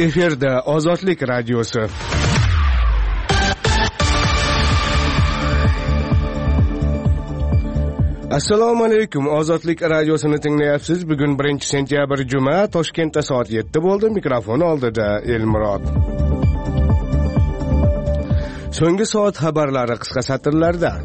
Efirda Ozodlik radiosi. Assalomu alaykum. Ozodlik radiosini tinglayapsiz. Bugun 1-sentyabr juma, Toshkentda soat 7 bo'ldi. Mikrofon oldida Elmurod. So'nggi soat xabarlari qisqa satrlarda.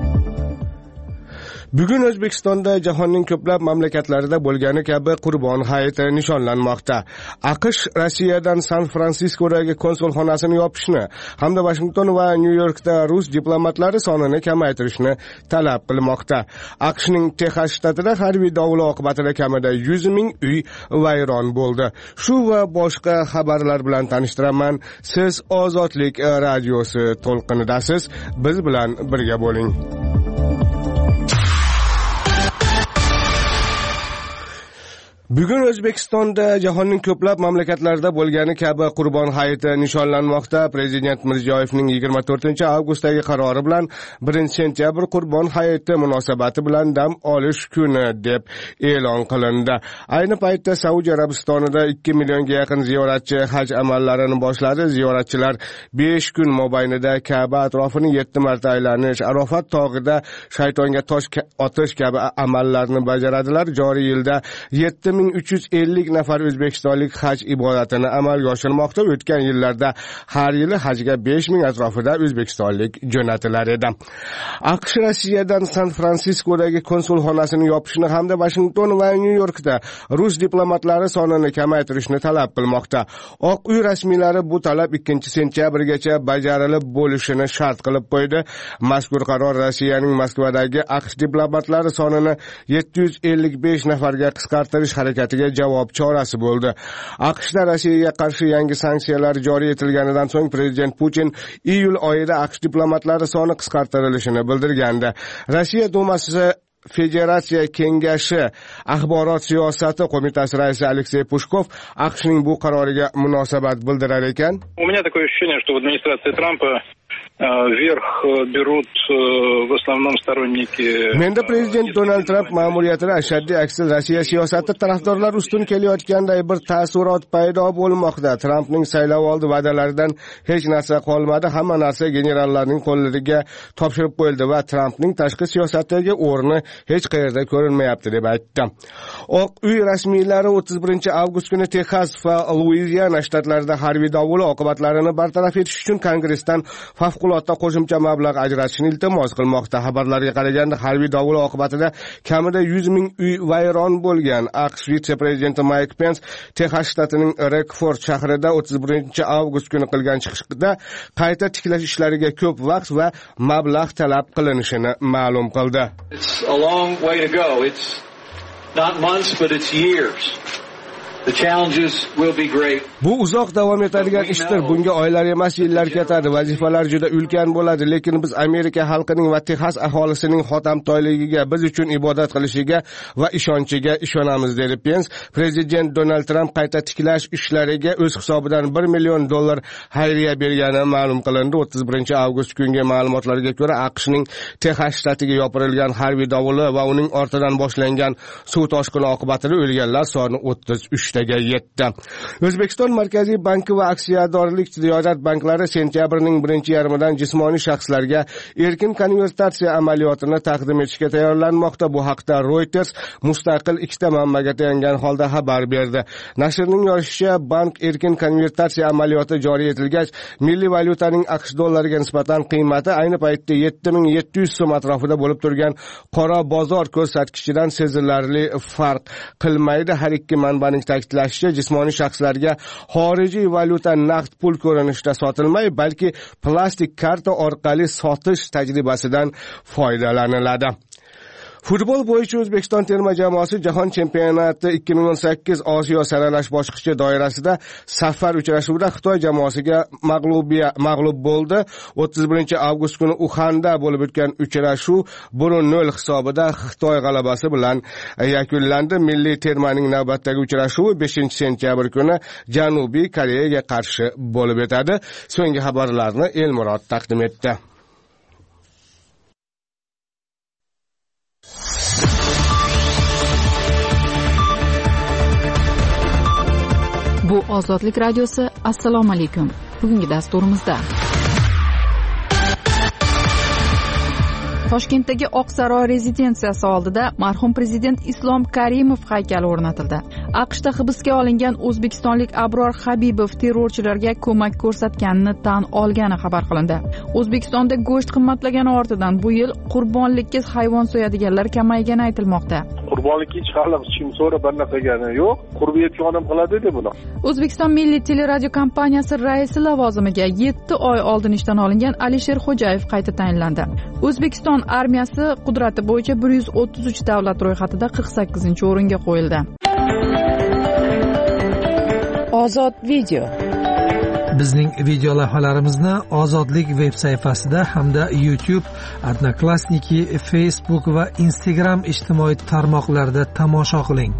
Bugun O'zbekistonda jahonning ko'plab mamlakatlarida bo'lgani kabi Qurbon hayiti nishonlanmoqda. AQSh Rossiyadan San-Fransiskodagi konsulxonasini yopishni hamda Washington va Nyu-Yorkda rus diplomatlari sonini kamaytirishni talab qilmoqda. AQShning Texas shtatida harbiy dovul oqibatida kamida 100 ming uy vayron bo'ldi. Shu va boshqa xabarlar bilan tanishtiraman. Siz Ozodlik radiosi to'lqinidasiz. Biz bilan birga bo'ling. Bugun O'zbekistonda jahonning ko'plab mamlakatlarida bo'lgani kabi Qurbon hayiti nishonlanmoqda. Prezident Mirziyoyevning 24-avgustdagi qarori bilan 1-sentyabr Qurbon hayiti munosabati bilan dam olish kuni deb e'lon qilindi. Ayni paytda Saudiya Arabistonida 2 millionga yaqin ziyoratchi haj amallarini boshladi. Ziyoratchilar 5 kun mobaynida Ka'ba atrofini 7 marta aylanish, Arofat tog'ida shaytonga tosh otish kabi amallarni bajaradilar. Joriy yilda 7350 nafar o'zbekistonlik haj ibodatini amalga oshirmoqda. O'tgan yillarda har yili hajga 5000 atrofida o'zbekistonlik jo'natilar edi. AQSh Rossiyadan San-Fransiskodagi konsulxonasini yopishni hamda Washington va Nyu-Yorkda rus diplomatlari sonini kamaytirishni talab qilmoqda. Oq uy rasmiylari bu talab 2-sentyabrgacha bajarilib bo'lishini shart qilib qo'ydi. Mazkur qaror Rossiyaning Moskvadagi AQSh diplomatlari sonini 755 nafarga qisqartirish harakatiga javob chorasi bo'ldi. AQShda Rossiyaga qarshi yangi sanksiyalar joriy etilganidan so'ng prezident Putin iyul oyida AQSh diplomatlari soni qisqartirilishini bildirgandi. Rossiya Dumasi Federatsiya Kengashi axborot siyosati qo'mitasi raisi Aleksey Pushkov AQShning bu qaroriga munosabat bildirar ekan. У меня такое ощущение, что в администрации Трампа вверх берут в основном сторонники. Menda prezident Donald Trump ma'muriyatida ashaddiy aksil Rossiya siyosati tarafdorlar ustun kelayotganday bir taassurot paydo bo'lmoqda. Trumpning saylovoldi va'dalaridan hech narsa qolmadi. Hamma narsa generallarning qo'llariga topshirib qo'yildi va Trumpning tashqi siyosatdagi o'rni hech qayerda ko'rinmayapti deb aytdi. Oq uy rasmiylari 31-avgust kuni Texas va Luiziana shtatlarida harbiy dovul oqibatlarini bartaraf etish uchun Kongressdan favqulodda qo'shimcha mablag' ajratishni iltimos qilmoqda. Xabarlarga qaraganda harbiy dovul oqibatida kamida 100 ming uy vayron bo'lgan. AQSh vitse-prezidenti Mike Pence Texas shtatining Rockford shahrida 31-avgust kuni qilgan chiqishida qayta tiklash ishlariga ko'p vaqt va mablag' talab qilinishini ma'lum qildi. It's a long way to go. It's not months, but it's years. The challenges will be great. Bu uzoq davom etadigan ishdir. Bunga oylar emas, yillar ketadi. Vazifalar juda ulkan bo'ladi, lekin biz Amerika xalqining va Texas aholisining xotamtoyligiga, biz uchun ibodat qilishiga va ishonchiga ishonamiz dedi Pence. Prezident Donald Trump qayta tiklash ishlariga o'z hisobidan $1 million xayriya bergani ma'lum qilindi. 31-avgust kungi ma'lumotlarga ko'ra, AQShning Texas shtatiga yopirilgan harbiy dovuli va uning ortidan boshlangan suv toshqini oqibatida o'lganlar soni 33 ga yetdi. O'zbekiston Markaziy banki va aksiyadorlik tijorat banklari sentyabrning birinchi yarmidan jismoniy shaxslarga erkin konvertatsiya amaliyotini taqdim etishga tayyorlanmoqda. Bu haqda Reuters mustaqil ikkita manbaga tayangan holda xabar berdi. Nashrning yozishicha, bank erkin konvertatsiya amaliyoti joriy etilgach, milliy valyutaning AQSh dollariga nisbatan qiymati ayni paytda 7700 so'm atrofida bo'lib turgan qora bozor ko'rsatkichidan sezilarli farq qilmaydi. Har ikki manbaning ta'kidlashicha, jismoniy shaxslarga xorijiy valyuta naqd pul ko'rinishida sotilmay, balki plastik karta orqali sotish tajribasidan foydalaniladi. Futbol bo'yicha O'zbekiston terma jamoasi Jahon chempionati 2018 Osiyo saralash bosqichi doirasida safar uchrashuvida Xitoy jamoasiga mag'lub bo'ldi. 31-avgust kuni Uxanda bo'lib o'tgan uchrashuv 1-0 hisobida Xitoy g'alabasi bilan yakunlandi. Milliy termaning navbatdagi uchrashuvi 5-sentyabr kuni Janubiy Koreyaga qarshi bo'lib o'tadi. So'nggi xabarlarni Elmurod taqdim etdi. Bu Ozodlik radiosi. Assalomu alaykum. Bugungi dasturimizda Toshkentdagi Oqsaroy rezidensiyasi oldida marhum prezident Islom Karimov haykali o'rnatildi. AQShda hibsga olingan o'zbekistonlik Abror Habibov terrorchilarga ko'mak ko'rsatganini tan olgani xabar qilindi. O'zbekistonda go'sht qimmatlagani ortidan bu yil qurbonlikka hayvon so'yadiganlar kamaygani aytilmoqda. Qurbonlikka hech qanday kim so'rab qilgani yo'q. Qurbi yetgan odam qiladi dedi buni. O'zbekiston Milliy teleradio kompaniyasi raisi lavozimiga 7 oy oldin ishdan olingan Alisher Xo'jayev qayta tayinlandi. O'zbekiston armiyasi qudrati bo'yicha 133 davlat ro'yxatida 48-o'ringa qo'yildi. Ozod video. Bizning video lavhalarimizni Ozodlik veb sayfasida hamda YouTube, Odnoklassniki, Facebook va Instagram ijtimoiy tarmoqlarida tomosha qiling.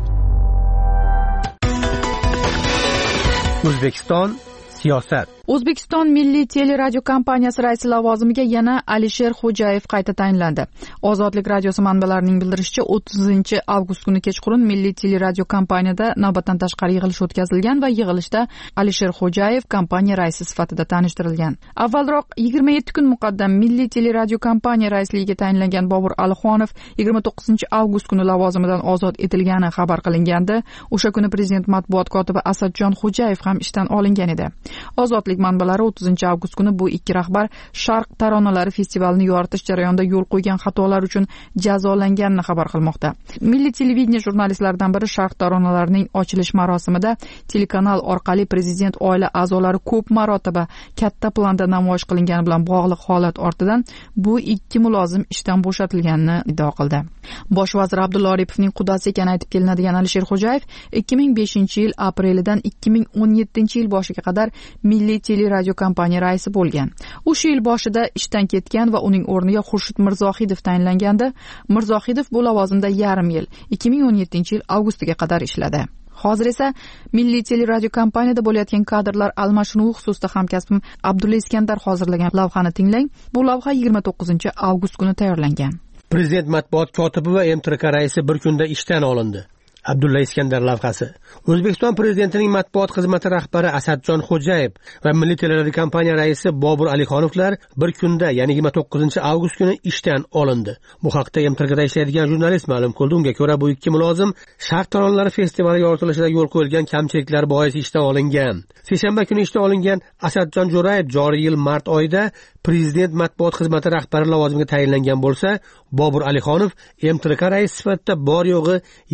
O'zbekiston siyosat. O'zbekiston Milliy teleradio kompaniyasi raisi lavozimiga yana Alisher Xo'jayev qayta tayinlandi. Ozodlik radiosi manbalarining bildirishicha 30-avgust kuni kechqurun Milliy teleradio kompaniyada navbatdan tashqari yig'ilish o'tkazilgan va yig'ilishda Alisher Xo'jayev kompaniya raisi sifatida tanishtirilgan. Avvalroq 27 kun muqaddam Milliy teleradio kompaniya raisligiga tayinlangan Bobur Alixonov 29-avgust kuni lavozimidan ozod etilgani xabar qilingandi. O'sha kuni prezident matbuot kotibi Asadjon Xo'jayev ham ishdan olingan edi. Ozodlik manbalari 30-avgust kuni bu ikki rahbar Sharq taronalari festivalini yoritish jarayonida yo'l qo'ygan xatolar uchun jazolanganini xabar qilmoqda. Milliy televideniya jurnalistlaridan biri Sharq taronalarining ochilish marosimida telekanal orqali prezident oila a'zolari ko'p marotaba katta planda namoyish qilingani bilan bog'liq holat ortidan bu ikki mulozim ishdan bo'shatilganini iddao qildi. Bosh vazir Abdulla Oripovning qudasi ekani aytib kelinadigan Alisher Xo'jayev 2005-yil aprelidan 2017-yil boshiga qadar Milliy teleradio kompaniya raisi bo'lgan. O'sha yil boshida ishdan ketgan va uning o'rniga Xurshid Mirzohidov tayinlangandi. Mirzohidov bu lavozimda yarim yil, 2017-yil avgustiga qadar ishladi. Hozir esa Milliy teleradio kompaniyada bo'layotgan kadrlar almashinuvi xususida hamkasbim Abdulla Iskandar hozirlagan lavhani tinglang. Bu lavha 29-avgust kuni tayyorlangan. Prezident matbuot kotibi va MTRK raisi bir kunda ishdan olindi. Abdulla Iskandar lavhasi. O'zbekiston prezidentining matbuot xizmati rahbari Asadjon Xo'jayev va Milliy teleradio kompaniya raisi Bobur Alixonovlar bir kunda, ya'ni 29-avgust kuni ishdan olindi. Bu haqda MTRKda ishlaydigan jurnalist ma'lum qildi. Unga ko'ra bu ikki mulozim Sharq taronalari festivali yoritilishida yo'l qo'yilgan kamchiliklar bois ishdan olingan. Seshanba kuni ishdan olingan Asadjon Jo'rayev joriy yil mart oyida prezident matbuot xizmati rahbari lavozimiga tayinlangan bo'lsa, Bobur Alixonov MTRK raisi sifatida bor yo'g'i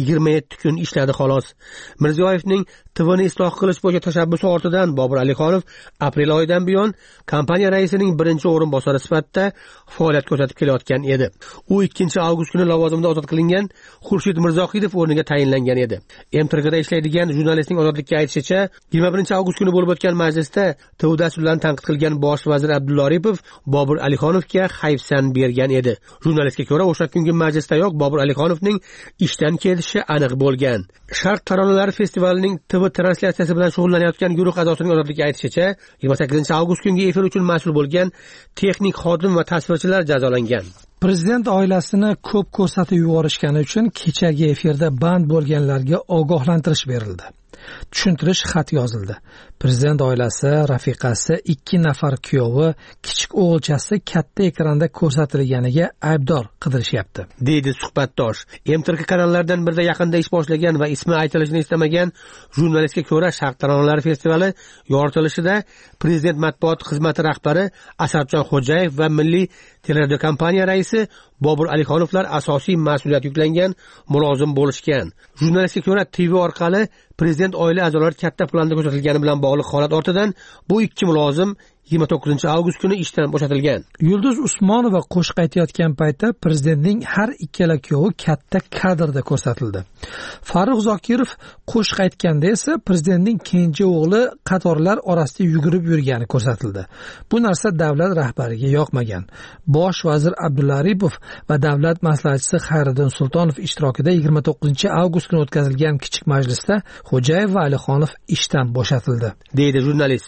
27 kun ishladi xolos. Mirziyoyevning TVni isloh qilish bo'yicha tashabbusi ortidan Bobur Alixonov aprel oyidan buyon kompaniya raisining birinchi o'rinbosari sifatida faoliyat ko'rsatib kelayotgan edi. U 2-avgust kuni lavozimidan ozod qilingan Xurshid Mirzohidov o'rniga tayinlangan edi. MTRKda ishlaydigan jurnalistning ozodlikka aytishicha, 21-avgust kuni bo'lib o'tgan majlisda TV dasturlarini tanqid qilgan bosh vazir Abdulla Oripov Bobur Alixonovga hayfsan bergan edi. Jurnalistga ko'ra, o'sha kungi majlisdayoq Bobur Alixonovning ishdan ketishi aniq bo'lgan. Sharq taronalari festivalining TV translyatsiyasi bilan shug'ullanayotgan guruh a'zosining ozodlikka aytishicha, 28-avgust kungi efir uchun mas'ul bo'lgan texnik xodim va tasvirchilar jazolangan. Prezident oilasini ko'p ko'rsatib yuborishgani uchun kechagi efirda band bo'lganlarga ogohlantirish berildi. Tushuntirish xat yozildi. Prezident oilasi, rafiqasi, 2 nafar kuyovi, kichik o'g'ilchasi katta ekranda ko'rsatilganiga aybdor qidirishyapti, deydi suhbatdosh. MTRK kanallaridan birida yaqinda ish boshlagan va ismi aytilishini istamagan jurnalistga ko'ra, Sharq taronalari festivali yoritilishida prezident matbuot xizmati rahbari Asadjon Xo'jayev va Milliy teleradio kompaniya raisi Bobur Alixonovlar asosiy mas'uliyat yuklangan mulozim bo'lishgan. Jurnalistga ko'ra, TV orqali prezident oila a'zolari katta planda ko'rsatilgani bilan bog'liq holat ortidan bu ikki mulozim 29-avgust kuni ishdan bo'shatilgan. Yulduz Usmonova qo'shiq aytayotgan paytda prezidentning har ikkala kuyovi katta kadrda ko'rsatildi. Farruh Zokirov qo'shiq aytganda esa prezidentning kenja o'g'li qatorlar orasida yugurib yurgani ko'rsatildi. Bu narsa davlat rahbariga yoqmagan. Bosh vazir Abdulla Aripov va davlat maslahatchisi Xayriddin Sultonov ishtirokida 29-avgust kuni o'tkazilgan kichik majlisda Xo'jayev va Alixonov ishdan bo'shatildi, deydi jurnalist.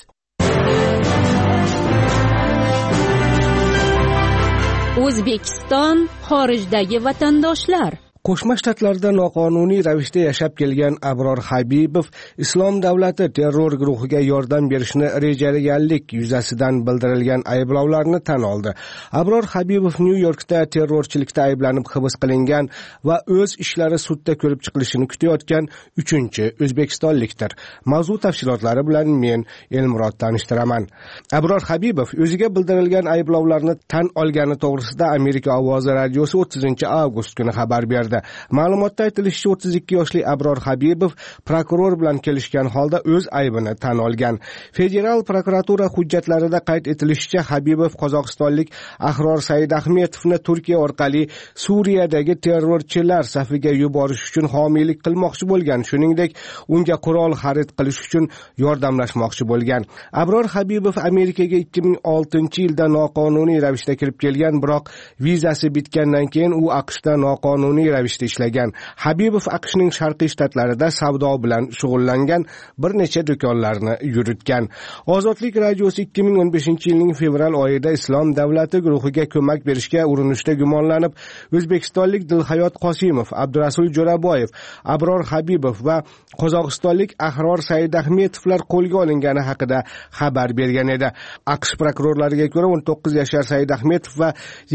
O'zbekiston xorijdagi vatandoshlar. Qo'shma Shtatlarda noqonuniy ravishda yashab kelgan Abror Habibov Islom davlati terror guruhiga yordam berishni rejalaganlik yuzasidan bildirilgan ayblovlarni tan oldi. Abror Habibov New Yorkda terrorchilikda ayblanib hibs qilingan va o'z ishlari sudda ko'rib chiqilishini kutayotgan 3-chi o'zbekistonlikdir. Mavzu tafsilotlari bilan men Elmurod tanishtiraman. Abror Habibov o'ziga bildirilgan ayblovlarni tan olgani to'g'risida Amerika ovozi radiosi 30-avgust kuni xabar berdi. Ma'lumotda aytilishicha 32 yoshli Abror Habibov prokuror bilan kelishgan holda o'z aybini tan olgan. Federal prokuratura hujjatlarida qayd etilishicha, Habibov qozog'istonlik Ahror Saidahmetovni Turkiya orqali Suriyadagi terrorchilar safiga yuborish uchun homiylik qilmoqchi bo'lgan, shuningdek, unga qurol xarid qilish uchun yordamlashmoqchi bo'lgan. Abror Habibov Amerikaga 2006-yilda noqonuniy ravishda kirib kelgan, biroq vizasi bitgandan keyin u AQShda noqonuniy ravishda ishlagan. Habibov AQShning sharqiy shtatlarida savdo bilan shug'ullangan, bir necha do'konlarni yuritgan. Ozodlik radiosi 2015-yilning fevral oyida Islom davlati guruhiga ko'mak berishga urinishda gumonlanib, o'zbekistonlik Dilhayot Qosimov, Abdurasul Jo'raboyev, Abror Habibov va qozog'istonlik Ahror Saidahmetovlar qo'lga olingani haqida xabar bergan edi. AQSh prokurorlariga ko'ra 19 yashar Saidahmetov va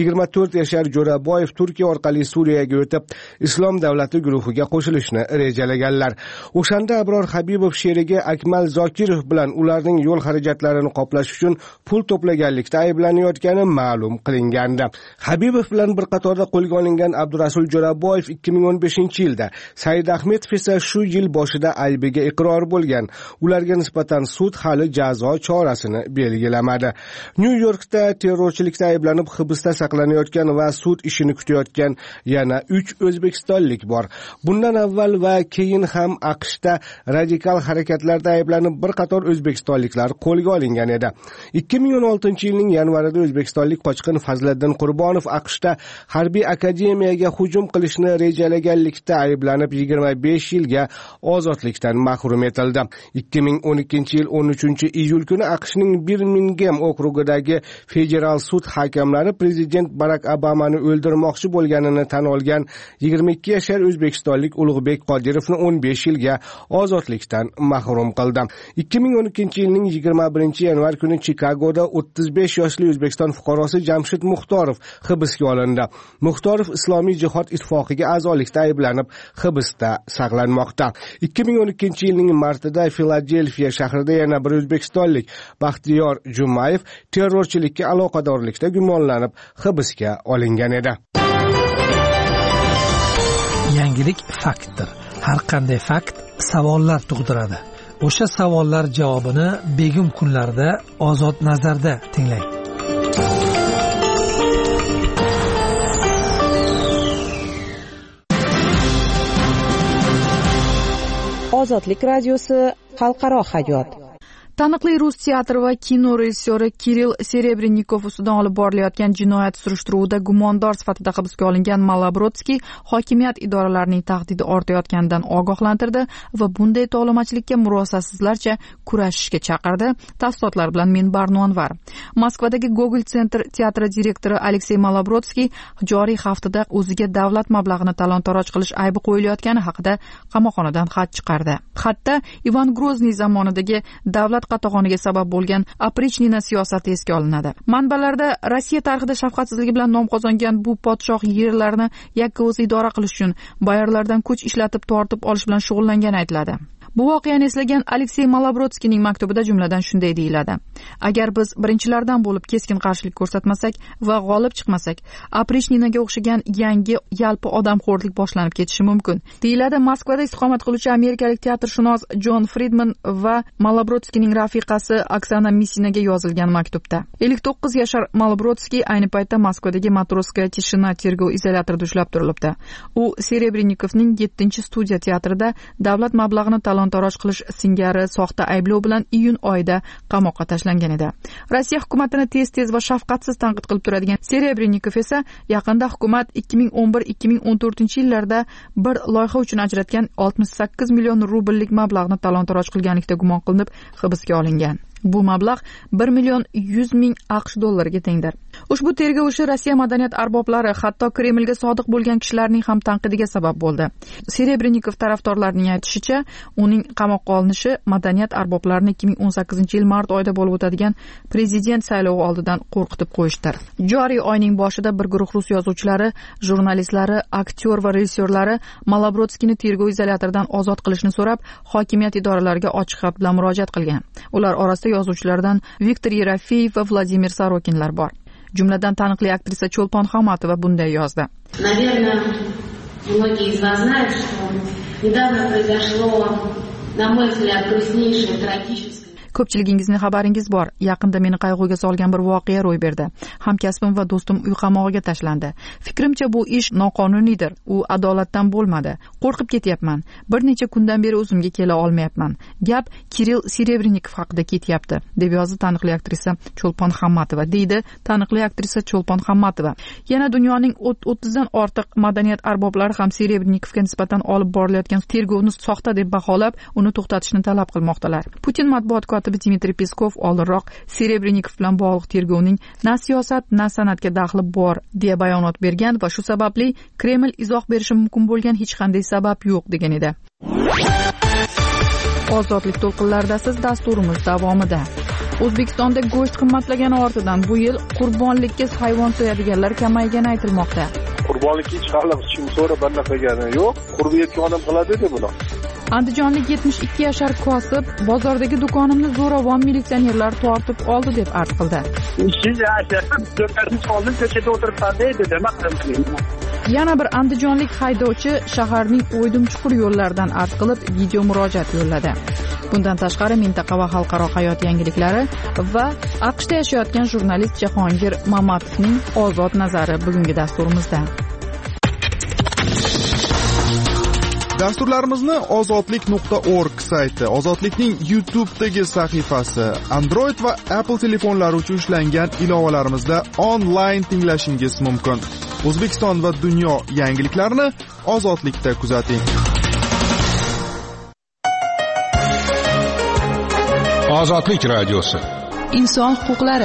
24 yashar Jo'raboyev Turkiya orqali Suriyaga o'tib, Islom davlati guruhiga qo'shilishni rejalaganlar. O'shanda Abror Habibov sherigi Akmal Zokirov bilan ularning yo'l xarajatlarini qoplash uchun pul to'plaganlikda ayblanayotgani ma'lum qilingandi. Habibov bilan bir qatorda qo'lga olingan Abdurasul Jo'raboyev 2015-yilda, Saidahmetov esa shu yil boshida aybiga iqror bo'lgan. Ularga nisbatan sud hali jazo chorasini belgilamadi. New Yorkda terrorchilikda ayblanib hibsda saqlanayotgan va sud ishini kutayotgan yana 3 o'zbekistonlik bor. Bundan avval va keyin ham AQShda radikal harakatlarda ayblanib bir qator o'zbekistonliklar qo'lga olingan edi. 2016-yilning yanvarida o'zbekistonlik qochqin Fazliddin Qurbonov AQShda harbiy akademiyaga hujum qilishni rejalaganlikda ayblanib 25 yilga ozodlikdan mahrum etildi. 2012-yil 13-iyul kuni AQShning Birmingham okrugidagi federal sud hakamlari prezident Barack Obamani o'ldirmoqchi bo'lganini tan olgan 22 yashar o'zbekistonlik Ulug'bek Qodirovni 15 yilga ozodlikdan mahrum qildi. 2012-yilning 21-yanvar kuni Chikagoda 35 yoshli O'zbekiston fuqarosi Jamshid Muxtorov hibsga olindi. Muxtorov Islomiy jihod ittifoqiga a'zolikda ayblanib hibsda saqlanmoqda. 2012-yilning martida Filadelfiya shahrida yana bir o'zbekistonlik Baxtiyor Jumayev terrorchilikka aloqadorlikda gumonlanib hibsga olingan edi. Yangilik faktdir. Har qanday fakt savollar tug'diradi. O'sha savollar javobini begim kunlarda Ozod nazarda tinglang. Ozodlik radiosi xalqaro hayot. Taniqli rus teatri va kino rejissyori Kirill Serebrennikov ustidan olib borilayotgan jinoyat surishtiruvida gumondor sifatida hibsga olingan Malabrodskiy hokimiyat idoralarining tahdidi ortayotganidan ogohlantirdi va bunday tovlamachilikka murosasizlarcha kurashishga chaqirdi. Tafsilotlar bilan men Barno Anvar. Moskvadagi Gogol Center teatri direktori Aleksey Malabrodskiy joriy haftada o'ziga davlat mablag'ini talon-taroj qilish aybi qo'yilayotgani haqida qamoqxonadan xat chiqardi. Xatda Ivan Grozniy zamonidagi davlat qatag'oniga sabab bo'lgan Aprichnina siyosati esga olinadi. Manbalarda Rossiya tarixida shafqatsizligi bilan nom qozongan bu podshoh yerlarni yakka o'zi idora qilish uchun boyarlardan kuch ishlatib tortib olish bilan shug'ullangani aytiladi. Bu voqeani eslagan Aleksey Malabrodskiyning maktubida jumladan shunday deyiladi: agar biz birinchilardan bo'lib keskin qarshilik ko'rsatmasak va g'olib chiqmasak, Aprichninaga o'xshagan yangi yalpi odamxo'rlik boshlanib ketishi mumkin, deyiladi Moskvada istiqomat qiluvchi amerikalik teatrshunos Jon Friedman va Malabrodskiyning rafiqasi Oksana Misinaga yozilgan maktubda. 59 yashar Malabrodskiy ayni paytda Moskvadagi Matroskaya Tishina tergov izolyatorida ushlab turilibdi. U Serebrennikovning 7-studiya teatrida davlat mablag'ini talon-taroj qilish singari soxta ayblov bilan iyun oyida qamoqqa tashlangan edi. Rossiya hukumatini tez-tez va shafqatsiz tanqid qilib turadigan Serebrennikov esa yaqinda hukumat 2011-2014-yillarda bir loyiha uchun ajratgan 68 million rubllik mablag'ni talon-taroj qilganlikda gumon qilinib hibsga olingan. Bu mablag' 1,100,000 AQSh dollariga tengdir. Ushbu tergov ishi Rossiya madaniyat arboblari, hatto Kremlga sodiq bo'lgan kishilarning ham tanqidiga sabab bo'ldi. Serebrennikov tarafdorlarining aytishicha, uning qamoqqa olinishi madaniyat arboblarini 2018-yil mart oyida bo'lib o'tadigan prezident saylovi oldidan qo'rqitib qo'yishdir. Joriy oyning boshida bir guruh rus yozuvchilari, jurnalistlari, aktyor va rejissyorlari Malobrodskiyni tergov izolyatoridan ozod qilishni so'rab, hokimiyat idoralariga ochiq xat bilan murojaat qilgan. Ular orasida yozuvchilardan Viktor Yerofeyev va Vladimir Sorokinlar bor. Jumladan taniqli aktrisa Cho'lpon Xamatova bunday yozdi. Наверное, многие из вас знают, что недавно произошло, на мой взгляд, грустнейшее трагическое. Ko'pchiligingizning xabaringiz bor. Yaqinda meni qayg'uga solgan bir voqea ro'y berdi. Hamkasbim va do'stim uy qamog'iga tashlandi. Fikrimcha bu ish noqonuniydir. U adolatdan bo'lmadi. Qo'rqib ketyapman. Bir necha kundan beri o'zimga kela olmayapman. Gap Kirill Serebrennikov haqida ketyapti, deb yozdi taniqli aktrisa Cho'lpon Xammatova, deydi taniqli aktrisa Cho'lpon Xammatova. Yana dunyoning 30 dan ortiq madaniyat arboblari ham Serebrennikovga nisbatan olib borilayotgan tergovni soxta deb baholab, uni to'xtatishni talab qilmoqdalar. Putin matbuot Dmitriy Peskov oldinroq Serebrennikov bilan bog'liq tergovning na siyosat, na san'atga daxli bor deya bayonot bergan va shu sababli Kreml izoh berishi mumkin bo'lgan hech qanday sabab yo'q degan edi. Ozodlik to'lqinlarida siz dasturimiz davomida. O'zbekistonda go'sht qimmatlagani ortidan bu yil qurbonlikka hayvon so'yadiganlar kamaygani aytilmoqda. Qurbonlikka hech qanday chimso'ra banda qilgani yo'q. Qurbiyatga odam qiladi-da buni. Andijonlik 72 yashar kosib bozordagi do'konimni zo'ravon militsionerlar tortib oldi deb arz qildi. Yana bir andijonlik haydovchi shaharning o'ydim chuqur yo'llaridan arz qilib video murojaat yo'lladi. Bundan tashqari mintaqa va xalqaro hayot yangiliklari va AQShda yashayotgan jurnalist Jahongir Mamatovning ozod nazari bugungi dasturimizda. Dasturlarimizni ozodlik.org sayti, Ozodlikning YouTube'dagi sahifasi, Android va Apple telefonlari uchun ishlangan ilovalarimizda onlayn tinglashingiz mumkin. O'zbekiston va dunyo yangiliklarini Ozodlikda kuzating. Ozodlik radiosi. Inson huquqlari.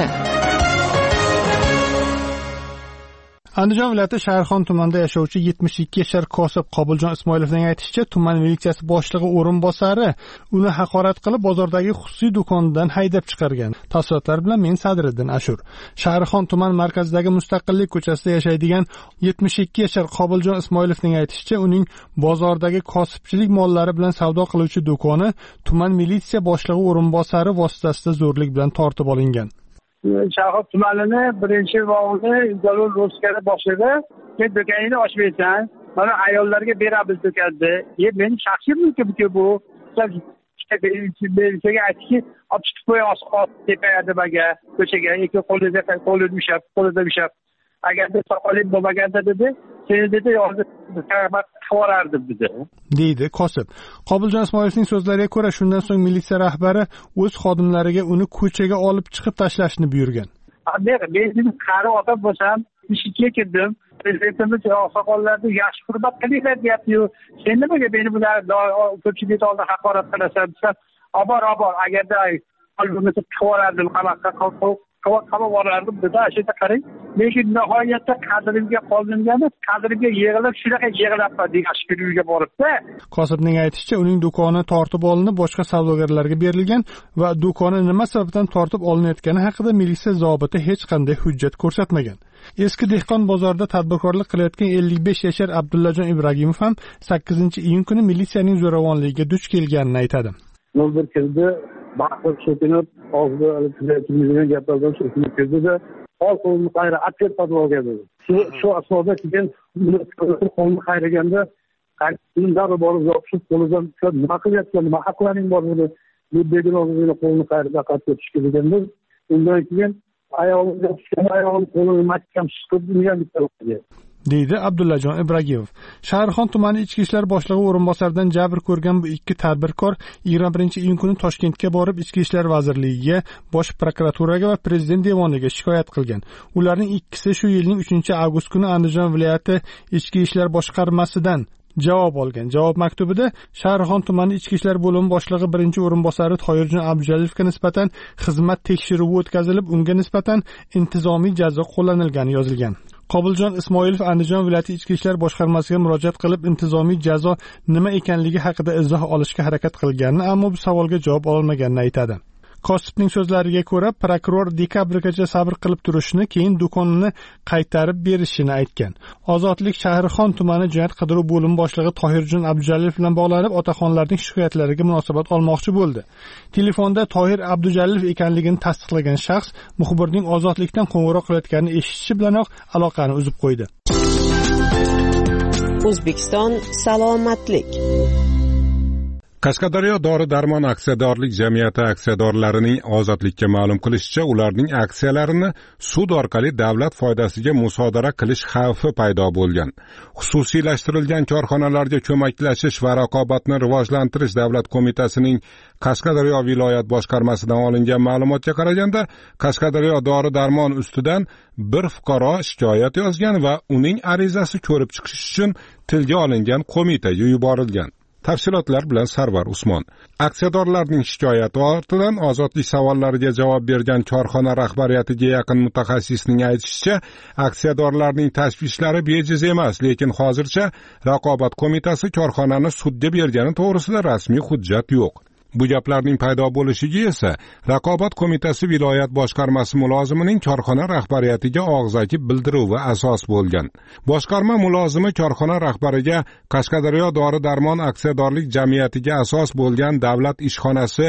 Andijon viloyati Shahrixon tumanida yashovchi 72 yashar kosib Qobuljon Ismoilovning aytishicha, tuman militsiyasi boshlig'i o'rinbosari uni haqorat qilib bozordagi xususiy do'kondan haydab chiqargan. Tafsilotlar bilan men Sadriddin Ashur. Shahrixon tuman markazidagi Mustaqillik ko'chasida yashaydigan 72 yashar Qobuljon Ismoilovning aytishicha, uning bozordagi kosibchilik mollari bilan savdo qiluvchi do'koni tuman militsiya boshlig'i o'rinbosari vositasida zo'rlik bilan tortib olingan. Shahrixon tumanini birinchi vog'ini Zalul Roskani boshlig'i, "Sen do'koningni ochmaysan, mana ayollarga beramiz do'konni." Men shaxsiy mulkim-ku bu. Belgiga aytdiki, olib chiqib qo'y tepaga nimaga, ko'chaga, qo'lida ushlab. Agarda soqoling bo'lmaganda dedi, seni dedi yozib qavorardim dedi. Deydi kosib. Qobuljon Ismoilovning so'zlariga ko'ra, shundan so'ng militsiya rahbari o'z xodimlariga uni ko'chaga olib chiqib tashlashni buyurgan. Men qari odam bo'lsam, ishga kirdim. Prezidentimiz soqollarni yaxshi hurmat qilinglar deyapti-yu. Sen nimaga meni bular ko'pchilik oldida haqorat qilasan desam, obor agarda olmasa qavorardim, qamoqqa qamab olardim dedi. Ashita qarang. Lekin nihoyatda qadrimga qoldim, qadrimga yig'ilib, shunaqa yig'labman degan uyga boribdi. Kosibning aytishicha, uning do'koni tortib olinib, boshqa savdogarlarga berilgan va do'koni nima sababdan tortib olinayotgani haqida militsiya zobiti hech qanday hujjat ko'rsatmagan. Eski dehqon bozorida tadbirkorlik qilayotgan 55 yashar Abdullajon Ibragimov ham 8-iyun kuni militsiyaning zo'ravonligiga duch kelganini aytadi. Bir kirdi, baqir so'kinib, og'zida qilayotgan gaplardan so'kinib kirdi-da, qo'lni qayra atlet patvolga dedi. Shu asnoda keyin qo'lni qayraganda, qanday borib yopishib qo'lidan nima qilyapsan, nima haqlaring bor dedi. Bu begunohligini qo'lni qayrada qatib o'tishga deganda, undan keyin ayolga qo'lini mahkam siqib urgan deydi Abdullajon Ibragimov. Shahrixon tumani ichki ishlar boshlig'i o'rinbosaridan jabr ko'rgan bu ikki tadbirkor 21-iyun kuni Toshkentga borib ichki ishlar vazirligiga, bosh prokuraturaga va prezident devoniga shikoyat qilgan. Ularning ikkisi shu yilning 3-avgust kuni Andijon viloyati ichki ishlar boshqarmasidan javob olgan. Javob maktubida Shahrixon tumani Ichki ishlar bo'limi boshlig'i birinchi o'rinbosari Toyirjon Abdujalilevga nisbatan xizmat tekshiruvi o'tkazilib, unga nisbatan intizomiy jazo qo'llanilgani yozilgan. Qobuljon Ismoilov Andijon viloyati Ichki ishlar boshqarmasiga murojaat qilib, intizomiy jazo nima ekanligi haqida izoh olishga harakat qilganini, ammo bu savolga javob ololmaganini aytadi. Kosibning so'zlariga ko'ra, prokuror dekabrgacha sabr qilib turishni, keyin do'konini qaytarib berishini aytgan. Ozodlik Shahrixon tumani jinoyat qidiruv bo'limi boshlig'i Tohirjon Abdujaliyev bilan bog'lanib, otaxonlarning shikoyatlariga munosabat olmoqchi bo'ldi. Telefonda Tohir Abdujaliyev ekanligini tasdiqlagan shaxs muxbirning Ozodlikdan qo'ng'iroq qilayotganini eshitishi bilanoq aloqani uzib qo'ydi. O'zbekiston salomatlik. Qashqadaryo dori-darmon aksiyadorlik jamiyati aksiyadorlarining Ozodlikka ma'lum qilishicha, ularning aksiyalarini sud orqali davlat foydasiga musodara qilish xavfi paydo bo'lgan. Xususiylashtirilgan korxonalarga ko'maklashish va raqobatni rivojlantirish davlat qo'mitasining Qashqadaryo viloyat boshqarmasidan olingan ma'lumotga qaraganda, Qashqadaryo dori-darmon ustidan bir fuqaro shikoyat yozgan va uning arizasi ko'rib chiqish uchun tilga olingan qo'mitaga yuborilgan. Tafsilotlar bilan Sarvar Usmon. Aksiyadorlarning shikoyati ortidan Ozodlik savollariga javob bergan korxona rahbariyatiga yaqin mutaxassisning aytishicha, aksiyadorlarning tashvishlari bejiz emas, lekin hozircha raqobat qo'mitasi korxonani sudga bergani to'g'risida rasmiy hujjat yo'q. Bu gaplarning paydo bo'lishiga esa raqobat qo'mitasi viloyat boshqarmasi mulozimining korxona rahbariyatiga og'zaki bildiruvi asos bo'lgan. Boshqarma mulozimi korxona rahbariga Qashqadaryo dori-darmon aksiyadorlik jamiyatiga asos bo'lgan davlat ishxonasi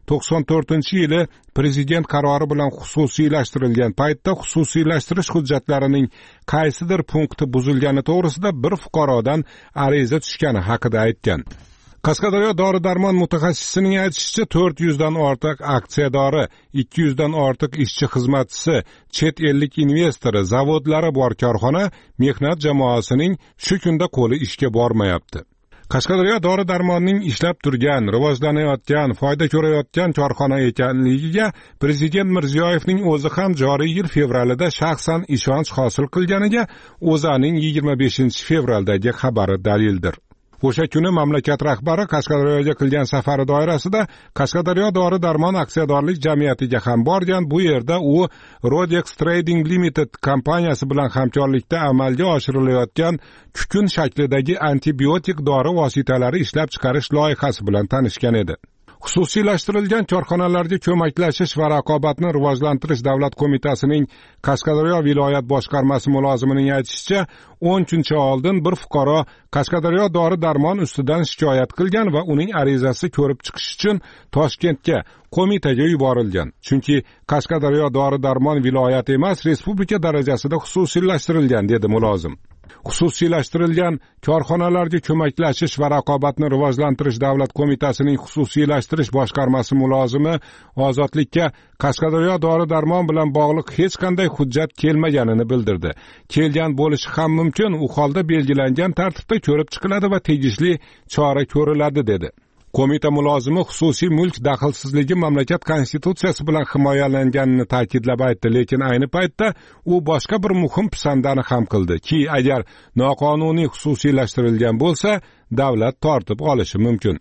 94-yili prezident qarori bilan xususiylashtirilgan paytda xususiylashtirish hujjatlarining qaysidir punkti buzilgani to'g'risida bir fuqarodan ariza tushgani haqida aytgan. Qashqadaryo dori-darmon mutaxassisining aytishicha, 400 dan ortiq aksiyadori, 200 dan ortiq ishchi xizmatchisi, chet ellik investori, zavodlari bor korxona mehnat jamoasining shu kunda qo'li ishga bormayapti. Qashqadaryo dori-darmonning ishlab turgan, rivojlanayotgan, foyda ko'rayotgan korxona ekanligiga Prezident Mirziyoyevning o'zi ham joriy yil fevralida shaxsan ishonch hosil qilganiga O'zAning 25-fevraldagi xabari dalildir. O'sha kuni mamlakat rahbari Qashqadaryoga qilgan safari doirasida Qashqadaryo dori-darmon aksiyadorlik jamiyatiga ham borgan. Bu yerda u Rodex Trading Limited kompaniyasi bilan hamkorlikda amalga oshirilayotgan kukun shaklidagi antibiotik dori vositalari ishlab chiqarish loyihasi bilan tanishgan edi. Xususiylashtirilgan korxonalarga ko'maklashish va raqobatni rivojlantirish davlat qo'mitasining Qashqadaryo viloyat boshqarmasi mulozimining aytishicha, 10 kun oldin bir fuqaro Qashqadaryo dori-darmon ustidan shikoyat qilgan va uning arizasi ko'rib chiqish uchun Toshkentga qo'mitaga yuborilgan. Chunki Qashqadaryo dori-darmon viloyat emas, respublika darajasida xususiylashtirilgan, dedi mulozim. Xususiylashtirilgan korxonalarga ko'maklashish va raqobatni rivojlantirish davlat qo'mitasining xususiylashtirish boshqarmasi mulozimi Ozodlikka Qashqadaryo dori-darmon bilan bog'liq hech qanday hujjat kelmaganini bildirdi. Kelgan bo'lishi ham mumkin, u holda belgilangan tartibda ko'rib chiqiladi va tegishli chora ko'riladi, dedi. Qo'mita mulozimi xususiy mulk daxlsizligi mamlakat konstitutsiyasi bilan himoyalanganini ta'kidlab aytdi, lekin ayni paytda u boshqa bir muhim pisandani ham qildi ki, agar noqonuniy xususiylashtirilgan bo'lsa, davlat tortib olishi mumkin.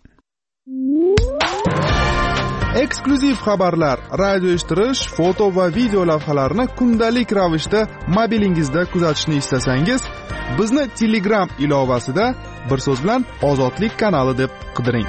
Eksklyuziv xabarlar, radio eshittirish, foto va video lavhalarni kundalik ravishda mobilingizda kuzatishni istasangiz, bizni Telegram ilovasida bir so'z bilan Ozodlik kanali deb qidiring.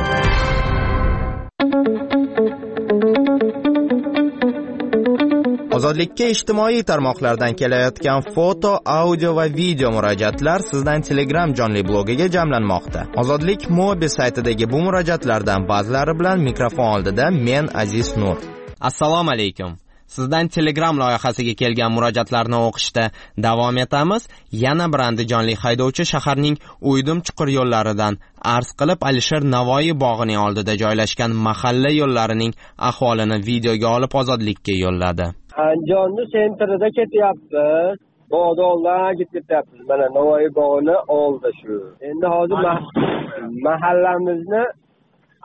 Ozodlikka ijtimoiy tarmoqlardan kelayotgan foto, audio va video murojaatlar sizdan Telegram jonli blogiga jamlanmoqda. Ozodlik mobil saytidagi bu murojaatlardan ba'zilari bilan mikrofon oldida men Aziz Nur. Assalomu alaykum. Sizdan Telegram loyihasiga kelgan murojaatlarni o'qishda davom etamiz. Yana bir andijonlik haydovchi shaharning Uydim chuqur yo'llaridan arz qilib Alisher Navoiy bog'ining oldida joylashgan mahalla yo'llarining ahvolini videoga olib Ozodlikka yo'lladi. Andijonning sentrida ketyapmiz. Bog'dan ketyapmiz. Mana Navoiy bog'ini oldi shu. Endi hozir mahallamizni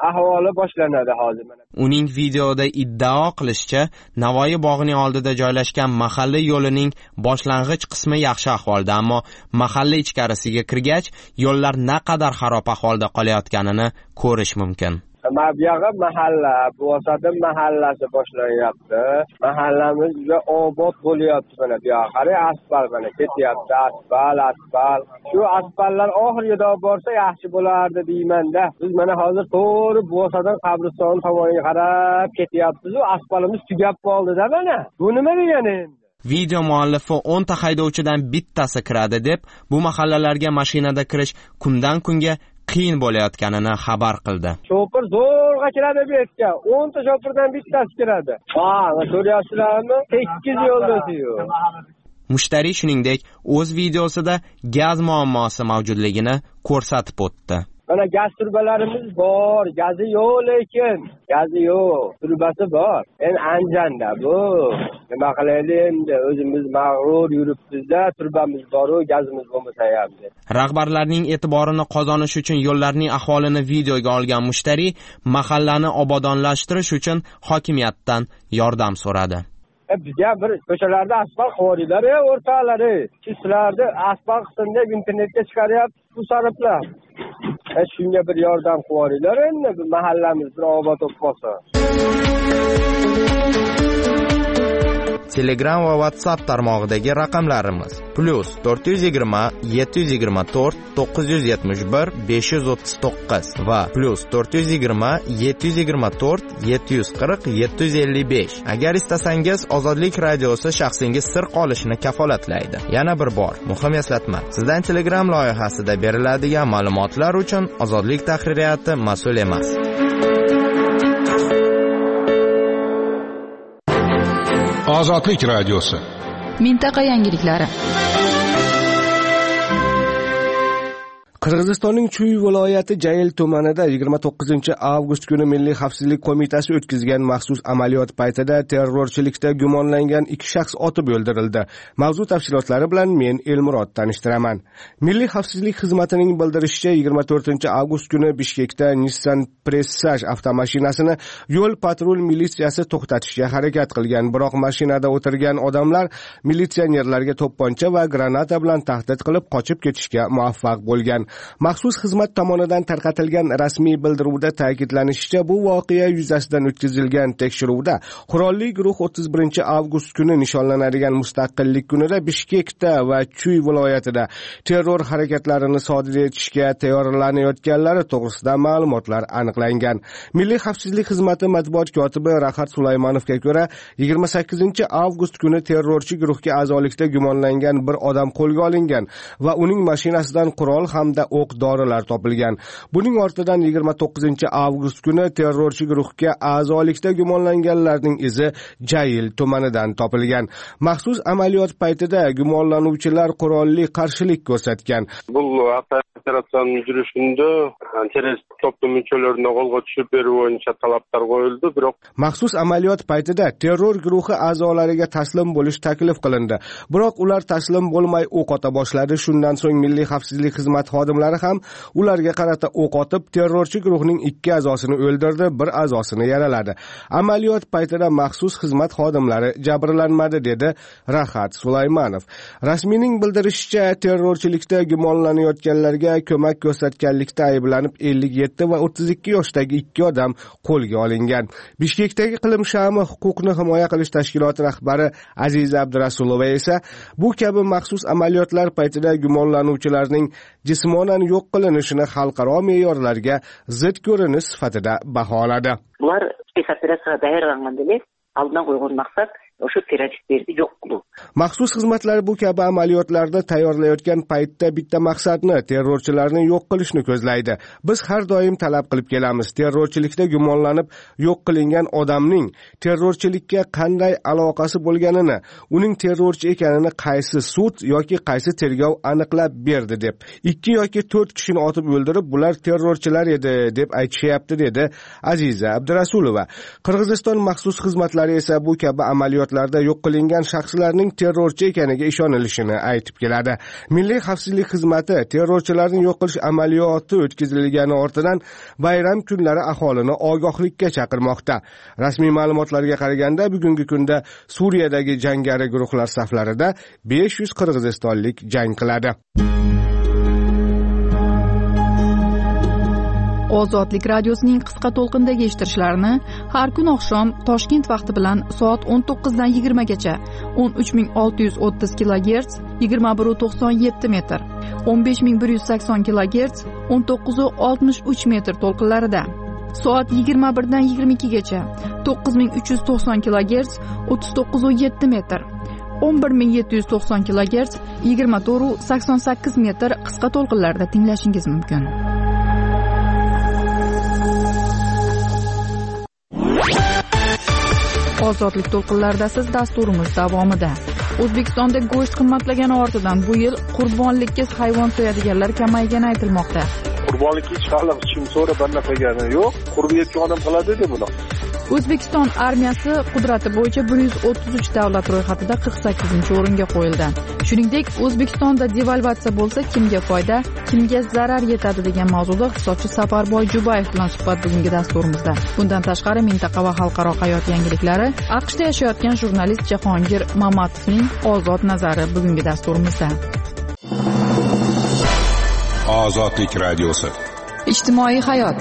ahvoli boshlanadi hozir. Uning videoda iddao qilishicha, Navoiy bog'ining oldida joylashgan mahalla yo'lining boshlang'ich qismi yaxshi ahvolda, ammo mahalla ichkarisiga kirgach, yo'llar naqadar xarob ahvolda qolayotganini ko'rish mumkin. Mabiyag'i mahalla, Bo'sadim mahallasi boshlanyapti. Mahallamiz juda obod bo'lyapti mana bu yoqqa. Qarang, asfalt mana ketyapti, asfalt. Shu asfaltlar oxiriga borsa yaxshi bo'lardi deyman-da. Biz mana hozir to'g'ri Bo'sadim qabristoni tomoniga qarab ketyapmiz. Asfaltimiz tugab qoldi-da mana. Bu nima degani endi? Video muallifi 10 ta haydovchidan bittasi kiradi deb, bu mahallalarga mashinada kirish kundan kunga qiyin bo'layotganini xabar qildi. Shofir zo'rg'a kiradi bu yerga. 10 ta shofirdan bittasi kiradi. Ko'ryapsizlarmi? 8 yo'ldasiyu. Mushtariy shuningdek, o'z videosida gaz muammosi mavjudligini ko'rsatib o'tdi. Mana gaz turbalarimiz bor, gazi yo'q lekin. Gazi yo'q, turbasi bor. Endi Anjanda bu. Nima qilaylik endi? O'zimiz mag'rur yuribmiz-da, turbamiz bor-ku, gazimiz bo'lmasa ham. Rahbarlarning e'tiborini qozonish uchun yo'llarning ahvolini videoga olgan mushtariy mahallani obodonlashtirish uchun hokimiyatdan yordam so'radi. Bizga bir ko'chalarda asfalt qo'ydilar, o'rtalari. Sizlarni asfalt qismida internetga chiqaryapti bu sariflar. Shunga bir yordam qilyaptilar endi bu mahallamiz bir obod bo'lib qolsa. Telegram va WhatsApp tarmog'idagi raqamlarimiz +420 724 971 539 va +420 724 740 755. Agar istasangiz, Ozodlik radiosi shaxsingiz sir qolishini kafolatlaydi. Yana bir bor, muhim eslatma. Sizdan Telegram loyihasida beriladigan ma'lumotlar uchun Ozodlik tahririyati mas'ul emas. Ozodlik radiosi. Mintaqa yangiliklari. Qirg'izistonning Chuy viloyati Jayil tumanida 29-avgust kuni Milliy xavfsizlik qo'mitasi o'tkazgan maxsus amaliyot paytida terrorchilikda gumonlangan 2 shaxs otib o'ldirildi. Mavzu tafsilotlari bilan men Elmurod tanishtiraman. Milliy xavfsizlik xizmatining bildirishicha 24-avgust kuni Bishkekda Nissan Presage avtomashinasini yo'l patrul militsiyasi to'xtatishga harakat qilgan, biroq mashinada o'tirgan odamlar militsionerlarga to'pponcha va granata bilan tahdid qilib qochib ketishga muvaffaq bo'lgan. Maxsus xizmat tomonidan tarqatilgan rasmiy bildiruvda ta'kidlanishicha, bu voqea yuzasidan o'tkazilgan tekshiruvda qurolli guruh 31-avgust kuni nishonlanadigan mustaqillik kunida Bishkekda va Chuy viloyatida terror harakatlarini sodir etishga tayyorlanayotganlari to'g'risida ma'lumotlar aniqlangan. Milliy xavfsizlik xizmati matbuot kotibi Rahat Sulaymonovga ko'ra, 28-avgust kuni terrorchi guruhga a'zolikda gumonlangan bir odam qo'lga olingan va uning mashinasidan qurol hamda o'q-dorilar topilgan. Buning ortidan 29-avgust kuni terrorchi guruhga a'zolikda gumonlanganlarning izi Jayil tumanidan topilgan. Maxsus amaliyot paytida gumonlanuvchilar qurolli qarshilik ko'rsatgan. Bu operatsiyaning yurishida terrorist to'plam müçelerini qo'lga tushib berib bo'yicha talablar qo'yildi, biroq maxsus amaliyot paytida terror guruhi a'zolariga taslim bo'lish taklif qilindi. Biroq ular taslim bo'lmay o'q ota boshladi. Shundan so'ng Milliy xavfsizlik xizmati xodimlari ham ularga qarata o'q otib, terrorchi guruhning 2 a'zosini o'ldirdi, 1 a'zosini yaraladi. Amaliyot paytida maxsus xizmat xodimlari jabrlanmadi, dedi Rahat Sulaymonov. Rasmiyning bildirishicha, terrorchilikda gumonlanayotganlarga ko'mak ko'rsatganlikda ayblanib 57 va 32 yoshdagi 2 odam qo'lga olingan. Bishkekdagi Qilim shami huquqni himoya qilish tashkiloti rahbari Aziza Abdurasulova esa bu kabi maxsus amaliyotlar paytida gumonlanuvchilarning jismonan yo'q qilinishini xalqaro me'yorlarga zid ko'rinish sifatida baholadi. Bular operatsiyaga tayyorlangan deb aldan qo'ygan maqsad o'sha terroristlarni yo'q qilish. Maxsus xizmatlar bu kabi amaliyotlarda tayyorlayotgan paytda bitta maqsadni, terrorchilarni yo'q qilishni ko'zlaydi. Biz har doim talab qilib kelamiz. Terrorchilikda gumonlanib yo'q qilingan odamning terrorchilikka qanday aloqasi bo'lganini, uning terrorchi ekanini qaysi sud yoki qaysi tergov aniqlab berdi deb. 2 yoki 4 kishini otib o'ldirib, bular terrorchilar edi deb aytishyapti, dedi Aziza Abdurasulova. Qirg'iziston maxsus xizmatlari esa bu kabi amaliyot amaliyotlarda yo'q qilingan shaxslarning terrorchi ekaniga ishonilishini aytib keladi. Milliy xavfsizlik xizmati terrorchilarni yo'q qilish amaliyoti o'tkazilgani ortidan bayram kunlari aholini ogohlikka chaqirmoqda. Rasmiy ma'lumotlarga qaraganda bugungi kunda Suriyadagi jangari guruhlar saflarida 500 qirg'izistonlik jang qiladi. Ozodlik radiosining qisqa to'lqindagi eshittirishlarini har kun oqshom Toshkent vaqti bilan soat 19 dan 20 gacha 13630 kHz 2197 metr, 15180 kHz 1963 metr to'lqinlarida, soat 21 dan 22 gacha 9390 kHz 3907 metr, 11790 kHz 2488 metr qisqa to'lqinlarda tinglashingiz mumkin. Ozodlik to'lqinlarida siz dasturimiz davomida. O'zbekistonda go'sht qimmatlagani ortidan bu yil qurbonlikka hayvon so'yadiganlar kamaygani aytilmoqda. Qurbonlikka hech hali kim so'rab banafagani yo'q. Qurbi yetgan odam qiladi-da buni. O'zbekiston armiyasi qudrati bo'yicha 133 davlat ro'yxatida 48-o'ringa qo'yildi. Shuningdek, O'zbekistonda devalvatsiya bo'lsa kimga foyda, kimga zarar yetadi degan mavzuda iqtisodchi Safarboy Jubayev bilan suhbat bugungi dasturimizda. Bundan tashqari mintaqa va xalqaro hayot yangiliklari, AQShda yashayotgan jurnalist Jahongir Mamatovning ozod nazari bugungi dasturimizda. Ozodlik radiosi. Ijtimoiy hayot.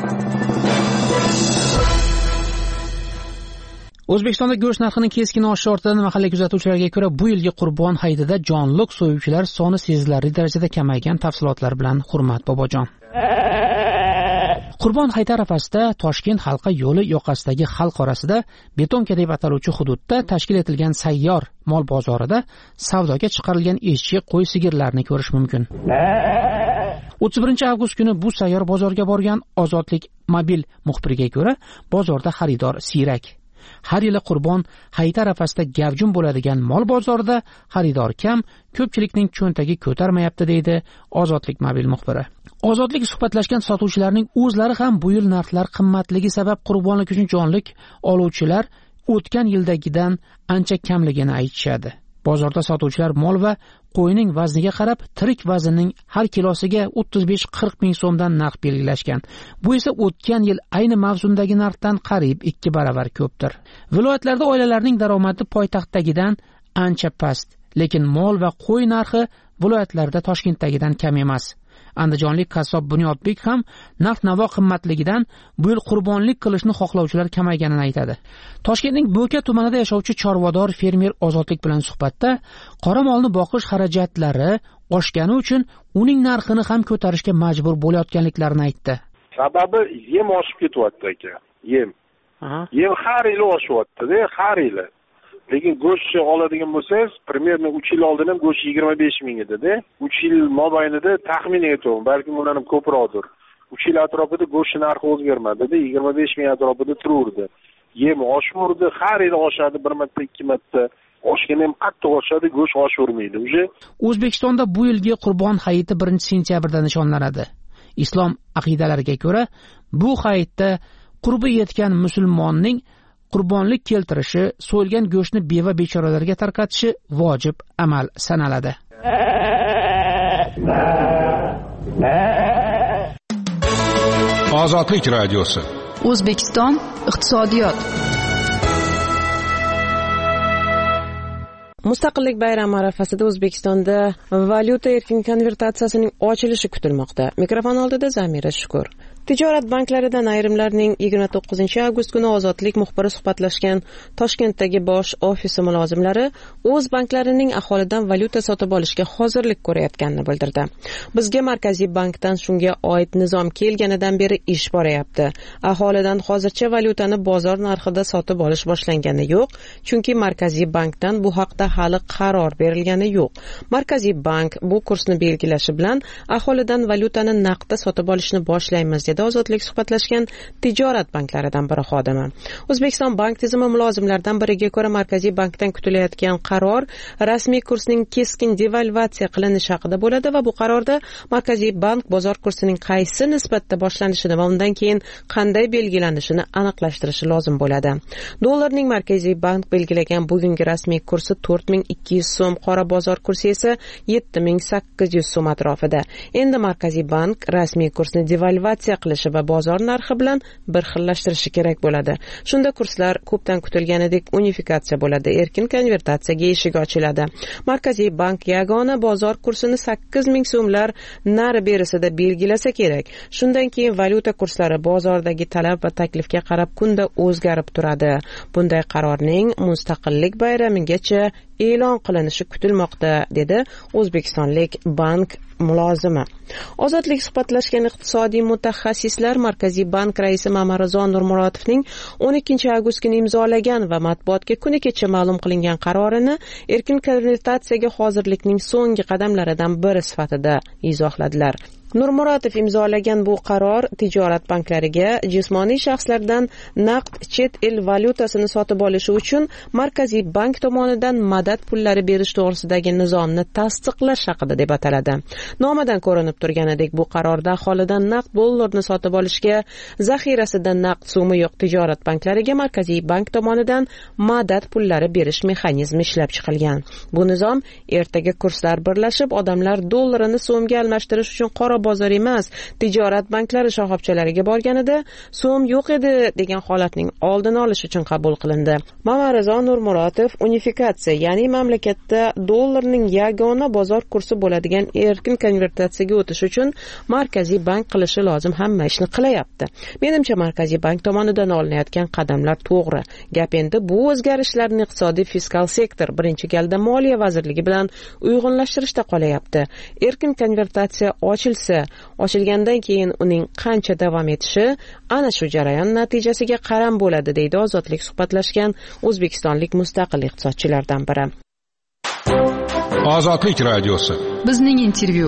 O'zbekistonda go'sht narxining keskin oshishi ortidan mahalliy kuzatuvchilarga ko'ra bu yilgi Qurbon hayitida jonliq so'yuvchilar soni sezilarli darajada kamaygan. Tafsilotlar bilan Hurmat Bobojon. Qurbon hayiti arafasida Toshkent halqa yo'li yoqasidagi xalq orasida Betonka deb ataluvchi hududda tashkil etilgan sayyor mol bozorida savdoga chiqarilgan eshchi, qo'y, sigirlarni ko'rish mumkin. 31 avgust kuni bu sayyor bozorga borgan Ozodlik mobil muxbiriga ko'ra, bozorda xaridor siyrak. Har yili Qurbon hayiti arafasida gavjum bo'ladigan mol bozorida xaridor kam, ko'pchilikning cho'ntagi ko'tarmayapti deydi Ozodlik mobil muxbiri. Ozodlik suhbatlashgan sotuvchilarning o'zlari ham bu yil narxlar qimmatligi sabab qurbonlik uchun jonlik oluvchilar o'tgan yildagidan ancha kamligini aytishadi. Bozorda sotuvchilar mol va qo'yning vazniga qarab tirik vaznning har kilosiga 35-40 ming so'mdan narx belgilashgan. Bu esa o'tgan yil ayni mavsumdagi narxdan qariyb 2 baravar ko'pdir. Viloyatlarda oilalarning daromadi poytaxtdagidan ancha past, lekin mol va qo'y narxi viloyatlarda Toshkentdagidan kam emas. Andijonlik qassob Bunyodbek ham narx-navo qimmatligidan bu yil qurbonlik qilishni xohlovchilar kamayganini aytadi. Toshkentning Bo'ka tumanida yashovchi chorvador fermer Ozodlik bilan suhbatda qora molni boqish xarajatlari oshgani uchun uning narxini ham ko'tarishga majbur bo'layotganliklarini aytdi. Sababi yem oshib ketyapti aka. Yem har yili oshyapti-da, har yili. Lekin go'shtni oladigan bo'lsangiz, примерно 3 yil oldin ham go'sht 25 ming edi-da. 3 yil mobaynida taxmin aytaman, balki bundan ham ko'proqdir. 3 yil atrofida go'sht narxi o'zgarmadi-da, 25 ming atrofida turardi. Yem oshmurdi, har yil oshadi, bir marta, ikki marta. Oshgani ham qattiq oshadi, go'sht oshavermaydi. O'zbekistonda bu yilgi Qurbon hayiti 1-sentyabrda nishonlanadi. Islom aqidalariga ko'ra, bu hayitda qurbi yetgan musulmonning qurbonlik keltirishi, so'yilgan go'shtni beva bechoralarga tarqatishi vojib amal sanaladi. Ozodlik radiosi. O'zbekiston iqtisodiyot. Mustaqillik bayrami arafasida O'zbekistonda valyuta erkin konvertatsiyasining ochilishi kutilmoqda. Mikrofon oldida Zamira Shukur. Tijorat banklaridan ayrimlarning 29-avgust kuni Ozodlik muxbiri suhbatlashgan Toshkentdagi bosh ofisi mulozimlari o'z banklarining aholidan valyuta sotib olishga hozirlik ko'rayotganini bildirdi. Bizga Markaziy bankdan shunga oid nizom kelganidan beri ish borayapti. Aholidan hozircha valyutani bozor narxida sotib olish boshlangani yo'q, chunki Markaziy bankdan bu haqda hali qaror berilgani yo'q. Markaziy bank bu kursni belgilashi bilan aholidan valyutani naqdda sotib olishni boshlaymiz dedi Ozodlik suhbatlashgan tijorat banklaridan biri xodimi. O'zbekiston bank tizimi mulozimlaridan biriga ko'ra, Markaziy bankdan kutilayotgan qaror rasmiy kursning keskin devalvatsiya qilinishi haqida bo'ladi va bu qarorda Markaziy bank bozor kursining qaysi nisbatda boshlanishini va undan keyin qanday belgilanishini aniqlashtirishi lozim bo'ladi. Dollarning Markaziy bank belgilagan bugungi rasmiy kursi 4200 so'm, qora bozor kursi esa 7800 so'm atrofida. Endi Markaziy bank rasmiy kursni devalvatsiya qilishi va bozor narxi bilan bir xillashtirishi kerak bo'ladi. Shunda kurslar ko'pdan kutilganidek unifikatsiya bo'ladi, erkin konvertatsiyaga eshik ochiladi. Markaziy bank yagona bozor kursini 8000 so'mlar nari berisida belgilasa kerak. Shundan keyin valyuta kurslari bozordagi talab va taklifga qarab kunda o'zgarib turadi. Bunday qarorning mustaqillik bayramigacha e'lon qilinishi kutilmoqda, dedi O'zbekistonlik bank mulozimi. Ozodlik suhbatlashgan iqtisodiy mutaxassislar Markaziy bank raisi Mamarizon Nurmurotovning 12 avgust kuni imzolagan va matbuotga kuni kecha ma'lum qilingan qarorini erkin konvertatsiyaga hozirlikning so'nggi qadamlaridan biri sifatida izohladilar. Nurmurotov imzolagan bu qaror tijorat banklariga jismoniy shaxslardan naqd chet el valyutasini sotib olishi uchun Markaziy bank tomonidan madad pullari berish to'g'risidagi nizomni tasdiqlash haqida deb ataladi. Nomidan ko'rinib turganidek, bu qarorda aholidan naqd dollarni sotib olishga zaxirasida naqd so'mi yo'q tijorat banklariga Markaziy bank tomonidan madad pullari berish mexanizmi ishlab chiqilgan. Bu nizom ertaga kurslar birlashib, odamlar dollarini so'mga almashtirish uchun qora bozor emas, tijorat banklari shoxobchalariga borganida so'm yo'q edi degan holatning oldini olish uchun qabul qilindi. Mamarizon Nurmurotov unifikatsiya, ya'ni mamlakatda dollarning yagona bozor kursi bo'ladigan erkin konvertatsiyaga o'tish uchun Markaziy bank qilishi lozim hamma ishni qilyapti. Menimcha Markaziy bank tomonidan olinayotgan qadamlar to'g'ri. Gap endi bu o'zgarishlarni iqtisodiy fiskal sektor birinchi galda Moliya vazirligi bilan uyg'unlashtirishda qolyapti. Erkin konvertatsiya ochilgandan keyin uning qancha davom etishi ana shu jarayon natijasiga qaram bo'ladi, deydi Ozodlik suhbatlashgan o'zbekistonlik mustaqil iqtisodchilardan biri. Ozodlik radiosi. Bizning intervyu.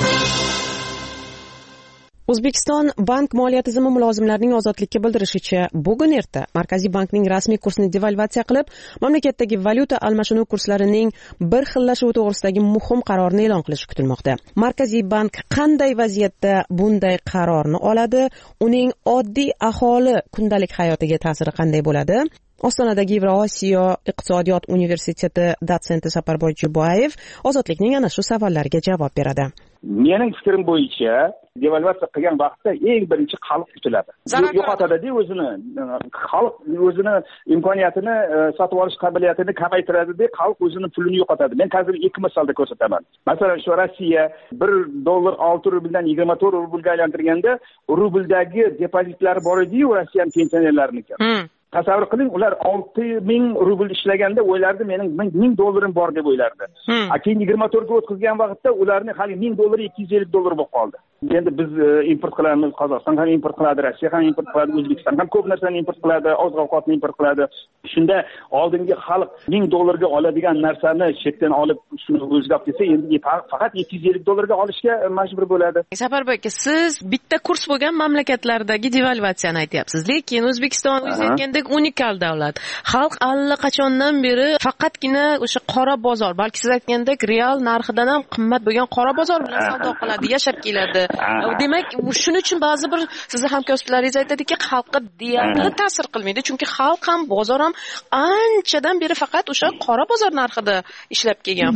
O'zbekiston bank moliya tizimi mulozimlarining ozodlikka bildirishicha, bugun erta Markaziy bankning rasmiy kursini devalvatsiya qilib, mamlakatdagi valyuta almashinuv kurslarining bir xillashuvi to'g'risidagi muhim qarorni e'lon qilishi kutilmoqda. Markaziy bank qanday vaziyatda bunday qarorni oladi? Uning oddiy aholi kundalik hayotiga ta'siri qanday bo'ladi? Ostonadagi Yevrosiyo iqtisodiyot universiteti dotsenti Saparboy Jubayev Ozodlikning ana shu savollariga javob beradi. Mening fikrim bo'yicha, devalvatsiya qilgan vaqtda eng birinchi xalq kutiladi. Yo'qotadi-da o'zini. Xalq o'zini imkoniyatini, sotib olish qobiliyatini kamaytiradi-da, xalq o'zini pulini yo'qotadi. Men hozir ikki misolda ko'rsataman. Masalan, shu Rossiya 1 dollar 6 rubldan 24 rublga aylantirganda, rubldagi depozitlari bor edi-yu, Rossiya pensionerlarniki. Tasavvur qiling, ular 6000 rubl ishlaganda o'ylardi, mening 1000 dollarim bor deb o'ylardi. Keyin 24 ga o'tkazgan vaqtda ularning hali 1000 dollar 250 dollar bo'lib qoldi. Endi biz import qilamiz, Qozog'iston ham import qiladi, Rossiya ham import qiladi, O'zbekiston ham ko'p narsani import qiladi, oziq-ovqatni import qiladi. Shunda oldingi xalq 1000 dollarga oladigan narsani chetdan olib shuni o'ziga olib kelsa, endi faqat 250 dollarga olishga majbur bo'ladi. Safarboy aka, siz bitta kurs bo'lgan mamlakatlardagi devalvatsiyani aytyapsiz, lekin O'zbekiston o'zi aytgandek unikal davlat. Xalq allaqachondan beri faqatgina o'sha qora bozor, balki siz aytgandek real narxidan ham qimmat bo'lgan qora bozor bilan savdo qiladi, yashab keladi. Demak, shuning uchun ba'zi bir sizni hamkasblaringiz aytadiki, xalqqa deyarli ta'sir qilmaydi, chunki xalq ham bozor ham anchadan beri faqat o'sha qora bozor narxida ishlab kelgan,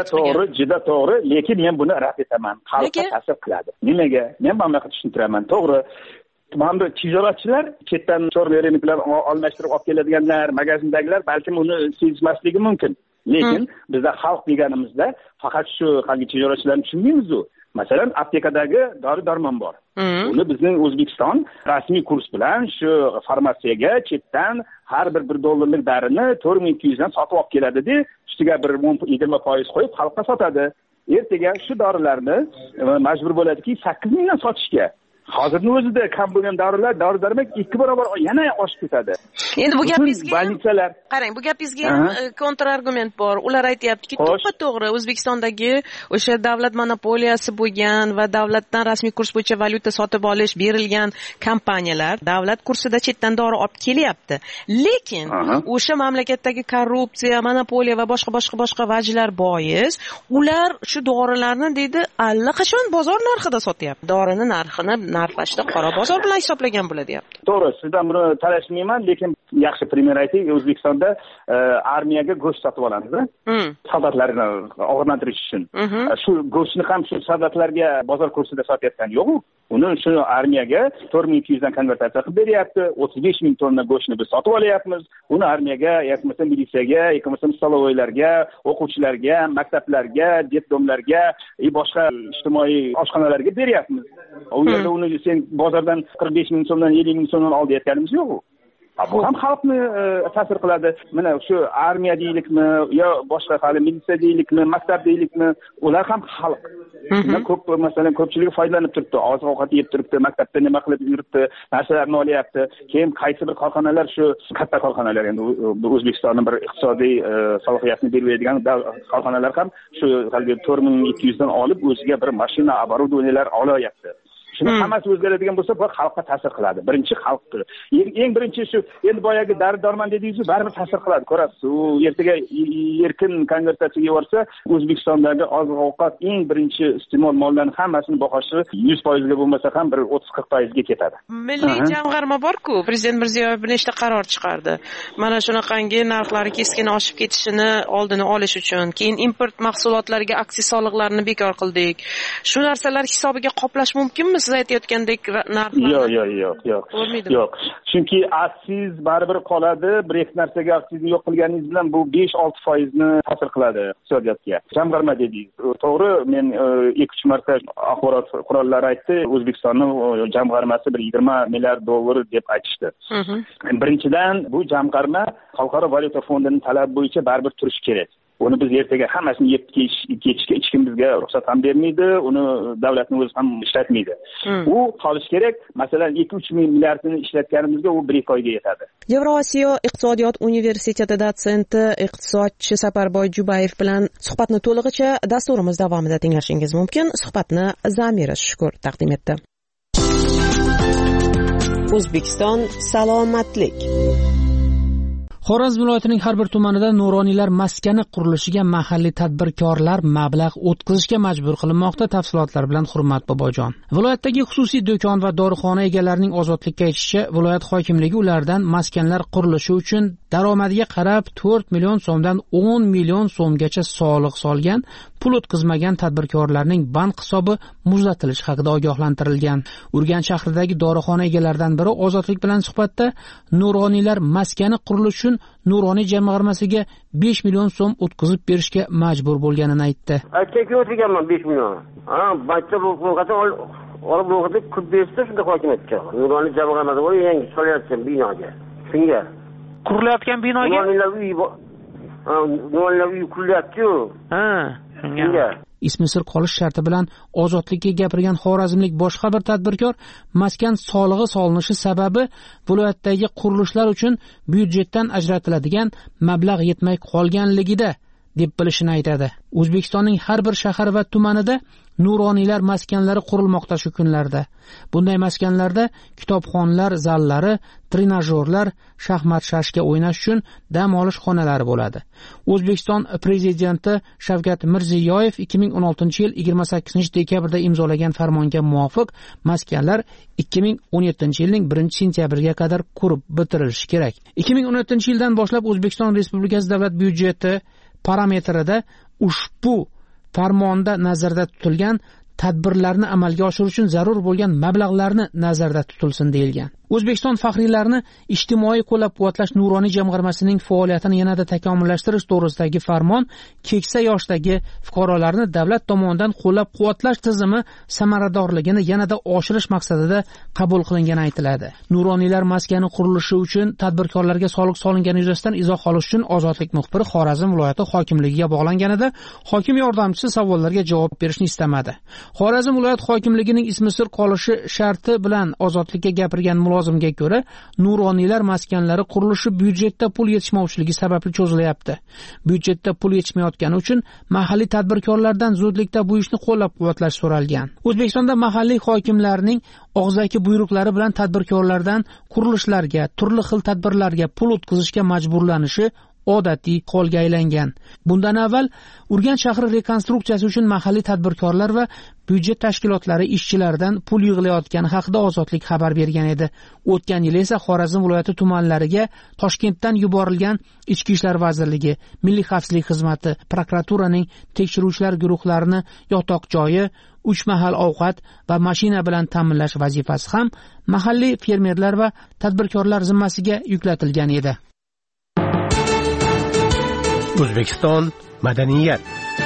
juda to'g'ri, lekin men buni rad etaman. Xalqqa ta'sir qiladi. Nimaga? Men mana bunaqa tushuntiraman. To'g'ri. Mana tijoratchilar chetdan chorva bilan almashtirib olib keladiganlar, magazindagilar balkim uni sezmasligi mumkin. Lekin bizda xalq deganimizda faqat shu qanday tijoratchilarni tushunmaymiz-ku. Masalan, aptekadagi dori-darmon bor. Uni bizning O'zbekiston rasmiy kurs bilan shu farmatsiyaga chetdan har bir 1 dollarlik darini 4200 dan sotib olib keladi-da, ustiga bir 20% qo'yib xalqqa sotadi. Ertaga shu dorilarni majbur bo'ladiki 8000 dan sotishga. hozirning o'zida kam bo'lgan dori-darmon 2 barobar yana oshib ketadi. Endi bu gapingizga больницаlar, qarang, bu gapingizga ham kontrargument bor. Ular aytayaptiki, to'g'ri O'zbekistondagi o'sha davlat monopoliyasi bo'lgan va davlatdan rasmiy kurs bo'yicha valyuta sotib olish berilgan kompaniyalar davlat kursida chetdan dori olib kelyapti. Lekin o'sha mamlakatdagi korrupsiya, monopoliya va boshqa vajlar bois ular shu dorilarni deydi allaqachon bozor narxida sotyapti. Dorini narxini narxlashda qora bozor bilan hisoblagan bo'ladi, deyapti. To'g'ri, sizdan buni talashmayman, lekin yaxshi primer ayting. O'zbekistonda armiyaga go'sht sotib olamiz, soldatlarni og'irlantirish uchun. Shu go'shtni ham shu soldatlarga bozor kursida sotayotgani yo'q-ku. Uni shu armiyaga 4200 dan konvertatsiya qilib beryapti. 35000 tonna go'shtni biz sotib olyapmiz. Uni armiyaga, yoki bo'lmasa militsiyaga, yoki bo'lmasa stolovoylarga, o'quvchilarga, maktablarga, detdomlarga, boshqa ijtimoiy oshxonalarga beryapmiz. U yerda uni sen bozordan 45000 so'mdan 70000 so'mdan olayotganimiz yo'q. Bu ham xalqni ta'sir qiladi. Mana shu armiya deylikmi, yo boshqa hali militsiya deylikmi, maktab deylikmi, ular ham xalq. Shundan ko'p, masalan, ko'pchilik foydalanib turibdi, oziq-ovqat yeb turibdi, maktabda nima qilib yuribdi, narsalarni olyapti. Keyin qaysi bir korxonalar, shu katta korxonalar, endi O'zbekistonning bir iqtisodiy salohiyatini beradigan korxonalar ham shu 4200 dan olib o'ziga bir mashina, obорудованиялар olyapti. Shuni hammasi o'zgaradigan bo'lsa, bu xalqqa ta'sir qiladi. Birinchi xalqqa. Eng birinchi shu endi boyagi dori-darmon dedingiz-ku, baribir ta'sir qiladi. Ko'rasiz, u ertaga erkin konvertatsiyaga borsa, O'zbekistondagi oziq-ovqat eng birinchi iste'mol mollarining hammasini bahosi 100% ga bo'lmasa ham bir 30-40% ga ketadi. Milliy jamg'arma bor-ku, Prezident Mirziyoyev nechta qaror chiqardi. Mana shunaqangi narxlari keskin oshib ketishini oldini olish uchun, keyin import mahsulotlariga aksiz soliqlarini bekor qildik. Shu narsalar hisobiga qoplash mumkinmi? Siz aytayotgandek narxlar? Yo'q. Chunki aksiz baribir qoladi. Bir narsaga aksizni yo'q qilganingiz bilan bu 5-6% ni ta'sir qiladi iqtisodiyotga. Jamg'arma dedingiz. To'g'ri, men 2-3 marta axborot qurollari aytdi, O'zbekistonning jamg'armasi bir 20 milliard dollar deb aytishdi. Birinchidan bu jamg'arma Xalqaro valyuta fondining talabi bo'yicha baribir turishi kerak. Uni biz ertaga hammasini yeb ketishga hech kim bizga ruxsat ham bermaydi, uni davlatning o'zi ham ishlatmaydi. U qolish kerak. Masalan, 2-3 milliardni ishlatganimizga u 1-2 oyga yetadi. Yevrosiyo iqtisodiyot universiteti dotsenti iqtisodchi Safarboy Jubayev bilan suhbatni to'lig'icha dasturimiz davomida tinglashingiz mumkin. Suhbatni Zamira Shukur taqdim etdi. O'zbekiston salomatlik. Xorazm viloyatining har bir tumanida nuroniylar maskani qurilishiga mahalliy tadbirkorlar mablag' o'tkazishga majbur qilinmoqda. Tafsilotlar bilan Hurmat Bobojon. Viloyatdagi xususiy do'kon va dorixona egalarining ozodlikka aytishicha, viloyat hokimligi ulardan maskanlar qurilishi uchun daromadiga qarab 4 million so'mdan 10 million so'mgacha soliq solgan, pul o'tkazmagan tadbirkorlarning bank hisobi muzlatilishi haqida ogohlantirilgan. Urganch shahridagi dorixona egalaridan biri Ozodlik bilan suhbatda nuroniylar maskani qurilishi uchun Nuroniy jamg'armasiga 5 million so'm o'tkazib berishga majbur bo'lganini aytdi. Aytga o'tganman 5 million. Baytda bu qilgan olib bo'lganda qilib bersa shunda hokimiyatga. Nuroniy jamg'armasi bo'yi yangi solayotgan binoga. Shunga qurilayotgan binoga Nuroniylar uyi qurilyapti-ku. Shunga ismi sir qolish sharti bilan Ozodlikka gapirgan xorazmlik boshqa bir tadbirkor maskan solig'i solinishi sababi viloyatdagi qurilishlar uchun byudjetdan ajratiladigan mablag' yetmay qolganligida deb bilishini aytadi. O'zbekistonning har bir shahar va tumanida nuroniylar maskanlari qurilmoqda shu kunlarda. Bunday maskanlarda kitobxonlar zallari, trenajyorlar, shaxmat shashka o'ynash uchun dam olish xonalari bo'ladi. O'zbekiston prezidenti Shavkat Mirziyoyev 2016-yil 28-dekabrda imzolagan farmonga muvofiq maskanlar 2017-yilning 1-sentyabriga qadar qurib bitirilishi kerak. 2017-yildan boshlab O'zbekiston Respublikasi davlat byudjeti parametrida ushbu farmonda nazarda tutilgan tadbirlarni amalga oshirish uchun zarur bo'lgan mablag'larni nazarda tutilsin deyilgan. O'zbekiston faxriylarini ijtimoiy qo'llab-quvvatlash nuroniy jamg'armasining faoliyatini yanada takomillashtirish to'g'risidagi farmon keksa yoshdagi fuqarolarni davlat tomonidan qo'llab-quvvatlash tizimi samaradorligini yanada oshirish maqsadida qabul qilingani aytiladi. Nuroniylar maskani qurilishi uchun tadbirkorlarga soliq solingani yuzasidan izoh olish uchun Ozodlik muxbiri Xorazm viloyati hokimligiga bog'langanida hokim yordamchisi savollarga javob berishni istamadi. Xorazm viloyat hokimligining ismi sir qolishi sharti bilan Ozodlikka gapirgan mulozimga ko'ra, nuroniylar maskanlari qurilishi byudjetda pul yetishmovchiligi sababli cho'zilyapti. Byudjetda pul yetishmayotgani uchun mahalliy tadbirkorlardan zudlikda bu ishni qo'llab-quvvatlash so'ralgan. O'zbekistonda mahalliy hokimlarning og'zaki buyruqlari bilan tadbirkorlardan qurilishlarga, turli xil tadbirlarga pul o'tkazishga majburlanishi odatiy holga aylangan. Bundan avval Urganch shahri rekonstruksiyasi uchun mahalliy tadbirkorlar va byudjet tashkilotlari ishchilaridan pul yig'ilayotgani haqida Ozodlik xabar bergan edi. O'tgan yil esa Xorazm viloyati tumanlariga Toshkentdan yuborilgan Ichki ishlar vazirligi, Milliy xavfsizlik xizmati, prokuraturaning tekshiruvchilar guruhlarini yotoq joyi, 3 mahal ovqat va mashina bilan ta'minlash vazifasi ham mahalliy fermerlar va tadbirkorlar zimmasiga yuklatilgan edi. O'zbekiston madaniyat.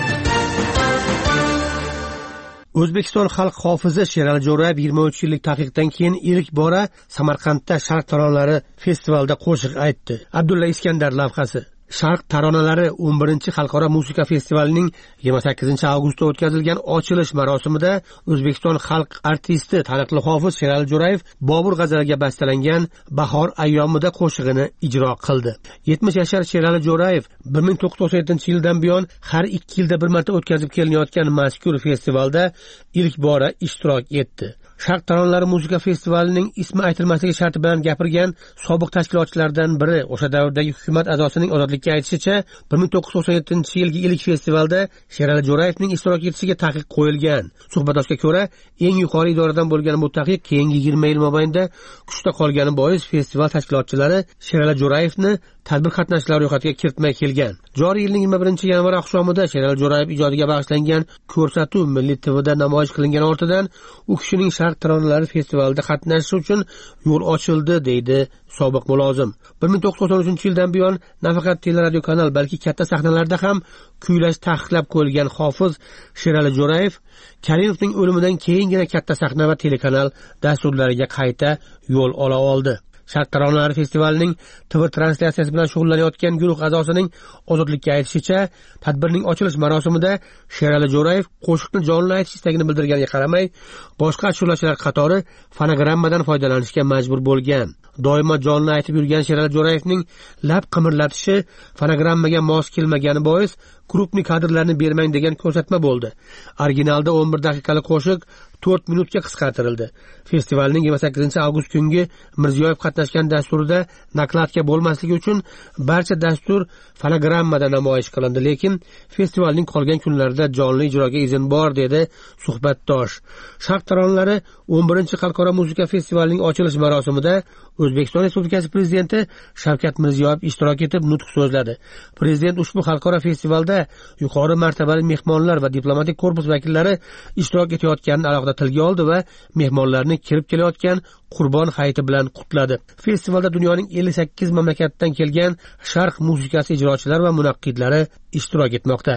O'zbekiston xalq hofizi Sherali Jo'rayev 23 yillik taqiqdan keyin ilk bora Samarqandda Sharq taronalari festivalida qo'shiq aytdi. Abdulla Iskandar lavhasi. Sharq taronalari 11-xalqaro musiqa festivalining 28-avgustda o'tkazilgan ochilish marosimida O'zbekiston xalq artisti taniqli hofiz Sherali Jo'rayev Bobur g'azaliga bastalangan Bahor ayyomida qo'shig'ini ijro qildi. 70 yashar Sherali Jo'rayev 1997-yildan buyon har 2 yilda bir marta o'tkazib kelinayotgan mazkur festivalda ilk bora ishtirok etdi. Sharq taronalari musiqa festivalining ismi aytilmasligi sharti bilan gapirgan sobiq tashkilotchilardan biri o'sha davrdagi hukumat a'zosining Ozodlikka aytishicha, 1997-yilgi ilk festivalda Sherali Jo'rayevning ishtirok etishiga taqiq qo'yilgan. Suhbatdoshga ko'ra, eng yuqori idoradan bo'lgan bu taqiq keyingi 20 yil mobaynida kuchda qolgani bois festival tashkilotchilari Sherali Jo'rayevni tadbir qatnashchilari ro'yxatiga kiritmay kelgan. Joriy yilning 21-yanvar oqshomida Sherali Jo'rayev ijodiga bag'ishlangan ko'rsatuv Milliy TVda namoyish qilingan ortidan u kishining Sharq taronalari festivalida qatnashishi uchun yo'l ochildi, deydi sobiq mulozim. 1993-yildan buyon nafaqat teleradio kanal, balki katta sahnalarda ham kuylash taqiqlab qo'yilgan hofiz Sherali Jo'rayev Karimovning o'limidan keyingina katta sahna va telekanal dasturlariga qayta yo'l ola oldi. Sharq taronalari festivalining TV translyatsiyasi bilan shug'ullanayotgan guruh a'zosining Ozodlikka aytishicha, tadbirning ochilish marosimida Sherali Jo'rayev qo'shiqni jonli aytish istagini bildirganiga qaramay, boshqa ashulachilar qatori fonogrammadan foydalanishga majbur bo'lgan. Doimo jonli aytib yurgan Sherali Jo'rayevning lab qimirlatishi fonogrammaga mos kelmagani bois grupning kadrlarini bermang degan ko'rsatma bo'ldi. Originalda 11 daqiqalik qo'shiq 4 minutga qisqartirildi. Festivalning 28-avgust kungi Mirziyoyev qatnashgan dasturida nakladka bo'lmasligi uchun barcha dastur fonogrammada namoyish qilindi, lekin festivalning qolgan kunlarida jonli ijroga izn bor, dedi suhbatdosh. Sharq taronalari 11-xalqaro musiqa festivalining ochilish marosimida O'zbekiston Respublikasi prezidenti Shavkat Mirziyoyev ishtirok etib nutq so'zladi. Prezident ushbu xalqaro festivalda yuqori martabali mehmonlar va diplomatik korpus vakillari ishtirok etayotganini alohida tilga oldi va mehmonlarni kirib kelayotgan Qurbon hayiti bilan qutladi. Festivalda dunyoning 58 mamlakatdan kelgan sharq musiqasi ijrochilari va munaqqidlari ishtirok etmoqda.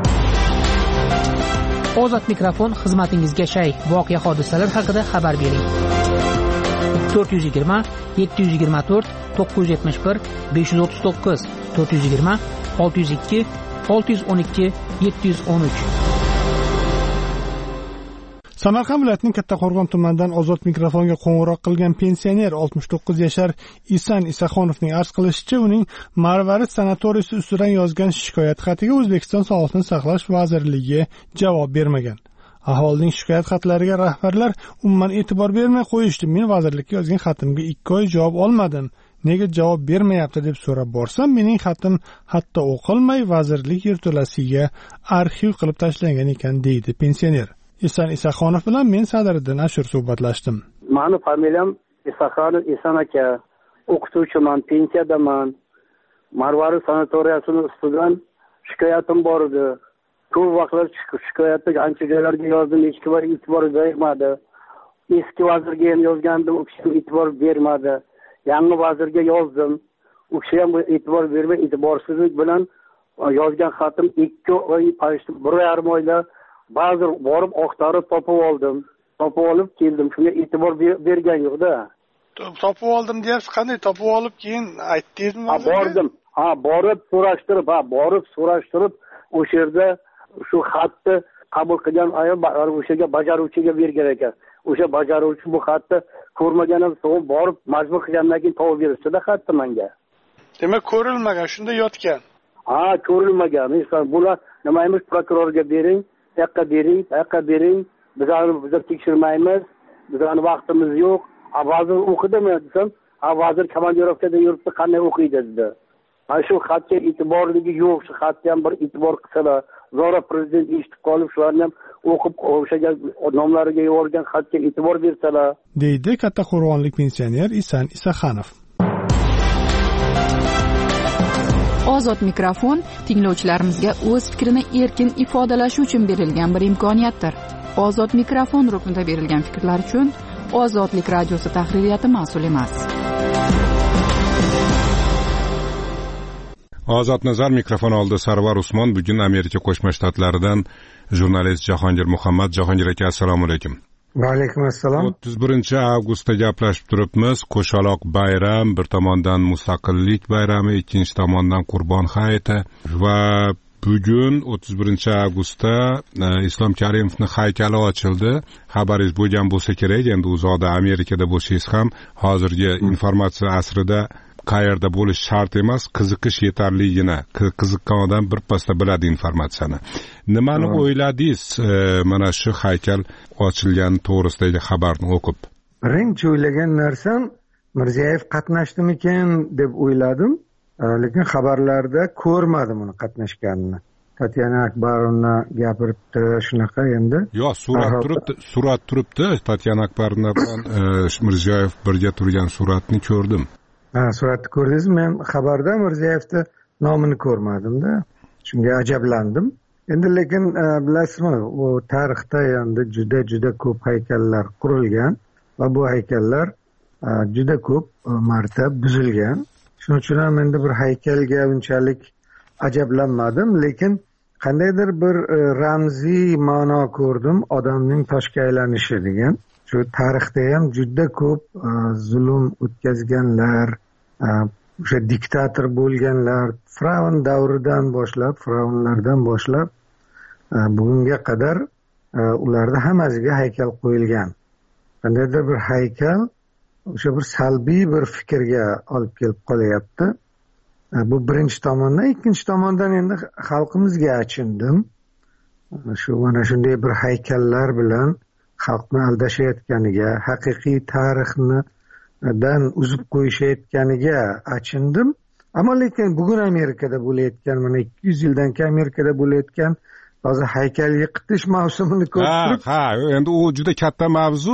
Ozod mikrofon xizmatingizga shay. Voqea hodisalar haqida xabar bering. 420 724 971 539 420 602 612 713. Samarqand viloyatining Kattaqo'rg'on tumanidan Ozod mikrofonga qo'ng'iroq qilgan pensioner 69 yashar Isan Isaxonovning arz qilishicha, uning Marvarid sanatoriysi ustidan yozgan shikoyat xatiga O'zbekiston Sog'liqni saqlash vazirligi javob bermagan. Aholining shikoyat xatlariga rahbarlar umuman e'tibor bermay qo'yishdi. Men vazirlikka yozgan xatimga 2 oy javob olmadim. Nega javob bermayapti deb so'rab borsam, mening xatim hatto o'qilmay vazirlik yerto'lasiga arxiv qilib tashlangan ekan, deydi pensioner. Isan Isaxonov bilan men Sadriddin Ashur suhbatlashdim. Mani familiyam Isaxonov Isan aka. O'qituvchiman, pensiyadaman. Marvarid sanatoriyasini ustidan shikoyatim bor edi. Ko'p vaqtlar shikoyatni ancha joylarga yozdim, hech kim e'tibor bermadi. Eski vazirga ham yozgandim, u kishi e'tibor bermadi. Yangi vazirga yozdim, u kishi ham e'tibor bermay, e'tiborsizlik bilan yozgan xatim 2 oy, 1,5 oyda ba'zi borib oqtarib topib oldim. Topib olib keldim. Shunga e'tibor bergan yo'q-da. Topib oldim deyapsiz, qanday topib olib keyin aytdingizmi? Bordim. Borib so'rashtirib o'sha yerda shu xatni qabul qilgan ayol o'shaga bajaruvchiga bergan ekan. O'sha bajaruvchi bu xatni ko'rmaganim so'ng borib majbur qilgandan keyin topib berishdi-da xatni menga. Demak, ko'rilmagan, shunda yotgan. Ha, ko'rilmagan. Misol bular nima emish, prokurorga bering, yoqqa bering, yoqqa bering. Biz tekshirmaymiz. Bizning vaqtimiz yo'q. Vazir o'qidimi desam, vazir komandirovkada yuribdi, qanday o'qiydi dedi. Mana shu xatga e'tiborligi yo'q, shu xatga ham bir e'tibor qilsalar. Zora prezident eshitib qolib, shularni ham o'qib o'shaga nomlariga yuborgan xatga e'tibor bersalar, deydi katta qo'rg'onlik pensioner Isan Isaxonov. Ozod mikrofon tinglovchilarimizga o'z fikrini erkin ifodalashi uchun berilgan bir imkoniyatdir. Ozod mikrofon ruknida berilgan fikrlar uchun Ozodlik radiosi tahririyati mas'ul emas. Ozod nazar mikrofon oldi Sarvar Usmon. Bugun Amerika Qo'shma Shtatlaridan jurnalist Jahongir Muhammad. Jahongir aka, assalomu alaykum. Va alaykum assalom. 31-avgustda gaplashib turibmiz. Qo'shaloq bayram, bir tomondan mustaqillik bayrami, ikkinchi tomondan Qurbon hayiti va bugun 31-avgustda Islom Karimovning haykali ochildi. Xabaringiz bo'lgan bo'lsa kerak. Endi uzoqda Amerikada bo'lsangiz ham hozirgi informatsiya asrida qayerda bo'lish shart emas, qiziqish yetarligina. Qiziqqan odam birpasda biladi informatsiyani. Nimani o'yladingiz mana shu haykal ochilgani to'g'risidagi xabarni o'qib? Birinchi o'ylagan narsam Mirziyoyev qatnashdimikan deb o'yladim, lekin xabarlarda ko'rmadim uni qatnashganini. Tatyana Akbarovna gapiribdi shunaqa endi. Yo'q, surat turibdi. Tatyana Akbarovna bilan Mirziyoyev birga turgan suratni ko'rdim. Suratni ko'rdingizmi? Men xabarda Mirziyoyevni nomini ko'rmadim-da. Shunga ajablandim. Endi lekin bilasizmi, u tarixda endi juda ko'p haykallar qurilgan va bu haykallar juda ko'p marta buzilgan. Shuning uchun ham endi bir haykalga unchalik ajablanmadim, lekin qandaydir bir ramziy ma'no ko'rdim, odamning toshga aylanishi degan. Shu tarixda ham juda ko'p zulm o'tkazganlar, o'sha diktator bo'lganlar, Firavn davridan boshlab bugunga qadar ularda hammasiga haykal qo'yilgan. Qandaydir bir haykal o'sha bir salbiy bir fikrga olib kelib qolyapti. Bu birinchi tomondan, ikkinchi tomondan endi xalqimizga achindim. Mana shunday bir haykallar bilan xalqni aldashayotganiga, haqiqiy tarixni dan uzib qo'yishayotganiga achindim. Ammo lekin bugun Amerikada bo'layotgan, mana 200 yildan keyin Amerikada bo'layotgan hozir haykal yiqitish mavsumini ko'rib turib, endi u juda katta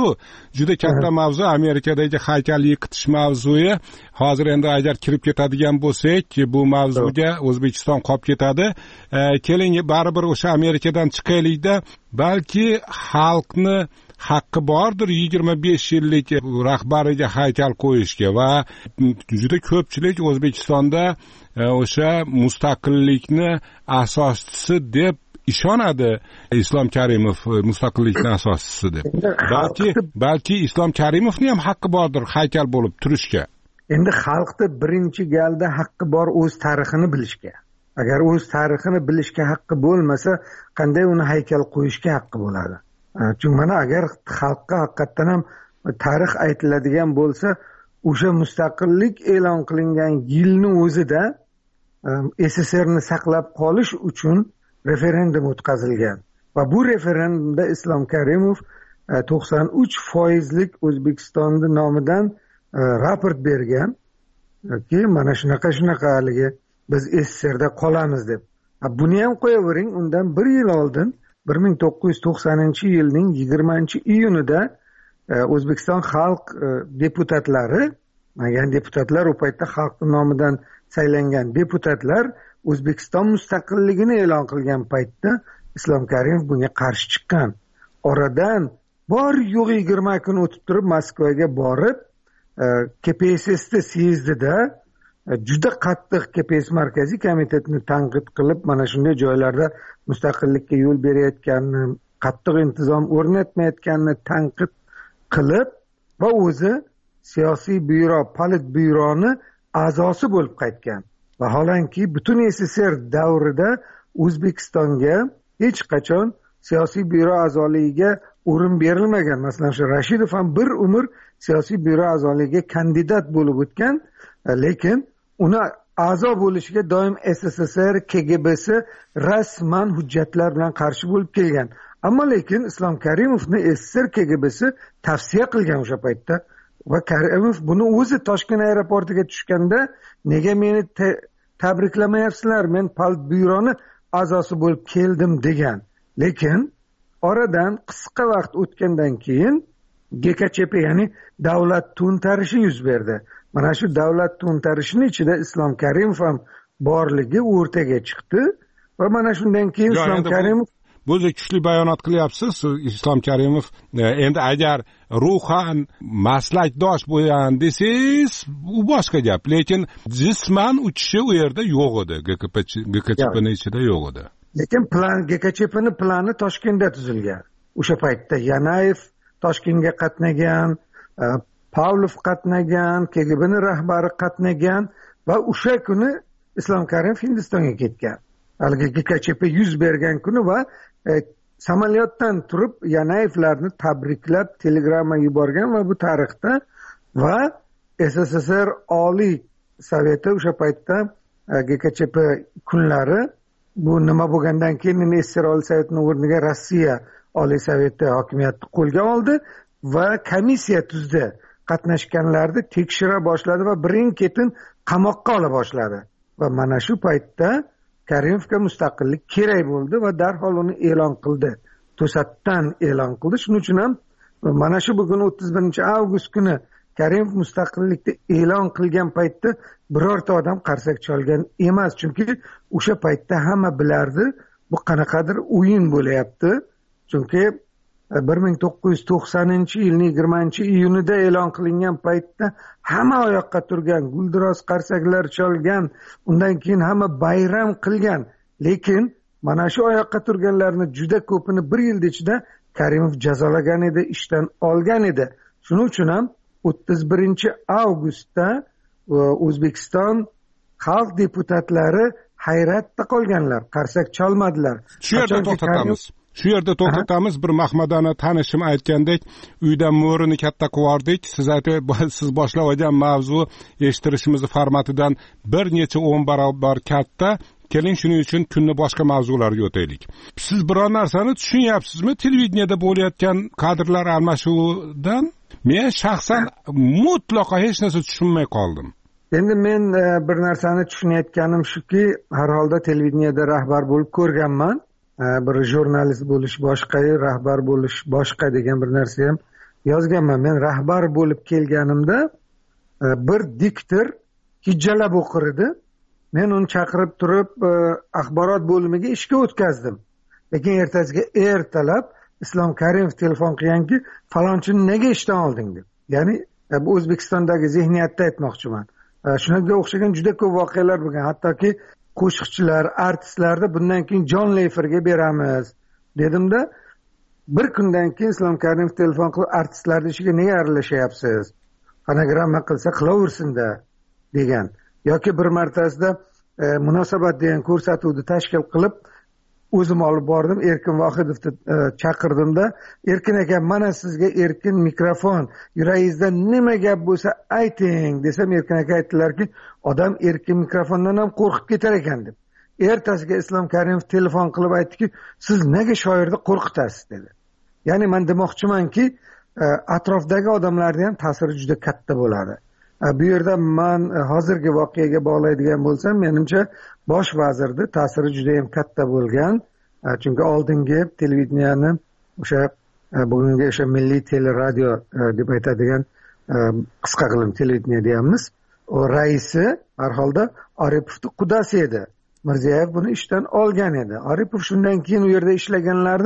mavzu, Amerikadagi haykal yiqitish mavzusi. Hozir endi agar kirib ketadigan bo'lsak, bu mavzuga O'zbekiston qolib ketadi. Keling, baribir o'sha Amerikadan chiqaylik-da, balki xalqni haqqi bordir 25 yillik rahbariga haykal qo'yishga va juda ko'pchilik O'zbekistonda o'sha mustaqillikni asoschisi deb ishonadi. Islom Karimov mustaqillikning asoschisi deb. Balki Islom Karimovning ham haqqi bordir haykal bo'lib turishga. Endi xalqda birinchi galda haqqi bor o'z tarixini bilishga. Agar o'z tarixini bilishga haqqi bo'lmasa, qanday uni haykal qo'yishga haqqi bo'ladi? Chunki mana agar xalqqa haqiqatan ham tarix aytiladigan bo'lsa, o'sha mustaqillik e'lon qilingan yilni o'zida SSRni saqlab qolish uchun referendum o'tkazilgan va bu referendumda Islom Karimov 93% O'zbekistonning nomidan raport bergan ki mana shunaqa haligi biz SSRda qolamiz deb. Buni ham qo'yavering, undan 1 yil oldin 1990-yilning 20-iyunida O'zbekiston xalq deputatlari, deputatlar u paytda xalqning nomidan saylangan deputatlar O'zbekiston mustaqilligini e'lon qilgan paytda Islom Karimov bunga qarshi chiqqan. Oradan bor yo'q 20 kun o'tib turib Moskvaga borib, KPSSda syezdida juda qattiq KPSS markaziy komitetini tanqid qilib, mana shunday joylarda mustaqillikka yo'l berayotganini, qattiq intizom o'rnatmayotganini tanqid qilib va o'zi siyosiy byuro, politbyuroni a'zosi bo'lib qaytgan. Vaholanki butun SSR davrida O'zbekistonga hech qachon siyosiy byuro a'zoligiga o'rin berilmagan. Masalan, shu Rashidov ham bir umr siyosiy byuro a'zoligiga kandidat bo'lib o'tgan, lekin uni a'zo bo'lishiga doim SSSR, KGBsi rasman hujjatlar bilan qarshi bo'lib kelgan. Ammo lekin Islom Karimovni SSR KGBsi tavsiya qilgan o'sha paytda va Karimov buni o'zi Toshkent aeroportiga tushganda nega meni tabriklamayapsizlar, men politbyuroni a'zosi bo'lib keldim degan. Lekin oradan qisqa vaqt o'tgandan keyin GKChP, ya'ni davlat to'ntarishi yuz berdi. Mana shu davlat to'ntarishining ichida Islom Karimov ham borligi o'rtaga chiqdi va mana shundan keyin Islom Karimov bu kuchli bayonot qilyapsiz. Islom Karimov endi agar ruhan maslakdosh bo'lgan desangiz u boshqa gap, lekin jisman uchishi u yerda yo'q edi, GKChPning ichida yo'q edi. Lekin GKChPni plani Toshkentda tuzilgan. O'sha paytda Yanayev Toshkentga qatnagan, Pavlov qatnagan, KGBning rahbari qatnagan va o'sha kuni Islom Karimov Hindistonga ketgan. Haligi GKChP yuz bergan kuni va samolyotdan turib Yanayevlarni tabriklab telegramma yuborgan va bu tarixda va SSSR Oliy Soveti o'sha paytda GKChP kunlari bu nima bo'lgandan keyin SSR Oliy Sovetining o'rniga Rossiya Oliy Soveti hokimiyatni qo'lga oldi va komissiya tuzdi. Qatnashganlarni tekshira boshladi va birin-ketin qamoqqa ola boshladi. Va mana shu paytda Karimovga mustaqillik kerak bo'ldi va darhol uni e'lon qildi. To'satdan e'lon qildi. Shuning uchun ham mana shu bugun 31-avgust kuni Karimov mustaqillikni e'lon qilgan paytda birorta odam qarsak chalgan emas. Chunki o'sha paytda hamma bilardi, bu qanaqadir o'yin bo'layapti. Chunki 1990-yilning 20-iyunida e'lon qilingan paytda hamma oyoqqa turgan, guldiroz qarsaklar chalgan, undan keyin hamma bayram qilgan. Lekin mana shu oyoqqa turganlarni juda ko'pini bir yil ichida Karimov jazolagan edi, ishdan olgan edi. Shuning uchun ham 31-avgustda O'zbekiston xalq deputatlari hayratda qolganlar, qarsak chalmadilar. Shu yerda to'xtatamiz. Bir Mahmadona tanishim aytgandek, uydan mo'rini katta qildik. Siz boshlab olgan mavzu eshittirishimiz formatidan bir necha 10 barobar katta. Keling, shuning uchun kunni boshqa mavzularga o'taylik. Siz biror narsani tushunyapsizmi? Televideniyada bo'layotgan kadrlar almashuvidan men shaxsan mutlaqo hech narsa tushunmay qoldim. Endi men bir narsani tushunayotganim shuki, har holda televideniyada rahbar bo'lib ko'rganman. Bir jurnalist bo'lish boshqa, rahbar bo'lish boshqa degan bir narsa ham yozganman. Men rahbar bo'lib kelganimda bir diktor hijjalab o'qir edi. Men uni chaqirib turib axborot bo'limiga ishga o'tkazdim. Lekin ertasiga ertalab Islom Karimov telefon qilganki, falonchini nega ishdan olding deb. Ya'ni bu O'zbekistondagi zihniyatda aytmoqchiman. Shunga o'xshagan juda ko'p voqealar bo'lgan. Hattoki qo'shiqchilar, artistlarni bundan keyin jonli efirga beramiz dedimda, bir kundan keyin Islom Karimov telefon qilib, artistlarning ishiga nega aralashyapsiz? Fonogramma qilsa qilaversin-da degan. Yoki bir martasida munosabat degan ko'rsatuvni tashkil qilib o'zim olib bordim, Erkin Vohidovni chaqirdimda, Erkin aka, mana sizga erkin mikrofon, yuragingizda nima gap bo'lsa ayting desam, Erkin aka aytdilarki, odam erkin mikrofondan ham qo'rqib ketar ekan deb. Ertasiga Islom Karimov telefon qilib aytdiki, siz nega shoirni qo'rqitasiz dedi. Ya'ni men demoqchimanki, atrofdagi odamlarning ham ta'siri juda katta bo'ladi. Bu yerda men hozirgi voqeaga bog'laydigan bo'lsam, menimcha bosh vazirning ta'siri juda ham katta bo'lgan. Chunki oldingi televideniyani o'sha bugungi o'sha milliy teleradio deb aytadigan qisqa qilib televideniya deyamiz. O raisi har holda Oripovning qudasi edi. Mirziyoyev buni ishdan olgan edi. Oripov shundan keyin u yerda ishlaganlarni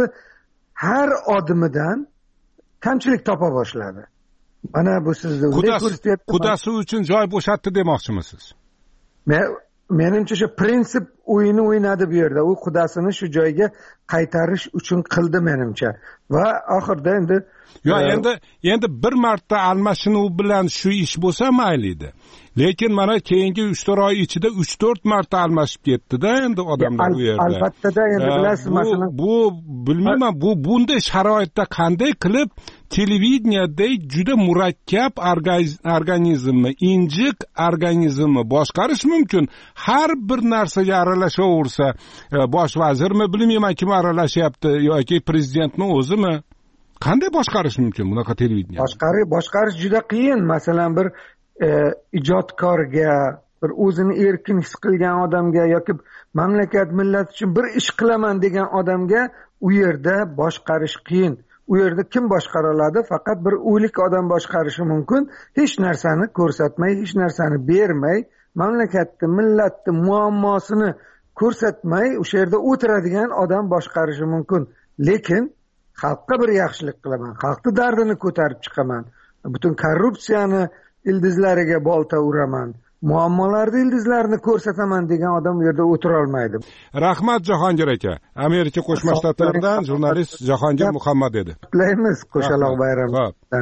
har odimidan kamchilik topa boshladi. Mana bu sizni qudasi uchun joy bo'shatdi demoqchimisiz? menimcha shu prinsip o'yini o'ynadi bu yerda. U qudasini shu joyga qaytarish uchun qildi menimcha. Va oxirida endi bir marta almashinuv bilan shu ish bo'lsa mayli edi. Lekin mana keyingi 3-4 oy ichida 3-4 marta almashib ketdi-da endi odamlar u yerda. Albatta endi bilasiz masalan bu bilmayman, bu bunday sharoitda qanday qilib televideniyada juda murakkab organizmni, injiq organizmni boshqarish mumkin. Har bir narsaga aralashaversa, bosh vazirmi, bilmayman kim aralashyapti yoki prezidentni o'zimi? Qanday boshqarish mumkin bunaqa televideniya? Boshqarish juda qiyin. Masalan bir ijodkorga, bir o'zini erkin his qilgan odamga yoki mamlakat millat uchun bir ish qilaman degan odamga u yerda boshqarish qiyin. U yerda kim boshqara oladi? Faqat bir o'lik odam boshqarishi mumkin. Hech narsani ko'rsatmay, hech narsani bermay, mamlakatni, millatni muammosini ko'rsatmay o'sha yerda o'tiradigan odam boshqarishi mumkin. Lekin xalqqa bir yaxshilik qilaman, xalqni dardini ko'tarib chiqaman, butun korrupsiyani ildizlariga bolta uraman, muammolarni ildizlarini ko'rsataman degan odam u yerda o'tira olmaydi. Rahmat Jahongir aka. Amerika Qo'shma Shtatlaridan jurnalist Jahongir Muhammad edi. Qutlaymiz qo'shaloq bayramidan.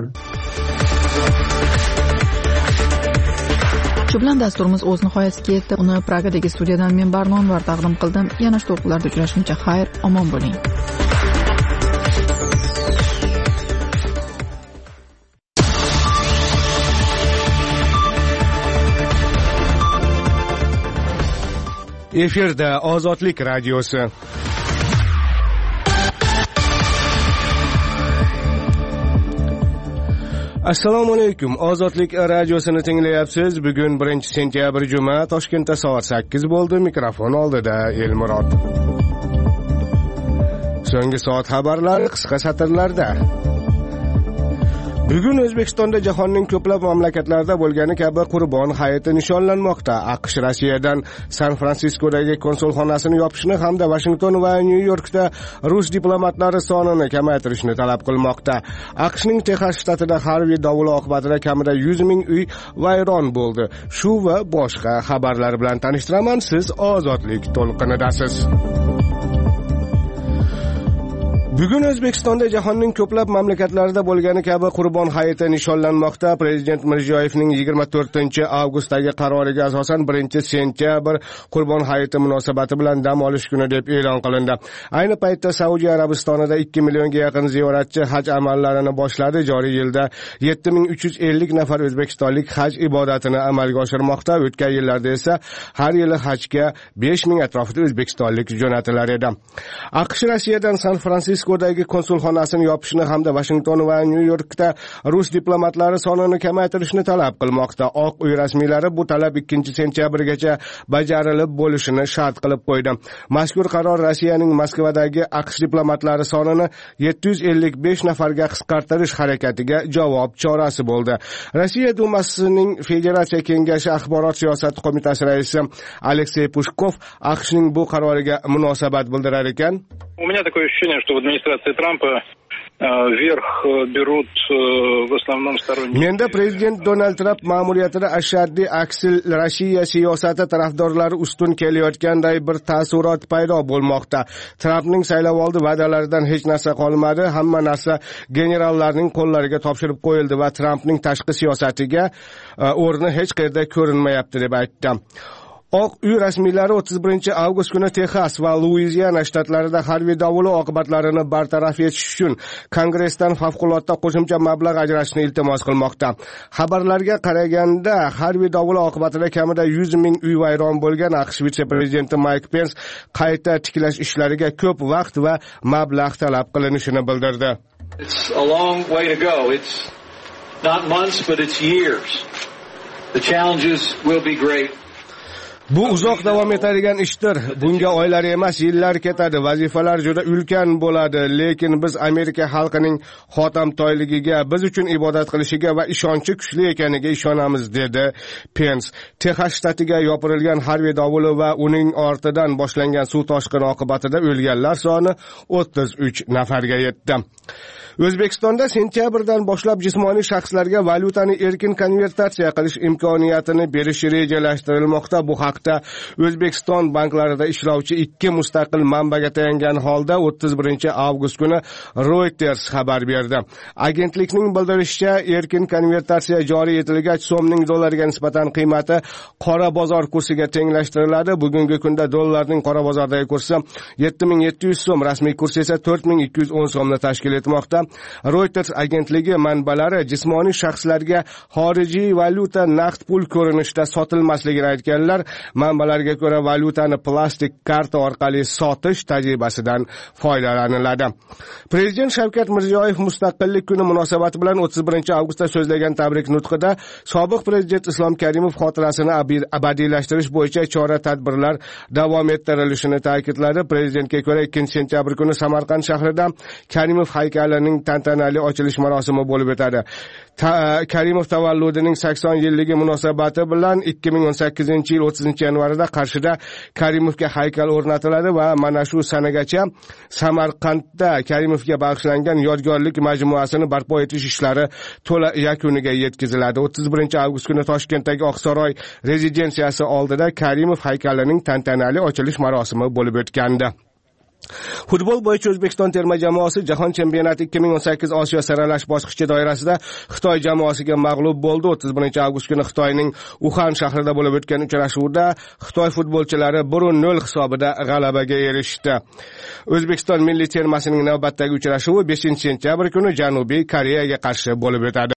Shu bilan dasturimiz o'z nihoyasiga yetdi. Uni Pragadagi studiyadan men Barnonvar taqdim qildim. Yana shu to'qqilarda uchrashguncha xayr, omon bo'ling. Efirda Ozodlik radiosi. Assalomu alaykum. Ozodlik radiosini tinglayapsiz. Bugun 1-sentyabr juma, Toshkentda soat 8 bo'ldi. Mikrofon oldida Elmurod. So'nggi soat xabarlari qisqa satrlarda. Bugun O'zbekistonda jahonning ko'plab mamlakatlarida bo'lgani kabi Qurbon hayiti nishonlanmoqda. AQSh Rossiyadan San-Fransiskodagi konsulxonasini yopishni hamda Washington va Nyu-Yorkda rus diplomatlari sonini kamaytirishni talab qilmoqda. AQShning Texas shtatida harbiy dovul oqibatida kamida 100 ming uy vayron bo'ldi. Shu va boshqa xabarlar bilan tanishtiraman. Siz Ozodlik to'lqinidasiz. Bugun O'zbekistonda jahonning ko'plab mamlakatlarida bo'lgani kabi Qurbon hayiti nishonlanmoqda. Prezident Mirziyoyevning 24-avgustdagi qaroriga asosan 1-sentyabr Qurbon hayiti munosabati bilan dam olish kuni deb e'lon qilindi. Ayni paytda Saudiya Arabistonida 2 millionga yaqin ziyoratchi haj amallarini boshladi. Joriy yilda 7350 nafar o'zbekistonlik haj ibodatini amalga oshirmoqda. O'tgan yillarda esa har yili hajga 5000 atrofida o'zbekistonlik jo'natilar edi. AQSh Rossiyadan San-Fransiskodagi konsulxonasini yopishni hamda Washington va Nyu-Yorkda rus diplomatlari sonini kamaytirishni talab qilmoqda. Oq uy rasmiylari bu talab 2-sentyabrgacha bajarilib bo'lishini shart qilib qo'ydi. Mazkur qaror Rossiyaning Moskvadagi AQSh diplomatlari sonini 755 nafarga qisqartirish harakatiga javob chorasi bo'ldi. Rossiya Dumasining Federatsiya kengashi axborot siyosati qo'mitasi raisi Aleksey Pushkov AQShning bu qaroriga munosabat bildirar ekan. У меня такое ощущение, что в администрации Трампа вверх берут в основном сторонники. Menda prezident Donald Trump ma'muriyatida ashaddiy aksil Rossiya siyosati tarafdorlari ustun kelayotganday bir taassurot paydo bo'lmoqda. Trumpning saylovoldi va'dalaridan hech narsa qolmadi. Hamma narsa generallarning qo'llariga topshirib qo'yildi va Trumpning tashqi siyosatiga o'rni hech qayerda ko'rinmayapti deb aytdi. Oq uy rasmiylari 31-avgust kuni Texas va Luiziana shtatlarida harbiy dovul oqibatlarini bartaraf etish uchun Kongressdan favqulodda qo'shimcha mablag' ajratishni iltimos qilmoqda. Xabarlarga qaraganda, harbiy dovul oqibatida kamida 100 ming uy vayron bo'lgan. AQSh vitse-prezidenti Mike Pence qayta tiklash ishlariga ko'p vaqt va mablag' talab qilinishini bildirdi. It's a long way to go. It's not months, but it's years. The challenges will be great. Bu uzoq davom etadigan ishdir. Bunga oylar emas, yillar ketadi. Vazifalar juda ulkan bo'ladi, lekin biz Amerika xalqining xotamtoyligiga, biz uchun ibodat qilishiga va ishonchi kuchli ekaniga ishonamiz, dedi Pence. Texas shtatiga yopirilgan harbiy dovuli va uning ortidan boshlangan suv toshqini oqibatida o'lganlar soni 33 nafarga yetdi. O'zbekistonda sentyabrdan boshlab jismoniy shaxslarga valyutani erkin konvertatsiya qilish imkoniyatini berish rejalashtirilmoqda. Bu haqda haqda O'zbekiston banklarida ishlovchi ikki mustaqil manbaga tayangan holda 31 avgust kuni Reuters xabar berdi. Agentlikning bildirishicha, erkin konvertatsiya joriy etilgach, so'mning dollarga nisbatan qiymati qora bozor kursiga tenglashtiriladi. Bugungi kunda dollarning qora bozordagi kursi 7700 so'm, rasmiy kurs esa 4210 so'mni tashkil etmoqda. Reuters agentligi manbalari jismoniy shaxslarga xorijiy valyuta naqd pul ko'rinishida sotilmasligini aytganlar. Manbalarga ko'ra, valyutani plastik karta orqali sotish tajribasidan foydalaniladi. Prezident Shavkat Mirziyoyev Mustaqillik kuni munosabati bilan 31 avgustda so'zlagan tabrik nutqida sobiq prezident Islom Karimov xotirasini abadiylashtirish bo'yicha chora-tadbirlar davom ettirilishini ta'kidladi. Prezidentga ko'ra 2 sentyabr kuni Samarqand shahrida Karimov haykalining tantanali ochilish marosimi bo'lib o'tadi. Karimov tavalludining 80 yilligi munosabati bilan 2018-yil 30-yanvarida Qarshida Karimovga haykal o'rnatiladi va mana shu sanagacha Samarqandda Karimovga bag'ishlangan yodgorlik majmuasini barpo etish ishlari to'la yakuniga yetkaziladi. 31 avgust kuni Toshkentdagi Oqsaroy rezidensiyasi oldida Karimov haykalining tantanali ochilish marosimi bo'lib o'tgandi. Futbol bo'yicha O'zbekiston terma jamoasi Jahon chempionati 2018 Osiyo saralash bosqichi doirasida Xitoy jamoasiga mag'lub bo'ldi. 31 avgust kuni Xitoyning Uxan shahrida bo'lib o'tgan uchrashuvda Xitoy futbolchilari 1-0 hisobida g'alabaga erishdi. O'zbekiston milliy termasining navbatdagi uchrashuvi 5-sentyabr kuni Janubiy Koreyaga qarshi bo'lib o'tadi.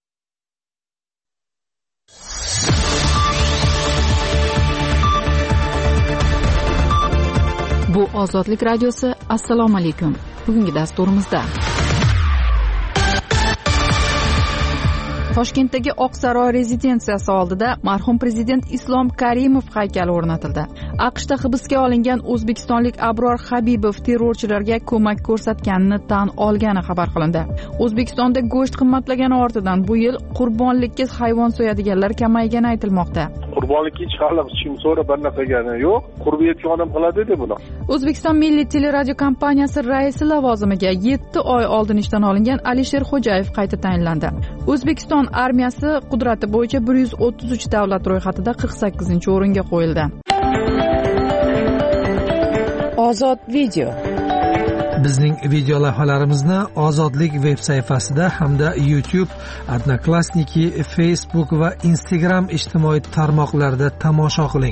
Bu Ozodlik radiosi. Assalomu alaykum. Bugungi dasturimizda Toshkentdagi Oqsaroy rezidensiyasi oldida marhum prezident Islom Karimov haykali o'rnatildi. AQShda hibsga olingan o'zbekistonlik Abror Habibov terrorchilarga ko'mak ko'rsatganini tan olgani xabar qilindi. O'zbekistonda go'sht qimmatlagani ortidan bu yil qurbonlikka hayvon so'yadiganlar kamaygani aytilmoqda. Qurbonlikka hech hali kim so'ra bir nafagani yo'q. Qurbi yetgan odam qiladi-da buni. O'zbekiston Milliy teleradio kompaniyasi raisi lavozimiga 7 oy oldin ishdan olingan Alisher Xo'jayev qayta tayinlandi. O'zbekiston armiyasi qudrati bo'yicha 133 davlat ro'yxatida 48-o'ringa qo'yildi. Ozod video. Bizning video lavhalarimizni Ozodlik veb sayfasida hamda YouTube, Odnoklassniki, Facebook va Instagram ijtimoiy tarmoqlarida tomosha qiling.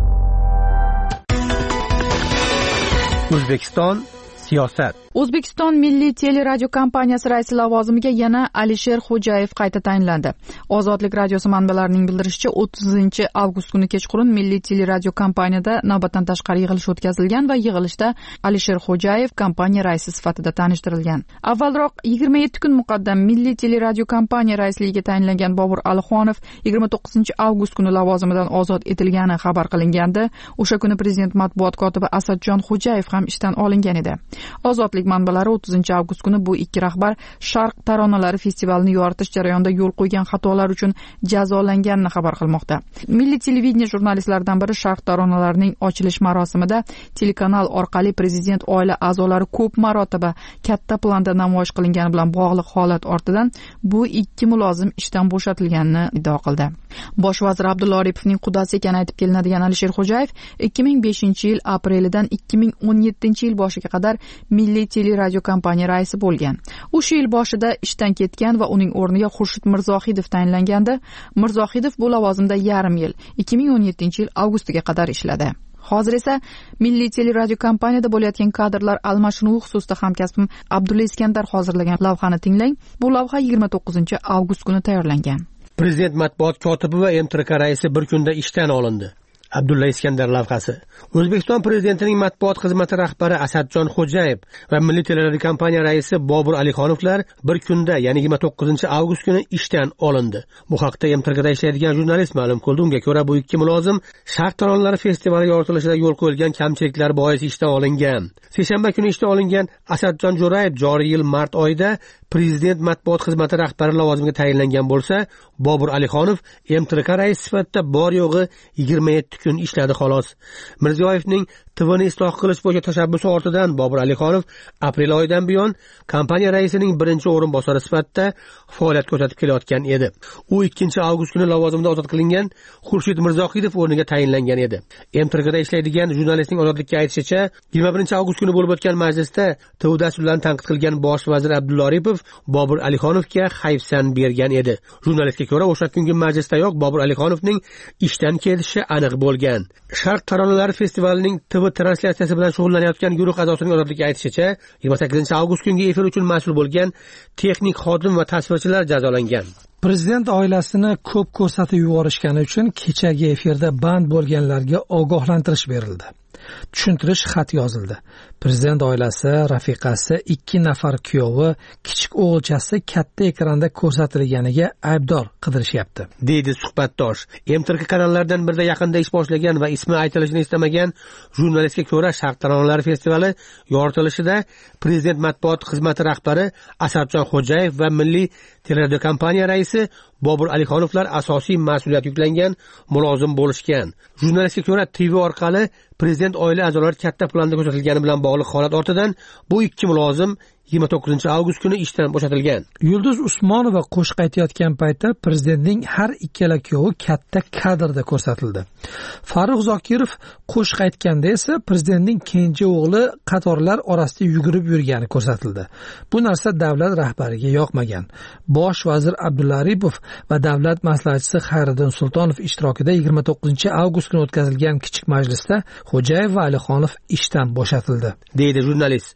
O'zbekiston siyosat. O'zbekiston Milliy teleradio kompaniyasi raisi lavozimiga yana Alisher Xo'jayev qayta tayinlandi. Ozodlik radiosi manbalarining bildirishicha, 30 avgust kuni kechqurun Milliy teleradio kompaniyada navbatdan tashqari yig'ilish o'tkazilgan va yig'ilishda Alisher Xo'jayev kompaniya raisi sifatida tanishtirilgan. Avvalroq 27 kun muqaddam Milliy teleradio kompaniya raisligiga tayinlangan Bobur Alixonov 29 avgust kuni lavozimidan ozod etilgani xabar qilingandi. O'sha kuni prezident matbuot kotibi Asadjon Xo'jayev ham ishdan olingan edi. Ozodlik manbalari 30 avgust kuni bu ikki rahbar Sharq taronalari festivalini yoritish jarayonida yo'l qo'ygan xatolar uchun jazolanganini xabar qilmoqda. Milliy televideniya jurnalistlaridan biri Sharq taronalarining ochilish marosimida telekanal orqali prezident oila a'zolari ko'p marotaba katta planda namoyish qilingani bilan bog'liq holat ortidan bu ikki mulozim ishdan bo'shatilganini iddao qildi. Bosh vazir Abdulla Oripovning qudasi ekani aytib kelinadigan Alisher Xo'jayev 2005-yil aprelidan 2017-yil boshiga qadar Milliy teleradio kompaniya raisi bo'lgan. U shu yil boshida ishdan ketgan va uning o'rniga Xurshid Mirzohidov tayinlangandi. Mirzohidov bu lavozimda yarim yil, 2017-yil avgustiga qadar ishladi. Hozir esa Milliy teleradio kompaniyada bo'layotgan kadrlar almashinuvi xususida hamkasbim Abdulla Iskandar hozirlagan lavhani tinglang. Bu lavha 29 avgust kuni tayyorlangan. Prezident matbuot kotibi va MTRK raisi bir kunda ishdan olindi. Abdulla Iskandar lavhasi. O'zbekiston prezidentining matbuot xizmati rahbari Asadjon Xo'jayev va Milliy teleradio kompaniya raisi Bobur Alixonovlar bir kunda, ya'ni 29 avgust kuni ishdan olindi. Bu haqda MTRKda ishlaydigan jurnalist ma'lum qildi. Unga ko'ra, bu ikki mulozim Sharq taronalari festivali yoritilishida yo'l qo'yilgan kamchiliklar bois ishdan olingan. Seshanba kuni ishdan olingan Asadjon Jo'rayev joriy yil mart oyida prezident matbuot xizmati rahbari lavozimiga tayinlangan bo'lsa, Bobur Alixonov MTRK raisi sifatida bor yo'g'i 27 kun ishladi xolos. Mirziyoyevning TVni isloh qilish bo'yicha tashabbusi ortidan Bobur Alixonov aprel oyidan buyon kompaniya raisining birinchi o'rinbosari sifatida faoliyat ko'rsatib kelayotgan edi. U 2 avgust kuni lavozimidan ozod qilingan Xurshid Mirzoqidov o'rniga tayinlangan edi. MTRKda ishlaydigan jurnalistning ozodlikka aytishicha, 21 avgust kuni bo'lib o'tgan majlisda TV dasturlarini tanqid qilgan bosh vazir Abdulla Aripov Bobur Alixonovga hayfsan bergan edi. Jurnalistga ko'ra, o'sha kungi majlisdayoq Bobur Alixonovning ishdan ketishi aniq bo'lgan. Sharq taronalari festivalining TV translyatsiyasi bilan shug'ullanayotgan guruh a'zosining ozodlikka aytishicha, 28 avgust kungi efir uchun mas'ul bo'lgan texnik xodim va tasvirchilar jazolangan. Prezident oilasini ko'p ko'rsatib yuborishgani uchun kechagi efirda band bo'lganlarga ogohlantirish berildi. Tushuntirish xat yozildi. Prezident oilasi, rafiqasi, 2 nafar kuyovi, kichik o'g'ilchasi katta ekranda ko'rsatilganiga aybdor qidirishyapti, deydi suhbatdosh. MTRK kanallaridan birida yaqinda ish boshlagan va ismi aytilishini istamagan jurnalistga ko'ra, Sharq taronalari festivali yoritilishida prezident matbuot xizmati rahbari Asadjon Xo'jayev va milliy teleradiokompaniya raisi Bobur Alixonovlar asosiy mas'uliyat yuklangan mulozim bo'lishgan. Jurnalistga ko'ra, TV orqali prezident oila a'zolari katta planda ko'rsatilgani bilan bog'liq holat ortidan bu 2 mulozim 29 avgust kuni ishdan bo'shatilgan. Yulduz Usmonova qo'shiq aytayotgan paytda prezidentning har ikkala kuyovi katta kadrda ko'rsatildi. Farruh Zokirov qo'shiq aytganda esa prezidentning kenja o'g'li qatorlar orasida yugurib yurgani ko'rsatildi. Bu narsa davlat rahbariga yoqmagan. Bosh vazir Abdulla Aripov va davlat maslahatchisi Xayriddin Sultonov ishtirokida 29 avgust kuni o'tkazilgan kichik majlisda Xo'jayev va Alixonov ishdan bo'shatildi, deydi jurnalist.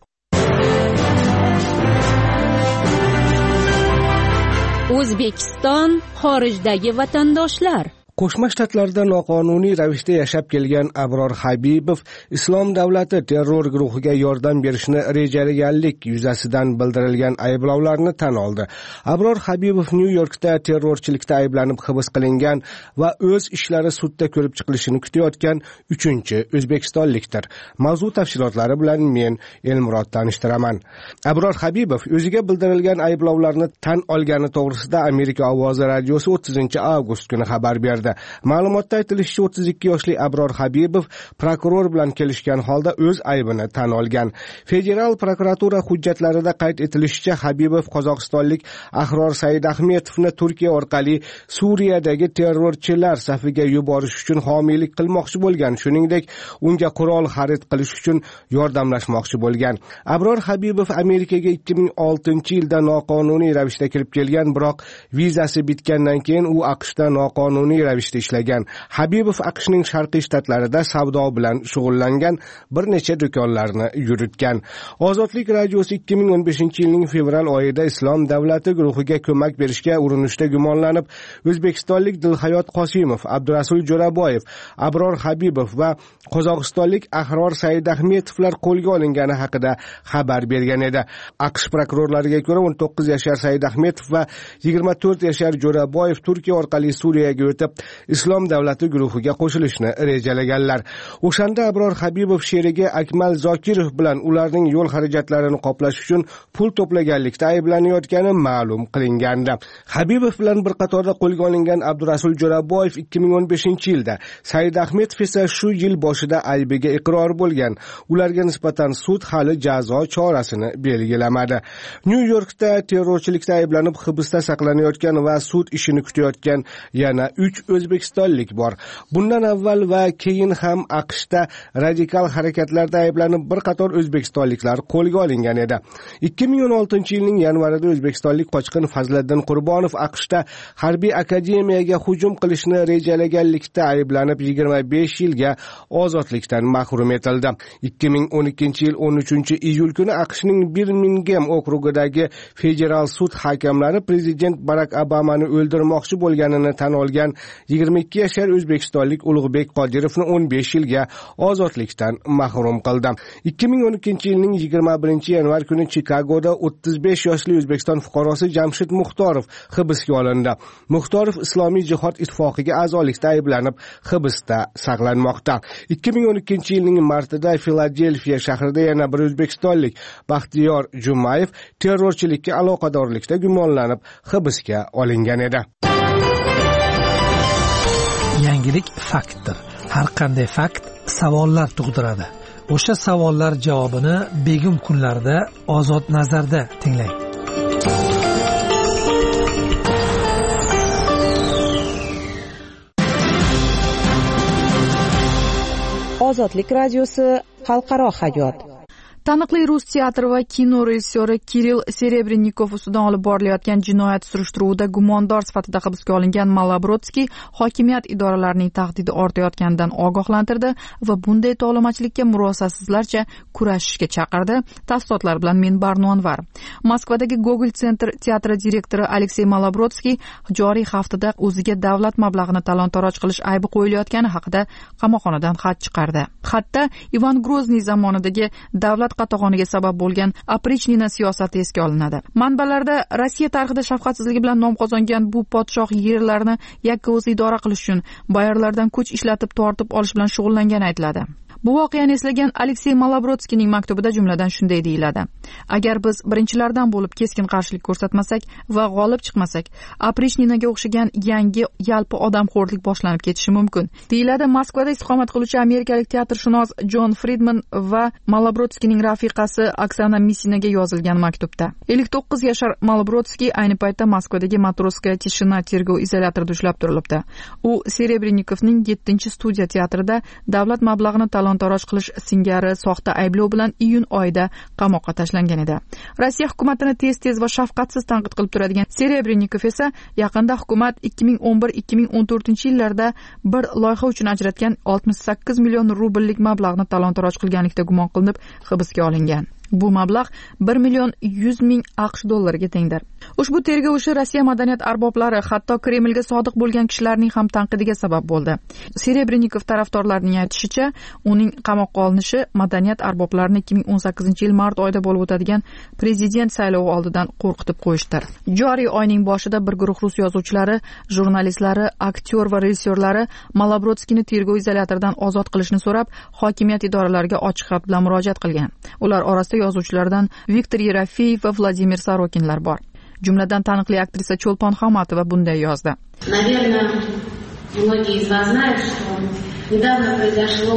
O'zbekiston xorijdagi vatandoshlar. Qo'shma Shtatlarda noqonuniy ravishda yashab kelgan Abror Habibov Islom davlati terror guruhiga yordam berishni rejalaganlik yuzasidan bildirilgan ayblovlarni tan oldi. Abror Habibov Nyu-Yorkda terrorchilikda ayblanib hibs qilingan va o'z ishlari sudda ko'rib chiqilishini kutayotgan 3-o'zbekistonlikdir. Mavzu tafsilotlari bilan men Elmurod tanishtiraman. Abror Habibov o'ziga bildirilgan ayblovlarni tan olgani to'g'risida Amerika ovozi radiosi 30-avgust kuni xabar berdi. Ma'lumotda aytilishicha, 32 yoshli Abror Habibov prokuror bilan kelishgan holda o'z aybini tan olgan. Federal prokuratura hujjatlarida qayd etilishicha, Habibov qozog'istonlik Ahror Saidahmetovni Turkiya orqali Suriyadagi terrorchilar safiga yuborish uchun homiylik qilmoqchi bo'lgan, shuningdek, unga qurol xarid qilish uchun yordamlashmoqchi bo'lgan. Abror Habibov Amerikaga 2006-yilda noqonuniy ravishda kirib kelgan, biroq vizasi bitgandan keyin u AQShda noqonuniy ravishda ishlagan. Habibov AQShning sharqiy shtatlarida savdo bilan shug'ullangan, bir necha do'konlarni yuritgan. Ozodlik radiosi 2015-yilning fevral oyida Islom davlati guruhiga ko'mak berishga urinishda gumonlanib, o'zbekistonlik Dilhayot Qosimov, Abdurasul Jo'raboyev, Abror Habibov va qozog'istonlik Ahror Saidahmetovlar qo'lga olingani haqida xabar bergan edi. AQSh prokurorlariga ko'ra, 19 yashar Saidahmetov va 24 yashar Jo'raboyev Turkiya orqali Suriyaga o'tib Islom davlati guruhiga qo'shilishni rejalaganlar. O'shanda Abror Habibov sherigi Akmal Zokirov bilan ularning yo'l xarajatlarini qoplash uchun pul to'plaganlikda ayblanayotgani ma'lum qilingandi. Habibov bilan bir qatorda qo'lga olingan Abdurasul Jo'raboyev 2015-yilda, Saidahmetov esa shu yil boshida aybiga iqror bo'lgan. Ularga nisbatan sud hali jazo chorasini belgilamadi. Nyu-Yorkda terrorchilikda ayblanib hibsda saqlanayotgan va sud ishini kutayotgan yana 3 o'zbekistonlik bor. Bundan avval va keyin ham AQShda radikal harakatlarda ayblanib bir qator o'zbekistonliklar qo'lga olingan edi. 2016-yilning yanvarida o'zbekistonlik qochqin Fazliddin Qurbonov AQShda harbiy akademiyaga hujum qilishni rejalaganlikda ayblanib 25 yilga ozodlikdan mahrum etildi. 2012-yil 13-iyul kuni AQShning Birmingham okrugidagi federal sud hakamlari prezident Barak Obamani o'ldirmoqchi bo'lganini tan olgan 22 yashar o'zbekistonlik Ulug'bek Qodirovni 15 yilga ozodlikdan mahrum qildi. 2012-yilning 21-yanvar kuni Chikagoda 35 yoshli O'zbekiston fuqarosi Jamshid Muxtorov hibsga olindi. Muxtorov Islomiy jihod ittifoqiga a'zolikda ayblanib hibsda saqlanmoqda. 2012-yilning martida Filadelfiya shahrida yana bir o'zbekistonlik Baxtiyor Jumayev terrorchilikka aloqadorlikda gumonlanib hibsga olingan edi. Yangilik faktdir. har qanday fakt savollar tug'diradi. O'sha savollar javobini Begim kunlarda Ozod nazarda tinglang. Ozodlik radiosi xalqaro hayot. Taniqli rus teatri va kino rejissyori Kirill Serebrennikov ustidan olib borilayotgan jinoyat surishtiruvida gumondor sifatida hibsga olingan Malobrodskiy hokimiyat idoralarining tahdidi ortayotganidan ogohlantirdi va bunday tovlamachilikka murosasizlarcha kurashishga chaqirdi. Tafsilotlar bilan men Barno Anvar. Moskvadagi Gogol Center teatri direktori Aleksey Malobrodskiy joriy haftada o'ziga davlat mablag'ini talon-taroj qilish aybi qo'yilayotgani haqida qamoqxonadan xat chiqardi. Xatda Ivan Grozniy zamonidagi davlat qatag'oniga sabab bo'lgan Aprichnina siyosati esga olinadi. Manbalarda Rossiya tarixida shafqatsizligi bilan nom qozongan bu podshoh yerlarni yakka o'zi idora qilish uchun boyarlardan kuch ishlatib tortib olish bilan shug'ullangani aytiladi. Bu voqeani eslagan Aleksey Malobrodskiyning maktubida jumladan shunday deyiladi: agar biz birinchilardan bo'lib keskin qarshilik ko'rsatmasak va g'olib chiqmasak, Aprichninaga o'xshagan yangi yalpi odamxo'rlik boshlanib ketishi mumkin, deyiladi Moskvada istiqomat qiluvchi amerikalik teatrshunos Jon Friedman va Malobrodskiyning rafiqasi Oksana Misinaga yozilgan maktubda. 59 yashar Malobrodskiy ayni paytda Moskvadagi Matroskaya Tishina tergov izolyatorida ushlab turilibdi. U Serebrennikovning 7-studiya teatrida davlat mablag'ini talon-taroj qilish singari soxta ayblov bilan iyun oyida qamoqqa tashlangan edi. Rossiya hukumatini tez-tez va shafqatsiz tanqid qilib turadigan Serebrennikov esa yaqinda hukumat 2011-2014 yillarda bir loyiha uchun ajratgan 68 million rubllik mablag'ni talon-taroj qilganlikda gumon qilinib hibsga olingan. Bu mablag' 1 million 100 ming AQSh dollariga tengdir. Ushbu tergov ishi Rossiya madaniyat arboblari, hatto Kremlga sodiq bo'lgan kishilarning ham tanqidiga sabab bo'ldi. Serebrennikov tarafdorlarining aytishicha, uning qamoqqa olinishi madaniyat arboblarini 2018 yil mart oyida bo'lib o'tadigan prezident saylovi oldidan qo'rqitib qo'yishdir. Joriy oyning boshida bir guruh rus yozuvchilari, jurnalistlari, aktyor va rejissyorlari Malobrodskiyni tergov izolyatoridan ozod qilishni so'rab, hokimiyat idoralariga ochiq xat bilan murojaat qilgan. Ular orasida yozuvchilardan Viktor Yerofeyev va Vladimir Sorokinlar bor. Jumladan taniqli aktrisa Cho'lpon Xamatova bunday yozdi: Наверное, многие из вас знают, что недавно произошло,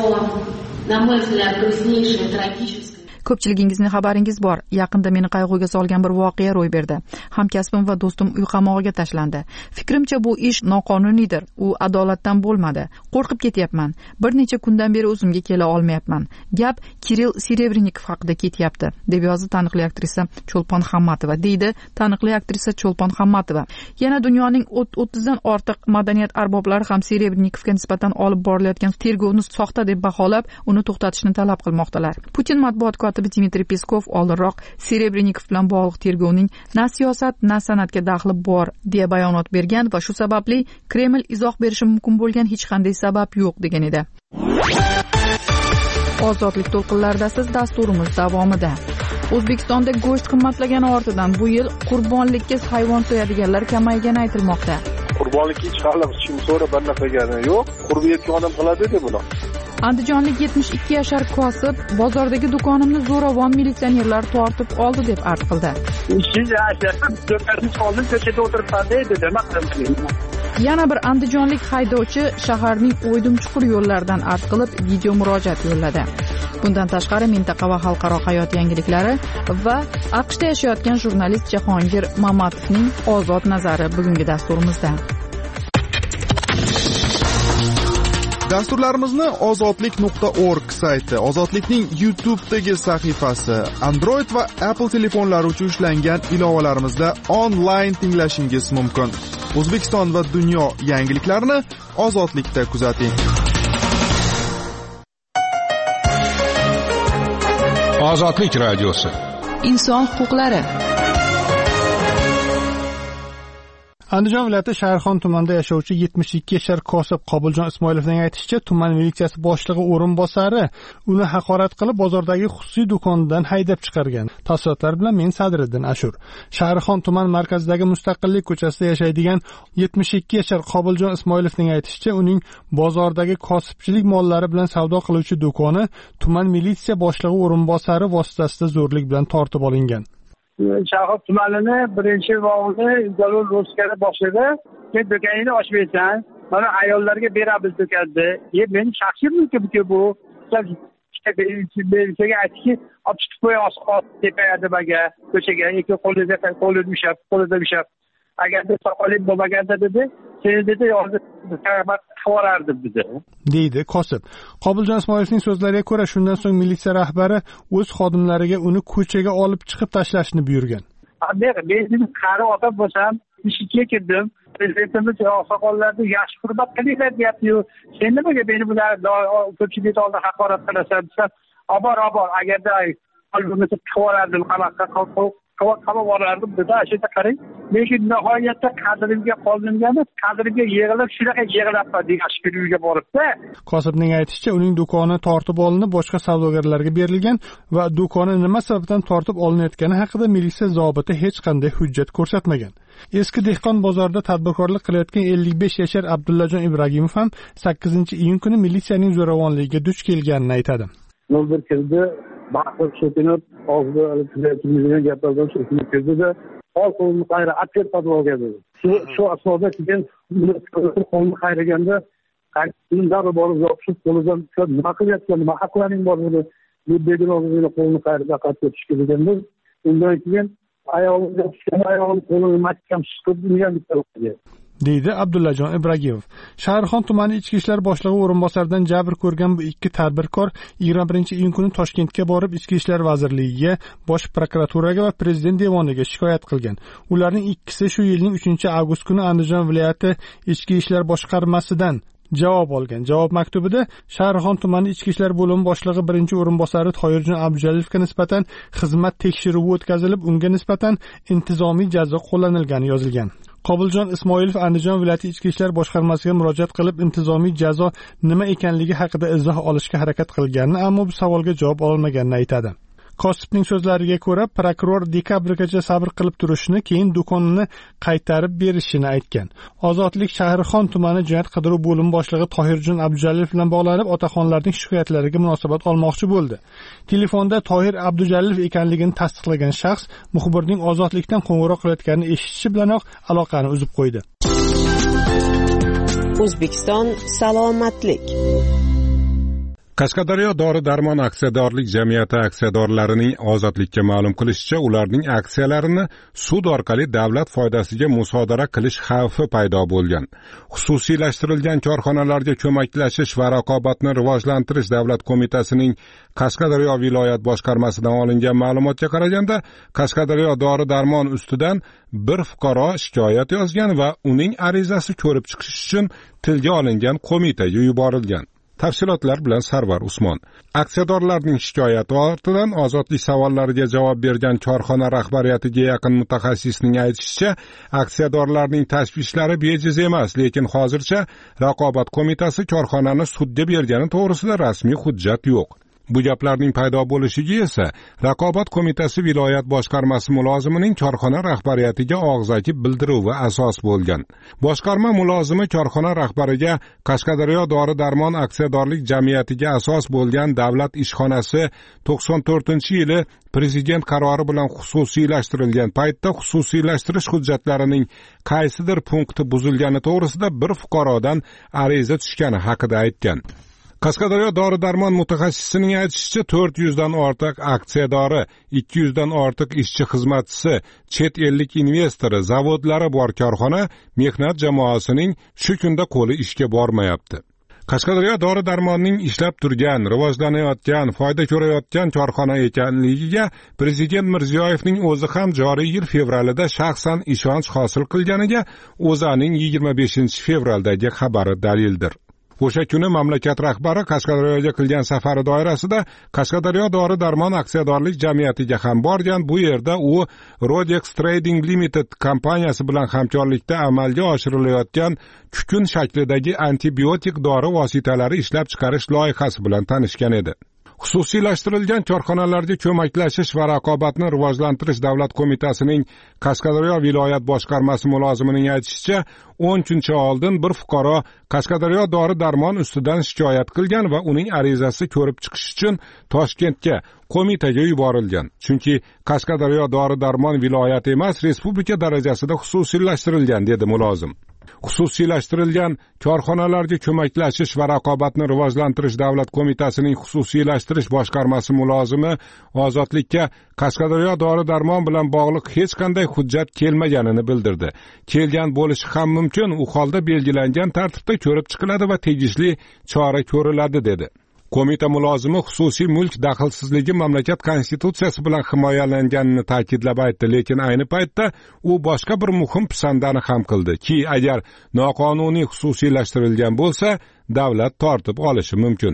на мой взгляд, грустнейшее, трагическое. Ko'pchiligingizning xabaringiz bor. Yaqinda meni qayg'uga solgan bir voqea ro'y berdi. Hamkasbim va do'stim uy qamog'iga tashlandi. Fikrimcha bu ish noqonuniydir. U adolatdan bo'lmadi. Qo'rqib ketyapman. Bir necha kundan beri o'zimga kela olmayapman. Gap Kirill Serebrennikov haqida ketyapti, deb yozdi taniqli aktrisa Cho'lpon Xammatova, deydi taniqli aktrisa Cho'lpon Xammatova. Yana dunyoning 30dan ortiq madaniyat arboblari ham Serebrennikovga nisbatan olib borilayotgan tergovni soxta deb baholab, uni to'xtatishni talab qilmoqdalar. Putin matbuot Dmitriy Peskov oldinroq Serebrennikov bilan bog'liq tergovning na siyosat, na san'atga daxli bor deya bayonot bergan va shu sababli Kreml izoh berishi mumkin bo'lgan hech qanday sabab yo'q degan edi. Ozodlik to'lqinlarida siz dasturimiz davomida. O'zbekistonda go'sht qimmatlagani ortidan bu yil qurbonlikka hayvon so'yadiganlar kamaygani aytilmoqda. Qurbonlikka hech qanday kim so'rab bir narsa yo'q. Qurbi yetgan odam qiladi-da buni. Andijonlik 72 yashar kosib bozordagi do'konimni zo'ravon militsionerlar tortib oldi deb arz qildi. Yana bir andijonlik haydovchi shaharning o'ydim-chuqur yo'llaridan arz qilib video murojaat yo'lladi. Bundan tashqari mintaqa va xalqaro hayot yangiliklari va AQShda yashayotgan jurnalist Jahongir Mamatovning ozod nazari bugungi dasturimizda. Dasturlarimizni ozodlik.org sayti, Ozodlikning YouTube'dagi sahifasi, Android va Apple telefonlari uchun ishlangan ilovalarimizda onlayn tinglashingiz mumkin. O'zbekiston va dunyo yangiliklarini Ozodlikda kuzating. Ozodlik radiosi. Inson huquqlari. Andijon viloyati Shahrixon tumanida yashovchi 72 yashar kosib Qobuljon Ismoilovning aytishicha, tuman militsiyasi boshlig'i o'rinbosari uni haqorat qilib bozordagi xususiy do'kondan haydab chiqargan. Tafsilotlar bilan men Sadriddin Ashur. Shahrixon tuman markazidagi Mustaqillik ko'chasida yashaydigan 72 yashar Qobuljon Ismoilovning aytishicha, uning bozordagi kosibchilik mollari bilan savdo qiluvchi do'koni tuman militsiya boshlig'i o'rinbosari vositasida zo'rlik bilan tortib olingan. Shahrixon tumanini birinchi vog'ini Jalol Roskari boshlig'i, "Sen do'koningni ochmaysan, mana ayollarga beramiz deganda meni shaxsiy mulkim bu belgiga aytdiki olib chiqib qo'y tepaga nimaga ko'chaga qo'lida ushlab agarda soqoling bo'lmaganda dedi seni dedi yozib yuborardim dedi deydi Qosib. Qobiljon Ismoilovning so'zlariga ko'ra shundan so'ng militsiya rahbari o'z xodimlariga uni ko'chaga olib chiqib tashlashni buyurgan. Men qari odam bo'lsam ishga kirdim, prezidentimiz oqsoqollarni yaxshi hurmat qilinglar deyapti-yu, sen nimaga meni bular ko'pchilik oldida haqorat qilasan desam, obor agarda qalbimni qivorardim, qamoqqa borardim dedi. Ashada qarang, lekin nihoyatda qadrimga yig'ilib shunaqa yig'ilabman yaxshi bir uyga boribdi. Qosibning aytishicha, uning do'koni tortib olinib, boshqa savdogarlarga berilgan va do'koni nima sababdan tortib olinayotgani haqida militsiya zobiti hech qanday hujjat ko'rsatmagan. Eski dehqon bozorida tadbirkorlik qilayotgan 55 yashar Abdullajon Ibragimov ham 8-iyun kuni militsiyaning zo'ravonligiga duch kelganini aytadi. Noldir kirdi, baqirib so'kinib, og'zida tilga gapirgan so'kinib kirdi-da, qo'lni qayra atib olgan dedi. Shu asnoda keyin qo'lni qayraganda darrov borib yopishib qo'lidan nima qilyapsan, nima haqlaring bor dedi. Bu begunohga qo'lni qayrada qatib tushib deganda, undan keyin ayolni qo'lini mahkam siqib urgan deydi Abdullajon Ibragimov. Shahrixon tumani ichki ishlar boshlig'i o'rinbosaridan jabr ko'rgan bu ikki tadbirkor 21-iyun kuni Toshkentga borib Ichki ishlar vazirligiga, Bosh prokuraturaga va Prezident devoniga shikoyat qilgan. Ularning ikkisi shu yilning 3-avgust kuni Andijon viloyati ichki ishlar boshqarmasidan javob olgan. Javob maktubida Shahrixon tumani ichki ishlar bo'limi boshlig'i 1-o'rinbosari Toyirjon Abdujalilevga nisbatan xizmat tekshiruvi o'tkazilib, unga nisbatan intizomiy jazo qo'llanilgani yozilgan. Qobiljon Ismoilov Andijon viloyati ichki ishlar boshqarmasiga murojaat qilib, intizomiy jazo nima ekanligi haqida izoh olishga harakat qilganini, ammo bu savolga javob olmaganini aytadi. Qosibning so'zlariga ko'ra, prokuror dekabrgacha sabr qilib turishni, keyin do'konini qaytarib berishini aytgan. Ozodlik Shahrixon tumani jinoyat qidiruv bo'limi boshlig'i Tohirjon Abdujalilov bilan bog'lanib, otaxonlarning shikoyatlariga munosabat olmoqchi bo'ldi. Telefonda Tohir Abdujalilov ekanligini tasdiqlagan shaxs muxbirning ozodlikdan qo'ng'iroq qilayotganini eshitishi bilanoq aloqani uzib qo'ydi. O'zbekiston salomatlik. Qashqadaryo dori-darmon aksiyadorlik jamiyati aksiyadorlarining ozodlikka ma'lum qilishicha, ularning aksiyalarini sud orqali davlat foydasiga musodara qilish xavfi paydo bo'lgan. Xususiylashtirilgan korxonalarga ko'maklashish va raqobatni rivojlantirish davlat qo'mitasining Qashqadaryo viloyat boshqarmasidan olingan ma'lumotga qaraganda, Qashqadaryo dori-darmon ustidan bir fuqaro shikoyat yozgan va uning arizasi ko'rib chiqish uchun tilga olingan qo'mitaga yuborilgan. Tafsilotlar bilan Sarvar Usmon. Aksiyadorlarning shikoyati ortidan ozodlik savollariga javob bergan korxona rahbariyatiga yaqin mutaxassisning aytishicha, aksiyadorlarning tashvishlari bejiz emas, lekin hozircha raqobat qo'mitasi korxonani sudga bergani to'g'risida rasmiy hujjat yo'q. Bu gaplarning paydo bo'lishiga esa raqobat qo'mitasi viloyat boshqarmasi mulozimining korxona rahbariyatiga og'zaki bildiruvi asos bo'lgan. Boshqarma mulozimi korxona rahbariga Qashqadaryo dori-darmon aksiyadorlik jamiyatiga asos bo'lgan davlat ishxonasi 94-yili prezident qarori bilan xususiylashtirilgan paytda xususiylashtirish hujjatlarining qaysidir punkti buzilgani to'g'risida bir fuqarodan ariza tushgani haqida aytgan. Qashqadaryo dori-darmon mutaxassisining aytishicha, 400 dan ortiq aksiyadori, 200 dan ortiq ishchi xizmatchisi, chet ellik investori, zavodlari bor korxona mehnat jamoasining shu kunda qo'li ishga bormayapti. Qashqadaryo dori-darmonning ishlab turgan, rivojlanayotgan, foyda ko'rayotgan korxona ekanligiga Prezident Mirziyoyevning o'zi ham joriy yil fevralida shaxsan ishonch hosil qilganiga O'zAning 25 fevraldagi xabari dalildir. O'sha kuni mamlakat rahbari Qashqadaryoga qilgan safari doirasida Qashqadaryo dori-darmon aksiyadorlik jamiyatiga ham borgan. Bu yerda u Rodex Trading Limited kompaniyasi bilan hamkorlikda amalga oshirilayotgan kukun shaklidagi antibiotik dori vositalari ishlab chiqarish loyihasi bilan tanishgan edi. Xususiylashtirilgan korxonalarga ko'maklashish va raqobatni rivojlantirish davlat qo'mitasining Qashqadaryo viloyat boshqarmasi mulozimining aytishicha, 10 kun oldin bir fuqaro Qashqadaryo dori-darmon ustidan shikoyat qilgan va uning arizasi ko'rib chiqish uchun Toshkentga qo'mitaga yuborilgan. Chunki Qashqadaryo dori-darmon viloyat emas, respublika darajasida xususiylashtirilgan, dedi mulozim. Xususiylashtirilgan korxonalarga ko'maklashish va raqobatni rivojlantirish davlat qo'mitasining xususiylashtirish boshqarmasi mulozimi Ozodlikka Qashqadaryo dori-darmon bilan bog'liq hech qanday hujjat kelmaganini bildirdi. Kelgan bo'lishi ham mumkin, u holda belgilangan tartibda ko'rib chiqiladi va tegishli chora ko'riladi dedi. Qo'mita mulozimi xususiy mulk daxlsizligi mamlakat konstitutsiyasi bilan himoyalanganini ta'kidlab aytdi, lekin ayni paytda u boshqa bir muhim pisandani ham qildi ki, agar noqonuniy xususiylashtirilgan bo'lsa, davlat tortib olishi mumkin.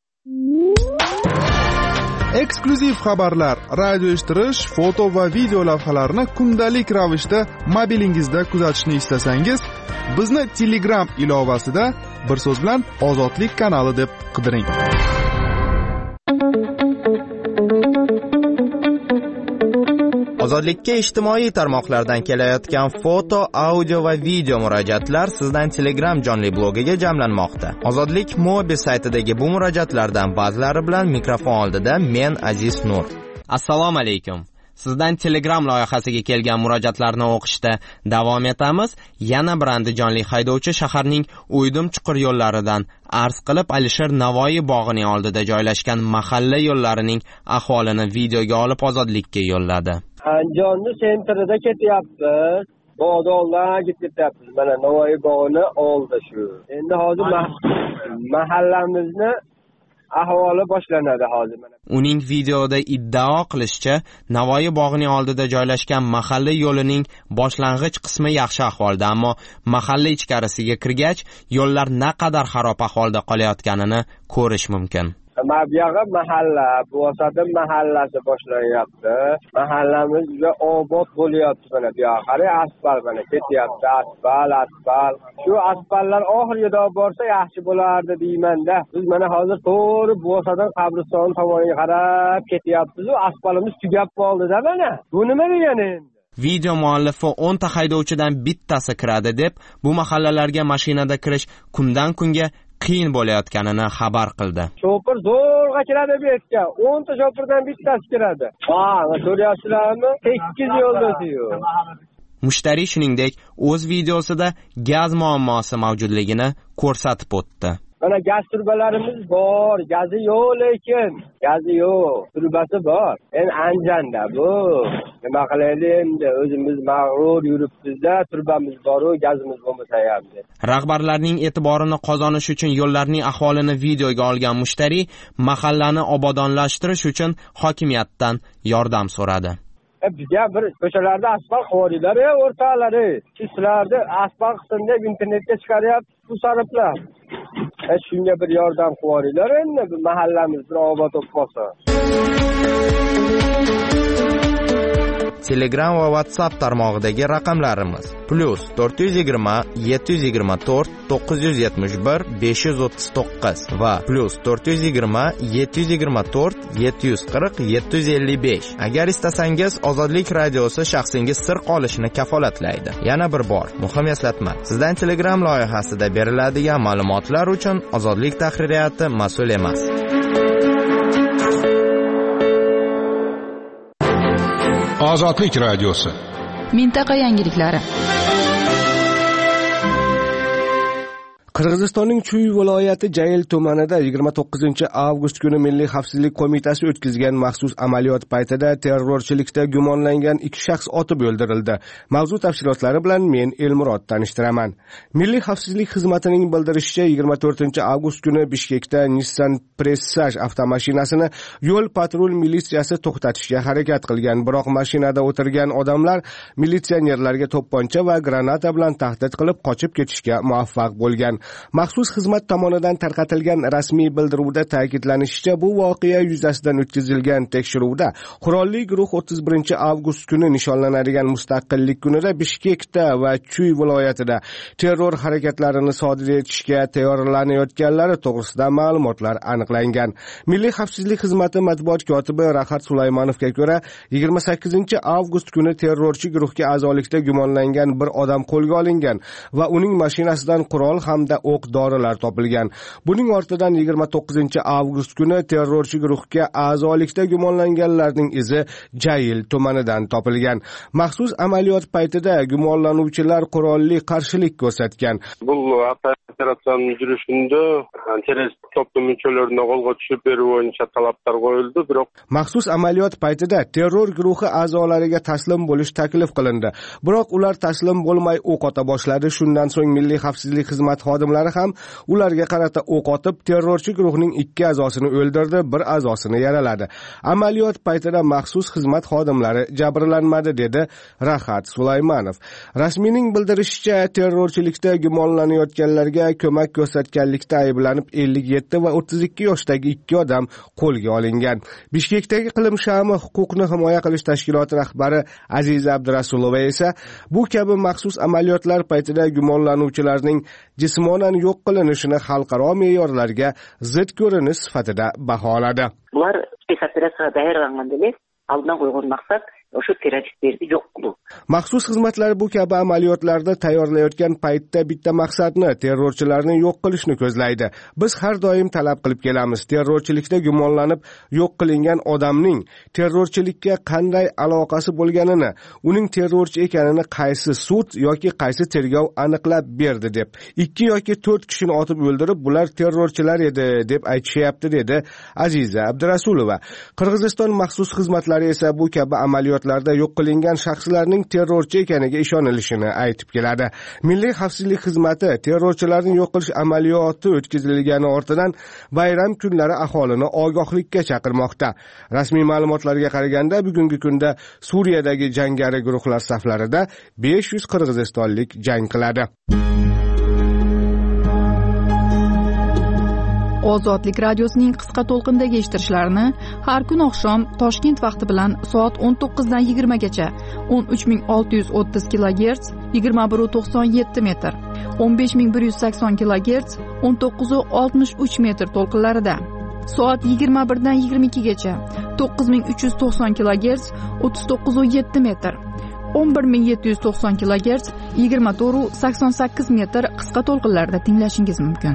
Eksklyuziv xabarlar, radio eshittirish, foto va video lavhalarni kundalik ravishda mobilingizda kuzatishni istasangiz, bizni Telegram ilovasida bir so'z bilan Ozodlik kanali deb qidiring. Ozodlikka ijtimoiy tarmoqlardan kelayotgan foto, audio va video murojaatlar sizdan Telegram jonli blogiga jamlanmoqda. Ozodlik Mobi saytidagi bu murojaatlardan ba'zilari bilan mikrofon oldida men Aziz Nur. Assalomu alaykum. Sizdan Telegram loyihasiga kelgan murojaatlarni o'qishda davom etamiz. Yana bir andijonlik haydovchi shaharning o'ydim chuqur yo'llaridan arz qilib Alisher Navoiy bog'ining oldida joylashgan mahalla yo'llarining ahvolini videoga olib Ozodlikka yo'lladi. Andijonning sentrida ketyapmiz. Bog'dan ketyapmiz. Mana Navoiy bog'ini oldi shu. Endi hozir mahallamizni ahvoli boshlanadi hozir. Uning videoda iddao qilishicha, Navoiy bog'ining oldida joylashgan mahalla yo'lining boshlang'ich qismi yaxshi ahvolda, ammo mahalla ichkarisiga kirgach, yo'llar naqadar xarob ahvolda qolayotganini ko'rish mumkin. Mabiyag'i mahalla, Bo'sadim mahallasi boshlanyapti. Mahallamiz juda obod bo'lyapti mana bu yoqqa. Asfalt mana ketyapti, asfalt. Shu asfaltlar oxiriga borsa yaxshi bo'lardi deyman-da. Biz mana hozir to'g'ri Bo'sadim qabriston tomoniga qarab ketyapmiz. Asfaltimiz tugab qoldi-da mana. Bu nima degani endi? Video muallifi 10 ta haydovchidan bittasi kiradi deb, bu mahallalarga mashinada kirish kundan kunga qiyin bo'layotganini xabar qildi. Shofir zo'rg'a kiradi bu yerga. 10 ta shofirdan bittasi kiradi. Ko'ryapsizlarmi? 8 yo'ldasiyu. Mushtariy shuningdek, o'z videosida gaz muammosi mavjudligini ko'rsatib o'tdi. Mana gaz turbalarimiz bor, gazi yo'q lekin. Gazi yo'q, turbasi bor. Endi Anjanda bu. Nima qilaylik endi? O'zimiz mag'rur yuribmiz-da, turbamiz bor-ku, gazimiz bo'lmasa ham. Rahbarlarning e'tiborini qozonish uchun yo'llarning ahvolini videoga olgan mushtariy mahallani obodonlashtirish uchun hokimiyatdan yordam so'radi. Bizga bir ko'chalarda asfalt qo'ydilar, o'rtalari. Sizlarda asfalt qilsin deb internetga chiqaryapti bu sariflar. Shunga bir yordam qo'ydilar, endi bu mahallamiz bir obod bo'lib qolsa. Telegram va WhatsApp tarmog'idagi raqamlarimiz +420 724 971 539 va +420 724 740 755. Agar istasangiz, Ozodlik radiosi shaxsingiz sir qolishini kafolatlaydi. Yana bir bor, muhim eslatma. Sizdan Telegram loyihasida beriladigan ma'lumotlar uchun Ozodlik tahririyati mas'ul emas. Ozodlik radiosi. Mintaqa yangiliklari. Qirg'izistonning Chuy viloyati Jayil tumanida 29-avgust kuni Milliy xavfsizlik qo'mitasi o'tkazgan maxsus amaliyot paytida terrorchilikda gumonlangan 2 shaxs otib o'ldirildi. Mavzu tafsilotlari bilan men Elmurod tanishtiraman. Milliy xavfsizlik xizmatining bildirishicha 24-avgust kuni Bishkekda Nissan Presage avtomashinasini yo'l patrul militsiyasi to'xtatishga harakat qilgan, biroq mashinada o'tirgan odamlar militsionerlarga to'pponcha va granata bilan tahdid qilib qochib ketishga muvaffaq bo'lgan. Maxsus xizmat tomonidan tarqatilgan rasmiy bildiruvda ta'kidlanishicha, bu voqea yuzasidan o'tkazilgan tekshiruvda qurolli guruh 31-avgust kuni nishonlanadigan mustaqillik kunida Bishkekda va Chuy viloyatida terror harakatlarini sodir etishga tayyorlanayotganlari to'g'risida ma'lumotlar aniqlangan. Milliy xavfsizlik xizmati matbuot kotibi Rahat Sulaymonovga ko'ra, 28-avgust kuni terrorchi guruhga a'zolikda gumonlangan bir odam qo'lga olingan va uning mashinasidan qurol hamda o'q dorilar topilgan. Buning ortidan 29-avgust kuni terrorchi guruhga a'zolikda gumonlanganlarning izi Jayil tumanidan topilgan. Maxsus amaliyot paytida gumonlanuvchilar qurolli qarshilik ko'rsatgan. Bu operatsiyaning yurishida terrorist to'plam müçelerini qo'lga tushib beruv bo'yicha talablar qo'yildi, biroq maxsus amaliyot paytida terror guruhi a'zolariga taslim bo'lish taklif qilindi. Biroq ular taslim bo'lmay o'q ota boshladi. Shundan so'ng Milliy xavfsizlik xizmati xodimlari ham ularga qarata o'q otib, terrorchi guruhning 2 a'zosini o'ldirdi, 1 a'zosini yaraladi. Amaliyot paytida maxsus xizmat xodimlari jabrlanmadi, dedi Rahat Sulaymanov. Rasmiyning bildirishicha, terrorchilikda gumonlanayotganlarga ko'mak ko'rsatganlikda ayblanib 57 va 32 yoshdagi 2 odam qo'lga olingan. Bishkekdagi Iqlim shami huquqni himoya qilish tashkiloti rahbari Aziza Abdurasulova esa bu kabi maxsus amaliyotlar paytida gumonlanuvchilarning jismonan yo'q qilinishini xalqaro me'yorlarga zid ko'rinish sifatida baholadi. Bular operatsiyaga tayyorlanganlar aldan qo'ygan maqsad o'sha terroristlarni yo'q qilish. Maxsus xizmatlar bu kabi amaliyotlarda tayyorlayotgan paytda bitta maqsadni, terrorchilarni yo'q qilishni ko'zlaydi. Biz har doim talab qilib kelamiz. Terrorchilikda gumonlanib yo'q qilingan odamning terrorchilikka qanday aloqasi bo'lganini, uning terrorchi ekanini qaysi sud yoki qaysi tergov aniqlab berdi deb. 2 yoki 4 kishini otib o'ldirib, bular terrorchilar edi deb aytishyapti, dedi Aziza Abdurasulova. Qirg'iziston maxsus xizmatlari esa bu kabi amaliyotlarda yo'q qilingan shaxslarning terrorchi ekaniga ishonilishini aytib keladi. Milliy xavfsizlik xizmati terrorchilarni yo'q qilish amaliyoti o'tkazilgani ortidan bayram kunlari aholini ogohlikka chaqirmoqda. Rasmiy ma'lumotlarga qaraganda, bugungi kunda Suriyadagi jangari guruhlar saflarida 500 qirg'izistonlik jang qiladi. Ozodlik radiosining qisqa to'lqindagi eshittirishlarini har kun oqshom Toshkent vaqti bilan soat 19 dan 20 gacha 13630 kHz 21.97 metr, 15180 kHz 19.63 metr to'lqinlarida, soat 21 dan 22 gacha 9390 kHz 39.7 metr, 11790 kHz 24.88 metr qisqa to'lqinlarda tinglashingiz mumkin.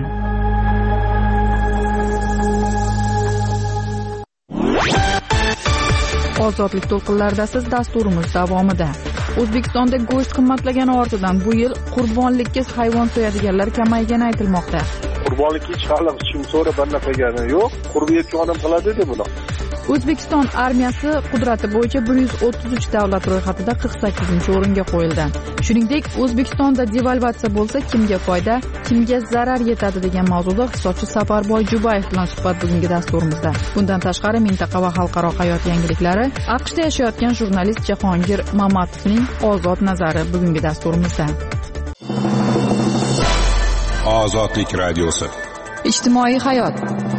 Ozodlik to'lqinlarida siz dasturimiz davomida. O'zbekistonda go'sht qimmatlagani ortidan bu yil qurbonlikka hayvon so'yadiganlar kamaygani aytilmoqda. Qurbonlikka hech qanday chimso'ra barnafagani yo'q. Qurbi yetgan qiladi dedi buni. O'zbekiston armiyasi qudrati bo'yicha 133 davlat ro'yxatida 48-o'ringa qo'yildi. Shuningdek, O'zbekistonda devalvatsiya bo'lsa kimga foyda, kimga zarar yetadi degan mavzuda iqtisodchi Safarboy Jubayev bilan suhbat bugungi dasturimizda. Bundan tashqari mintaqa va xalqaro hayot yangiliklari, AQShda yashayotgan jurnalist Jahongir Mamatovning ozod nazari bugungi dasturimizda. Ozodlik radiosi. Ijtimoiy hayot.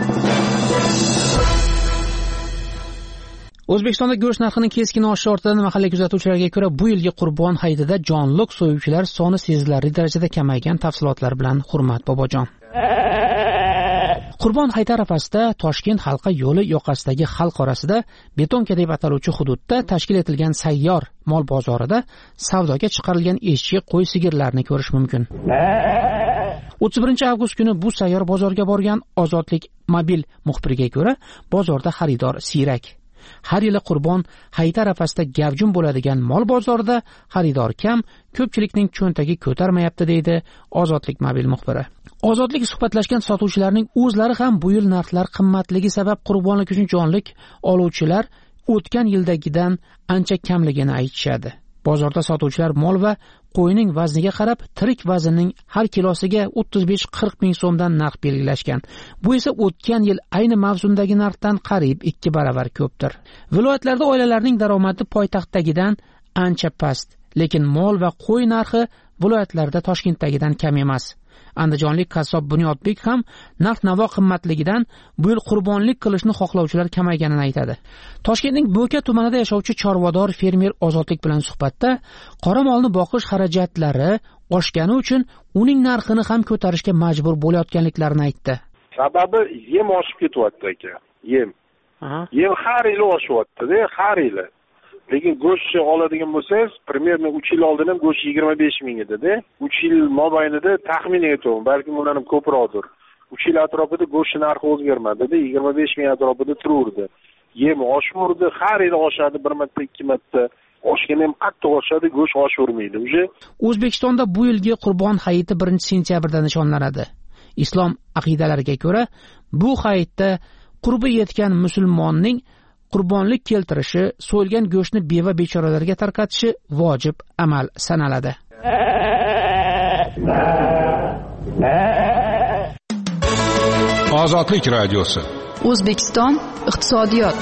O'zbekistonda go'sht narxining keskin oshishi ortidan mahalliy kuzatuvchilarga ko'ra, bu yilgi Qurbon hayitida jonliq so'yuvchilar soni sezilarli darajada kamaygan. Tafsilotlar bilan Hurmat Bobojon. Qurbon hayiti arafasida Toshkent halqa yo'li yoqasidagi xalq orasida betonka deb ataluvchi hududda tashkil etilgan sayyor mol bozorida savdoga chiqarilgan eshki, qo'y, sigirlarni ko'rish mumkin. 31 avgust kuni bu sayyor bozorga borgan Ozodlik mobil muxbiriga ko'ra, bozorda xaridor siyrak. Har yili Qurbon hayiti arafasida gavjum bo'ladigan mol bozorida xaridor kam, ko'pchilikning cho'ntagi ko'tarmayapti, deydi Ozodlik mobil muxbiri. Ozodlik suhbatlashgan sotuvchilarning o'zlari ham bu yil narxlar qimmatligi sabab qurbonlik uchun jonlik oluvchilar o'tgan yildagidan ancha kamligini aytishadi. Bozorda sotuvchilar mol va qo'yning vazniga qarab, tirik vaznning har kilosiga 35-40 ming so'mdan narx belgilashgan. Bu esa o'tgan yil ayni mavsumdagi narxdan qariyb 2 baravar ko'pdir. Viloyatlarda oilalarning daromadi poytaxtdagidan ancha past, lekin mol va qo'y narxi viloyatlarda Toshkentdagidan kam emas. Andijonlik qassob Bunyodbek ham narx-navo qimmatligidan bu yil qurbonlik qilishni xohlovchilar kamayganini aytadi. Toshkentning Bo'ka tumanida yashovchi chorvador fermer Ozodlik bilan suhbatda qora molni boqish xarajatlari oshgani uchun uning narxini ham ko'tarishga majbur bo'layotganliklarini aytdi. Sababi yem oshib ketyapti aka. Yem har yili oshyapti-da, har yili. lekin go'shtni oladigan bo'lsangiz примерно 3 yil oldin ham go'sht 25 ming edi-da. 3 yil mobaynida taxmin aytaman, balkim undan ham ko'proqdir. 3 yil atrofida go'sht narxi o'zgarmadi-da, 25 ming atrofida turardi. Yem oshmurdi, har yil oshadi, bir marta, ikki marta. Oshgan ham qattiq oshadi, go'sht oshavermaydi. O'zbekistonda bu yilgi Qurbon hayiti 1-sentyabrda nishonlanadi. Islom aqidalariga ko'ra, bu hayitda qurbi yetgan musulmonning qurbonlik keltirishi, so'yilgan go'shtni beva bechoralarga tarqatishi vojib amal sanaladi. Ozodlik radiosi. O'zbekiston iqtisodiyot.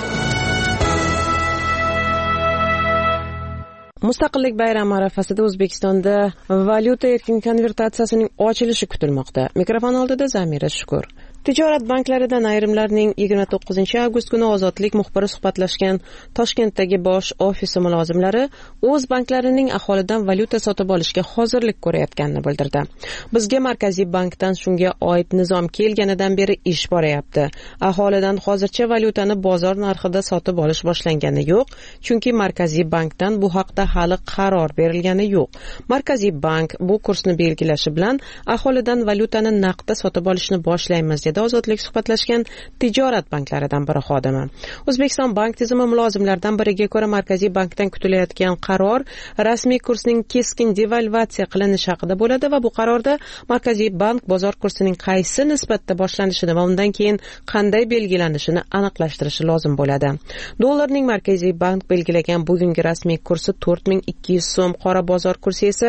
Mustaqillik bayrami arafasida O'zbekistonda valyuta erkin konvertatsiyasining ochilishi kutilmoqda. Mikrofon oldida Zamira Shukur. Tijorat banklaridan ayrimlarning 29-avgust kuni Ozodlik muxbiri suhbatlashgan Toshkentdagi bosh ofisi mulozimlari o'z banklarining aholidan valyuta sotib olishga hozirlik ko'rayotganini bildirdi. Bizga Markaziy bankdan shunga oid nizom kelganidan beri ish borayapti. Aholidan hozircha valyutani bozor narxida sotib olish boshlangani yo'q, chunki Markaziy bankdan bu haqda hali qaror berilgani yo'q. Markaziy bank bu kursni belgilashi bilan aholidan valyutani naqdda sotib olishni boshlaymiz dedi Ozodlik suhbatlashgan tijorat banklaridan biri xodimi. O'zbekiston bank tizimi mulozimlaridan biriga ko'ra Markaziy bankdan kutilayotgan qaror rasmiy kursning keskin devalvatsiya qilinishi haqida bo'ladi va bu qarorda Markaziy bank bozor kursining qaysi nisbatda boshlanishini va undan keyin qanday belgilanishini aniqlashtirishi lozim bo'ladi. Dollarning Markaziy bank belgilagan bugungi rasmiy kursi 4200 so'm, qora bozor kursi esa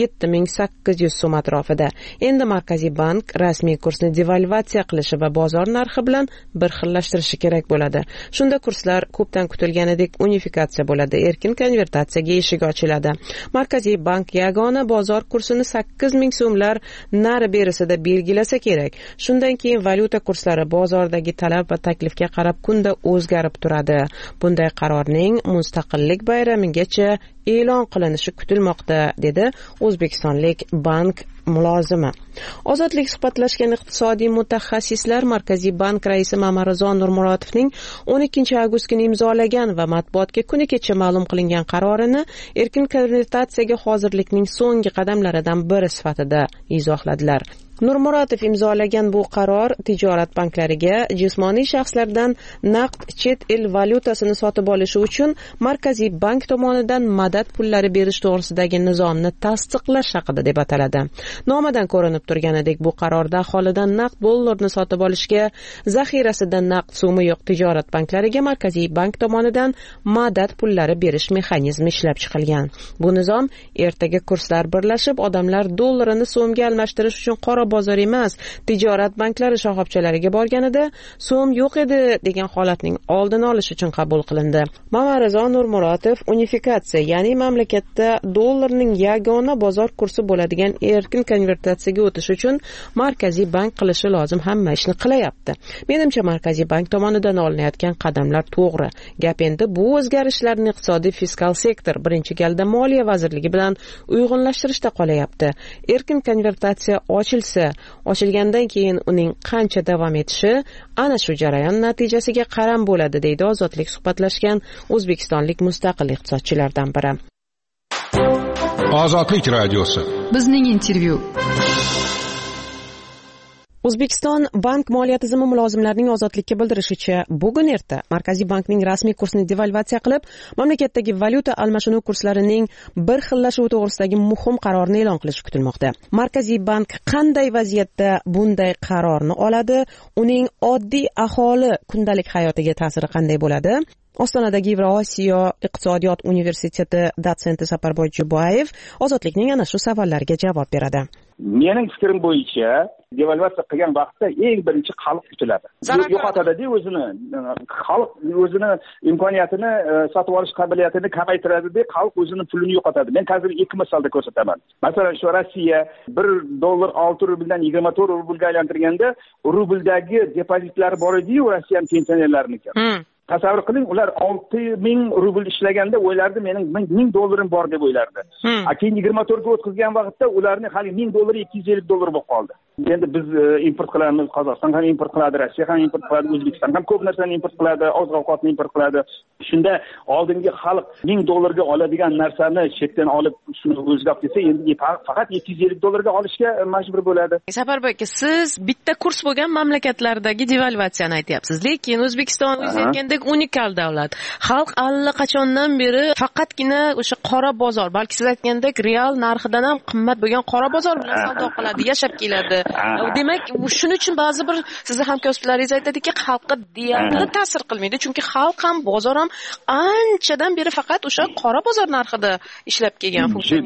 7800 so'm atrofida. Endi Markaziy bank rasmiy kursni devalvatsiya qilishi va bozor narxi bilan bir xillashtirishi kerak bo'ladi. Shunda kurslar ko'pdan kutilganidek unifikatsiya bo'ladi, erkin konvertatsiyaga eshik ochiladi. Markaziy bank yagona bozor kursini 8000 so'mlar nari berisida belgilasa kerak. Shundan keyin valyuta kurslari bozordagi talab va taklifga qarab kunda o'zgarib turadi. Bunday qarorning Mustaqillik bayramigacha e'lon qilinishi kutilmoqda, dedi O'zbekistonlik bank mulozimi. Ozodlik suhbatlashgan iqtisodiy mutaxassislar Markaziy bank raisi Mamarizon Nurmurotovning 12-avgust kuni imzolagan va matbuotga kuni kecha ma'lum qilingan qarorini erkin konvertatsiyaga hozirlikning so'nggi qadamlaridan biri sifatida izohladilar. Nurmurotov imzolagan bu qaror tijorat banklariga jismoniy shaxslardan naqd chet el valyutasini sotib olishi uchun Markaziy bank tomonidan madad pullari berish to'g'risidagi nizomni tasdiqlash haqida deb ataladi. Nomidan ko'rinib turganidek, bu qarorda aholidan naqd dollarni sotib olishga zaxirasida naqd so'mi yo'q tijorat banklariga Markaziy bank tomonidan madad pullari berish mexanizmi ishlab chiqilgan. Bu nizom ertaga kurslar birlashib, odamlar dollarini so'mga almashtirish uchun qora bozor emas, tijorat banklari shoxobchalariga borganida so'm yo'q edi degan holatning oldini olish uchun qabul qilindi. Mamarizon Nurmuratov unifikatsiya, ya'ni mamlakatda dollarning yagona bozor kursi bo'ladigan erkin konvertatsiyaga o'tish uchun Markaziy bank qilishi lozim hamma ishni qilyapti. Menimcha Markaziy bank tomonidan olinayotgan qadamlar to'g'ri. Gap endi bu o'zgarishlarni iqtisodiy fiskal sektor birinchi galda Moliya vazirligi bilan uyg'unlashtirishda qolyapti. Erkin konvertatsiya ochilgandan keyin uning qancha davom etishi ana shu jarayon natijasiga qaram bo'ladi, deydi Ozodlik suhbatlashgan o'zbekistonlik mustaqil iqtisodchilardan biri. Ozodlik radiosi. Bizning intervyu. O'zbekiston bank moliya tizimi mulozimlarining Ozodlikka bildirishicha, bugun erta Markaziy bankning rasmiy kursini devalvatsiya qilib, mamlakatdagi valyuta almashinuv kurslarining bir xillashuvi to'g'risidagi muhim qarorni e'lon qilishi kutilmoqda. Markaziy bank qanday vaziyatda bunday qarorni oladi? Uning oddiy aholi kundalik hayotiga ta'siri qanday bo'ladi? Ostonadagi Yevrosiyo iqtisodiyot universiteti dotsenti Saparboy Jubayev Ozodlikning ana shu savollariga javob beradi. Mening fikrim bo'yicha, devalvatsiya qilgan vaqtda eng birinchi xalq kutiladi. Yo'qotadi-da o'zini, xalq o'zini imkoniyatini, sotib olish qobiliyatini kamaytiradi-da, xalq o'zini pulini yo'qotadi. Men hozir ikki misolda ko'rsataman. Masalan, shu Rossiya $1 6 rubldan 24 rublga aylantirganda, rubldagi depozitlari bor edi-yu, Rossiya pensionerlarniki. Tasavvur qiling, ular 6000 rubl ishlaganda o'ylardi, mening $1000 bor deb o'ylardi. Keyin 24 ga o'tkazgan vaqtda ularning hali $1000 $250 bo'lib qoldi. endi biz import qilamiz, Qozog'iston ham import qiladi, Rossiya ham import qiladi, O'zbekiston ham ko'p narsani import qiladi, oziq-ovqatni import qiladi. Shunda oldingi xalq $1000 oladigan narsani chetdan olib shuni o'ziga olib kelsa, endi faqat $750 olishga majbur bo'ladi. Safarboy aka, siz bitta kurs bo'lgan mamlakatlardagi devalvatsiyani aytyapsiz, lekin O'zbekiston o'zi aytgandek unikal davlat. Xalq allaqachondan beri faqatgina o'sha qora bozor, balki siz aytgandek real narxidan ham qimmat bo'lgan qora bozor bilan savdo qiladi, yashab keladi. Demak, shuning uchun ba'zi bir sizni hamkasblaringiz aytadiki, xalqqa deyarli ta'sir qilmaydi, chunki xalq ham bozor ham anchadan beri faqat o'sha qora bozor narxida ishlab kelgan.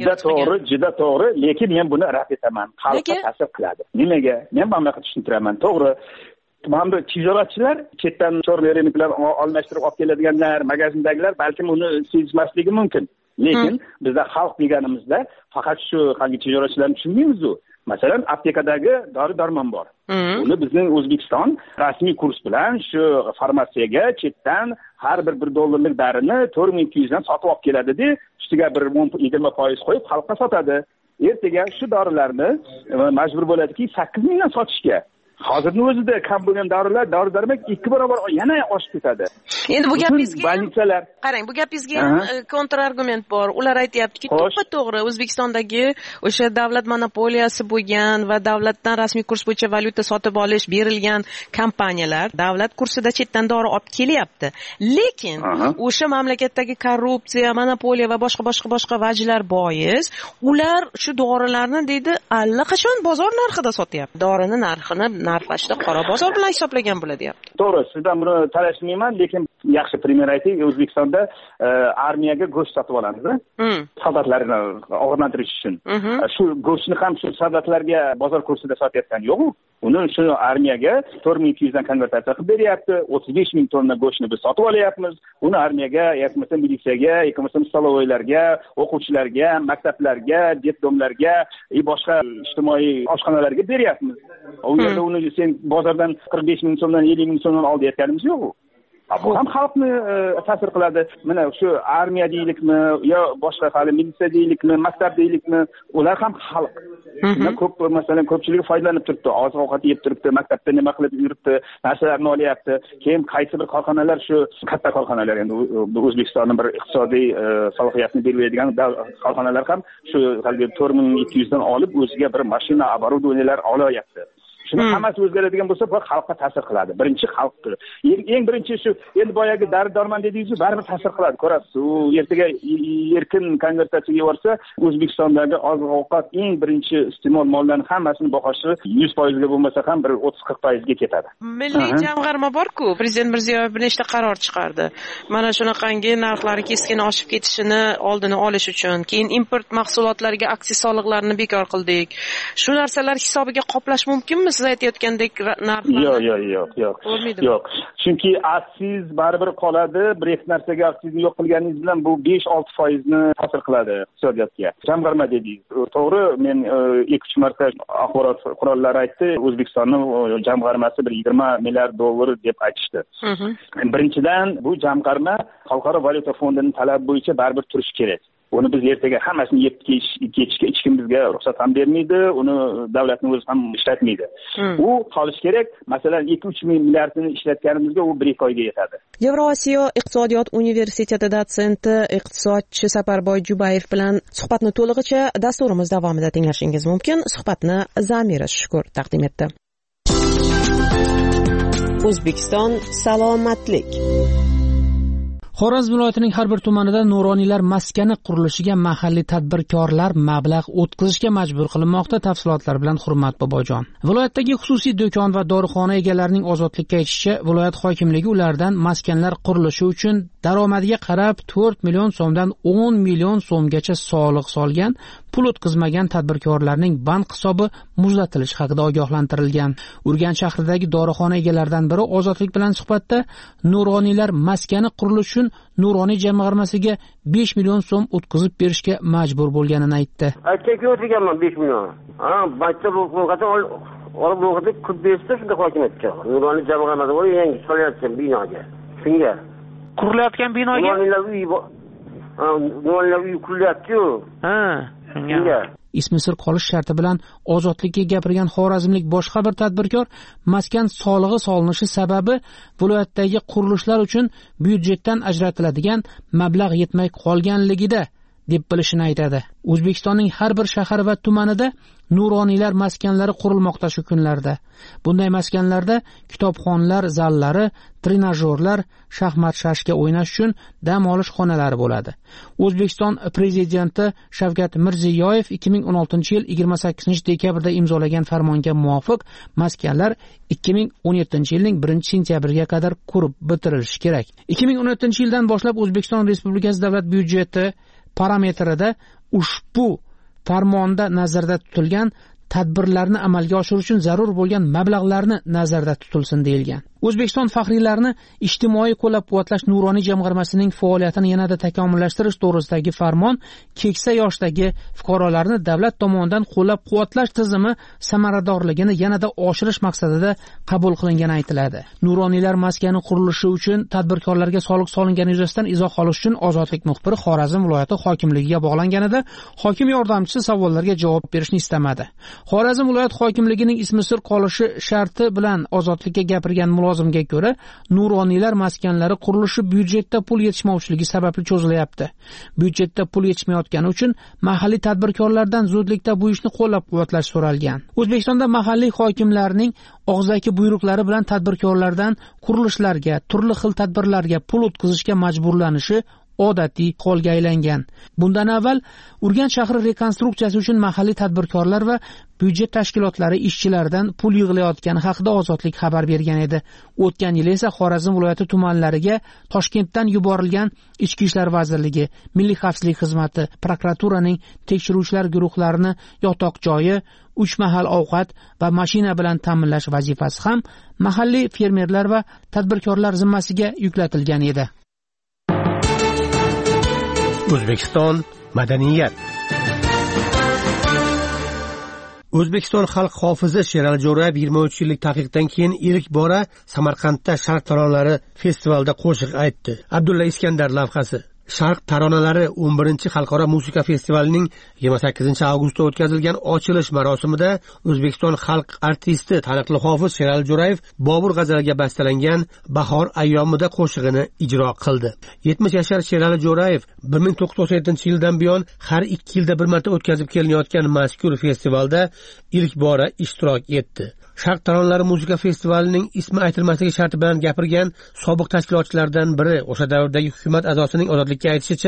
Juda to'g'ri, lekin men buni rad etaman. Xalqqa ta'sir qiladi. Nimaga? Men mana bunaqa tushuntiraman. To'g'ri. Mana bu tijoratchilar, chetdan cho'rli rynoklar almashtirib olib keladiganlar, magazindagilar balkim uni sezmasligi mumkin. Lekin bizda xalq deganimizda faqat shu qalbi tijoratchilarni tushunmaymiz-ku. Masalan, aptekadagi dori-darmon bor. Uni bizning O'zbekiston rasmiy kurs bilan shu farmatsiyaga chetdan har bir $1 darini 4200 dan sotib olib keladi-da, ustiga bir 20% qo'yib xalqqa sotadi. Ertaga shu dorilarni majbur bo'ladiki 8000 dan sotishga. Hozirning o'zida kam bo'lgan dori-darmon 2 barobar yana oshib ketadi. Endi bu gapingizga больницаlar, qarang, bu gapingizga ham kontrargument bor. Ular aytayaptiki, to'g'ri O'zbekistondagi o'sha davlat monopoliyasi bo'lgan va davlatdan rasmiy kurs bo'yicha valyuta sotib olish berilgan kompaniyalar davlat kursida chetdan dori olib kelyapti. Lekin o'sha mamlakatdagi korrupsiya, monopoliya va boshqa vajlar bois ular shu dorilarni deydi allaqachon bozor narxida sotyapti. Dorini narxini narxlashda qora bozor bilan hisoblagan bo'ladi, deyapti. To'g'ri, sizdan buni talashmayman, lekin yaxshi primer ayting. O'zbekistonda armiyaga go'sht sotib olamiz, soldatlarni og'irlantirish uchun. Shu go'shtni ham shu soldatlarga bozor kursida sotayotgan yo'q-ku. Uni shu armiyaga 4200 dan konvertatsiya qilib beryapti. 35000 tonna go'shtni biz sotib olyapmiz. Uni armiyaga, yoki militsiyaga, yoki stolovoylarga, o'quvchilarga, maktablarga, detdomlarga, boshqa ijtimoiy oshxonalarga beryapmiz. U yerda uni sen bozordan 45000 so'mdan 70000 so'mdan ol deyotganimiz yo'q-ku. Bu ham xalqni ta'sir qiladi. Mana shu armiya deylikmi, yo boshqa hali militsiya deylikmi, maktab deylikmi, ular ham xalq. Ko'p masalan ko'pchiligi foydalanib turibdi, oziq-ovqat yeb turibdi, maktabda nima qilib yuribdi, narsalarni olyapti. Keyin qaysi bir korxonalar, shu katta korxonalar, endi O'zbekistonning bir iqtisodiy salohiyatini belgilaydigan korxonalar ham shu 4200 dan olib o'ziga bir mashina, obорудованиялар olyapti. Shuni hammasi o'zgaradigan bo'lsa, bu xalqqa ta'sir qiladi. Birinchi xalqqa. Eng birinchi shu endi boyagi dori-darmon dedingiz-ku, baribir ta'sir qiladi. Ko'rasiz, u ertaga erkin konvertatsiyaga borsa, O'zbekistondagi oziq-ovqat eng birinchi iste'mol mollarining hammasini bahosi 100% ga bo'lmasa ham bir 30-40% ga ketadi. Milliy jamg'arma bor-ku, Prezident Mirziyoyev bir nechta qaror chiqardi. Mana shunaqangi narxlari keskin oshib ketishini oldini olish uchun, keyin import mahsulotlariga aksiz soliqlarini bekor qildik. Shu narsalar hisobiga qoplash mumkinmi? Siz aytayotgandek narxlar? Yo'q. Chunki aksiz baribir qoladi. Bir ikki narsaga aksizni yo'q qilganingiz bilan bu 5-6% ni ta'sir qiladi iqtisodiyotga. Jamg'arma dedingiz. To'g'ri, men 2-3 marta axborot qurollari aytdi, O'zbekistonning jamg'armasi bir $20 milliard deb aytishdi. Birinchidan bu jamg'arma Xalqaro valyuta fondining talabi bo'yicha baribir turishi kerak. Uni biz ertaga hammasini yeb kechishga hech kim bizga ruxsat ham bermaydi, uni davlatning o'zi ham ishlatmaydi. U qolish kerak. Masalan, 2-3 milliardni ishlatganimizga u 1-2 oyga yetadi. Yevrosiyo iqtisodiyot universiteti dotsenti iqtisodchi Safarboy Jubayev bilan suhbatni to'lig'icha dasturimiz davomida tinglashingiz mumkin. Suhbatni Zamira Shukur taqdim etdi. O'zbekiston salomatlik. Xorazm viloyatining har bir tumanida nuroniylar maskani qurilishiga mahalliy tadbirkorlar mablag' o'tkazishga majbur qilinmoqda. Tafsilotlar bilan Hurmat Bobojon. Viloyatdagi xususiy do'kon va dorixona egalarining ozodlikka aytishicha, viloyat hokimligi ulardan maskanlar qurilishi uchun daromadiga qarab 4 million so'mdan 10 million so'mgacha soliq solgan, pul o'tkazmagan tadbirkorlarning bank hisobi muzlatilishi haqida ogohlantirilgan. Urganch shahridagi dorixona egalaridan biri Ozodlik bilan suhbatda nuroniylar maskani qurilishi uchun Nuroniy jamg'armasiga 5 million so'm o'tkazib berishga majbur bo'lganini aytdi. Aytga o'tganman 5 million. Bankda bu qadar olib bo'lganda pul berishdi shunda hokimiyatga. Nuroniy jamg'armasi bor, yangi solayotgan binoga. Shunga qurilayotgan binoga? Nuroniylar uyi qurilyapti-ku. Shunga. ismi sir qolish sharti bilan ozodlikka gapirgan xorazmlik boshqa bir tadbirkor maskan solig'i solinishi sababi viloyatdagi qurilishlar uchun byudjetdan ajratiladigan mablag' yetmay qolganligida deb bilishini aytadi. O'zbekistonning har bir shahar va tumanida nuroniylar maskanlari qurilmoqda shu kunlarda. Bunday maskanlarda kitobxonlar zallari, trenajyorlar, shaxmat shashka o'ynash uchun dam olish xonalari bo'ladi. O'zbekiston prezidenti Shavkat Mirziyoyev 2016-yil 28-dekabrda imzolagan farmonga muvofiq maskanlar 2017-yilning 1-sentyabriga qadar qurib bitirilishi kerak. 2017-yildan boshlab O'zbekiston Respublikasi davlat byudjeti parametrida ushbu farmonda nazarda tutilgan tadbirlarni amalga oshirish uchun zarur bo'lgan mablag'larni nazarda tutilsin deyilgan. O'zbekiston faxriylarini ijtimoiy qo'llab-quvvatlash nuroniy jamg'armasining faoliyatini yanada takomillashtirish to'g'risidagi farmon keksa yoshdagi fuqarolarni davlat tomonidan qo'llab-quvvatlash tizimi samaradorligini yanada oshirish maqsadida qabul qilingani aytiladi. Nuroniylar maskani qurilishi uchun tadbirkorlarga soliq solingani yuzasidan izoh olish uchun Ozodlik muxbiri Xorazm viloyati hokimligiga bog'langanida hokim yordamchisi savollarga javob berishni istamadi. Xorazm viloyat hokimligining ismi sir qolishi sharti bilan Ozodlikka gapirgan mulozimga ko'ra, nuroniylar maskanlari qurilishi byudjetda pul yetishmovchiligi sababli cho'zilyapti. Byudjetda pul yetishmayotgani uchun mahalliy tadbirkorlardan zudlikda bu ishni qo'llab-quvvatlash so'ralgan. O'zbekistonda mahalliy hokimlarning og'zaki buyruqlari bilan tadbirkorlardan qurilishlarga, turli xil tadbirlarga pul o'tkazishga majburlanishi odatiy holga aylangan. Bundan avval Urganch shahri rekonstruksiyasi uchun mahalliy tadbirkorlar va byudjet tashkilotlari ishchilaridan pul yig'ilayotgani haqida Ozodlik xabar bergan edi. O'tgan yil esa Xorazm viloyati tumanlariga Toshkentdan yuborilgan Ichki ishlar vazirligi, Milliy xavfsizlik xizmati, prokuraturaning tekshiruvchilar guruhlarini yotoq joyi, 3 mahal ovqat va mashina bilan ta'minlash vazifasi ham mahalliy fermerlar va tadbirkorlar zimmasiga yuklatilgan edi. O'zbekiston madaniyat. O'zbekiston xalq hofizi Sherali Jo'rayev 23 yillik taqiqdan keyin ilk bora Samarqandda Sharq taronalari festivalida qo'shiq aytdi. Abdulla Iskandar lavhasi. Sharq taronalari 11-xalqaro musiqa festivalining 28-avgustda o'tkazilgan ochilish marosimida O'zbekiston xalq artisti taniqli hofiz Sherali Jo'rayev Bobur g'azaliga bastalangan Bahor ayyomida qo'shig'ini ijro qildi. 70 yashar Sherali Jo'rayev 1997-yildan buyon har 2 yilda bir marta o'tkazib kelinayotgan mazkur festivalda ilk bora ishtirok etdi. Sharq taronalari musiqa festivalining ismi aytilmasligi sharti bilan gapirgan sobiq tashkilotchilardan biri o'sha davrdagi hukumat a'zosining Ozodlikka aytishicha,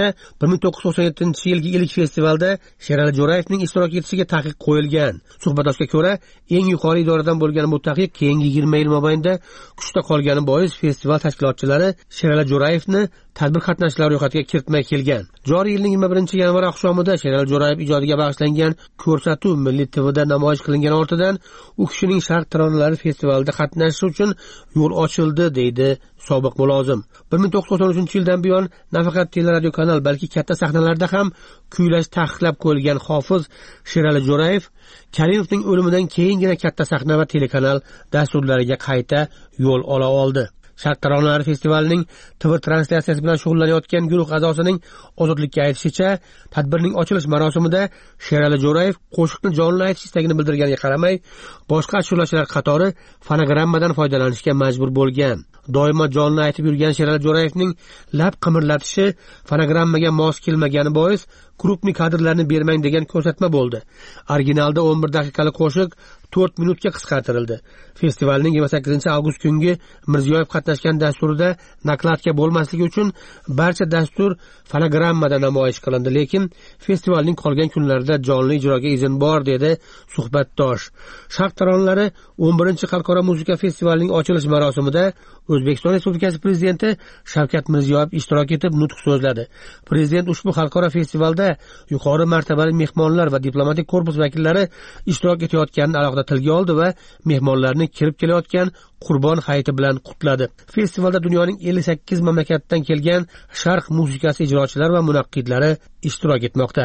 1997-yilgi ilk festivalda Sherali Jo'rayevning ishtirok etishiga taqiq qo'yilgan. Suhbatdoshga ko'ra, eng yuqori idoradan bo'lgan bu taqiq keyingi 20 yil mobaynida kuchda qolgani bois festival tashkilotchilari Sherali Jo'rayevni tadbir qatnashchilari ro'yxatiga kiritmay kelgan. Joriy yilning 21-yanvar oqshomida Sherali Jo'rayev ijodiga bag'ishlangan ko'rsatuv Milliy TVda namoyish qilingan ortidan u kishining Sharq taronalari festivalida qatnashishi uchun yo'l ochildi, deydi sobiq mulozim. 1993-yildan buyon nafaqat teleradio kanal, balki katta sahnalarda ham kuylash taqiqlab qo'yilgan hofiz Sherali Jo'rayev Karimovning o'limidan keyingina katta sahna va telekanal dasturlariga qayta yo'l ola oldi. Sharq taronalari festivalining TV translyatsiyasi bilan shug'ullanayotgan guruh a'zosining Ozodlikka aytishicha, tadbirning ochilish marosimida Sherali Jo'rayev qo'shiqni jonli aytish istagini bildirganiga qaramay, boshqa ashulachilar qatori fonogrammadan foydalanishga majbur bo'lgan. Doimo jonli aytib yurgan Sherali Jo'rayevning lab qimirlatishi fonogrammaga mos kelmagani bois krupniy kadrlarni bermang degan ko'rsatma bo'ldi. Originalda 11 daqiqalik qo'shiq 4 minutga qisqartirildi. Festivalning 28-avgust kungi Mirziyoyev qatnashgan dasturida nakladka bo'lmasligi uchun barcha dastur fonogrammada namoyish qilindi, lekin festivalning qolgan kunlarida jonli ijroga izn bor, dedi suhbatdosh. Sharq taronalari 11-xalqaro musiqa festivalining ochilish marosimida O'zbekiston Respublikasi prezidenti Shavkat Mirziyoyev ishtirok etib nutq so'zladi. Prezident ushbu xalqaro festivalda yuqori martabali mehmonlar va diplomatik korpus vakillari ishtirok etayotganini alohida tilga oldi va mehmonlarni kirib kelayotgan Qurbon hayiti bilan qutladi. Festivalda dunyoning 58 mamlakatidan kelgan sharq musiqasi ijrochilari va munaqqidlari ishtirok etmoqda.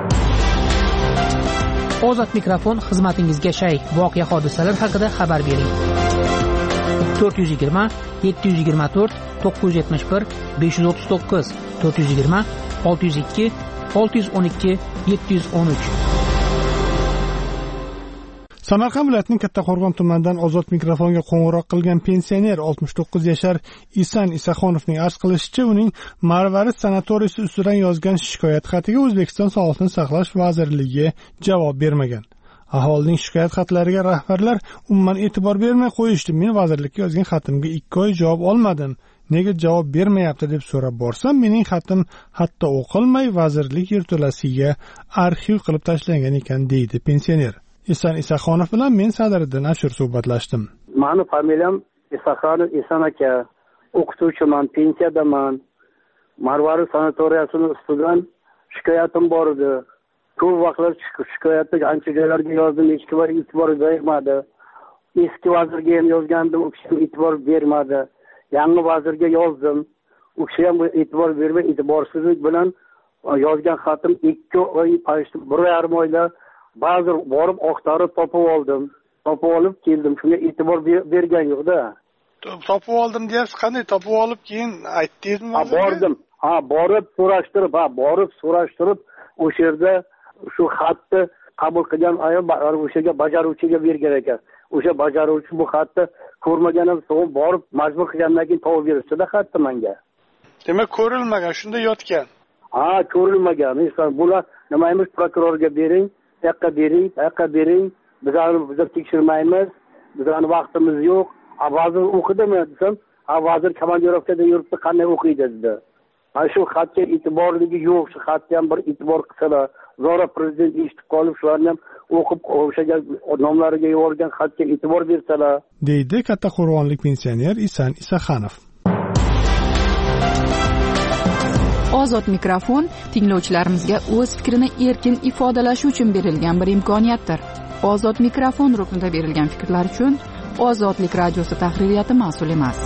Ozod mikrofon xizmatingizga shay. Voqea hodisalar haqida xabar bering. 420 724 971 539 420 602 612 713 Samarqand viloyatining Kattaqo'rg'on tumanidan ozod mikrofonga qo'ng'iroq qilgan pensioner 69 yashar Isan Isaxonovning arz qilishicha, uning Marvarid sanatoriysi ustidan yozgan shikoyat xatiga O'zbekiston Sog'liqni saqlash vazirligi javob bermagan. Aholining shikoyat xatlariga rahbarlar umuman e'tibor bermay qo'yishdi. Men vazirlikka yozgan xatimga 2 oy javob olmadim. Nega javob bermayapti deb so'rab borsam, mening xatim hatto o'qilmay vazirlik yerto'lasiga arxiv qilib tashlangan ekan, deydi pensioner. Isan Isaxonov bilan men Sadriddin Ashur suhbatlashdim. Mani familiyam Isaxonov Isan aka. O'qituvchiman, pensiyadaman. Marvarid sanatoriyasining ustidan shikoyatim bor edi. Ko'p vaqtlar shikoyatni ancha joylarga yozdim, hech kim e'tibor bermadi. Eski vazirga ham yozgandim, u kishi e'tibor bermadi. Yangi vazirga yozdim, u kishi ham e'tibor bermay, e'tiborsizlik bilan yozgan xatim 2 oy, 1,5 oyda ba'zi borib oqtarib topib oldim. Topib olib keldim. Shunga e'tibor bergan yo'q-da. Topib oldim deyapsiz, qanday topib olib keyin aytdingizmi? Bordim. Borib so'rashtirib o'sha yerda shu xatni qabul qilgan ayol o'shaga bajaruvchiga bergan ekan. O'sha bajaruvchi bu xatni ko'rmaganim so'ng borib majbur qilgandan keyin topib berishdi-da xatni menga. Demak, ko'rilmagan, shunda yotgan. Ko'rilmagan. Bular nima emish, prokurorga bering, yoqqa bering. Biz tekshirmaymiz. Bizning vaqtimiz yo'q. Vazir o'qidimi desam, vazir komandirovkada yuribdi, qanday o'qiydi dedi. Shu xatga e'tiborligi yo'q, shu xatga ham bir e'tibor qilsalar, zora prezident eshitib qolib, shularni ham o'qib o'shaga nomlariga yuborgan xatga e'tibor bersalar, deydi Kattaqo'rg'onlik pensioner Isan Isaxonov. Ozod mikrofon tinglovchilarimizga o'z fikrini erkin ifodalashi uchun berilgan bir imkoniyatdir. Ozod mikrofon ruknida berilgan fikrlar uchun Ozodlik radiosi tahririyati mas'ul emas.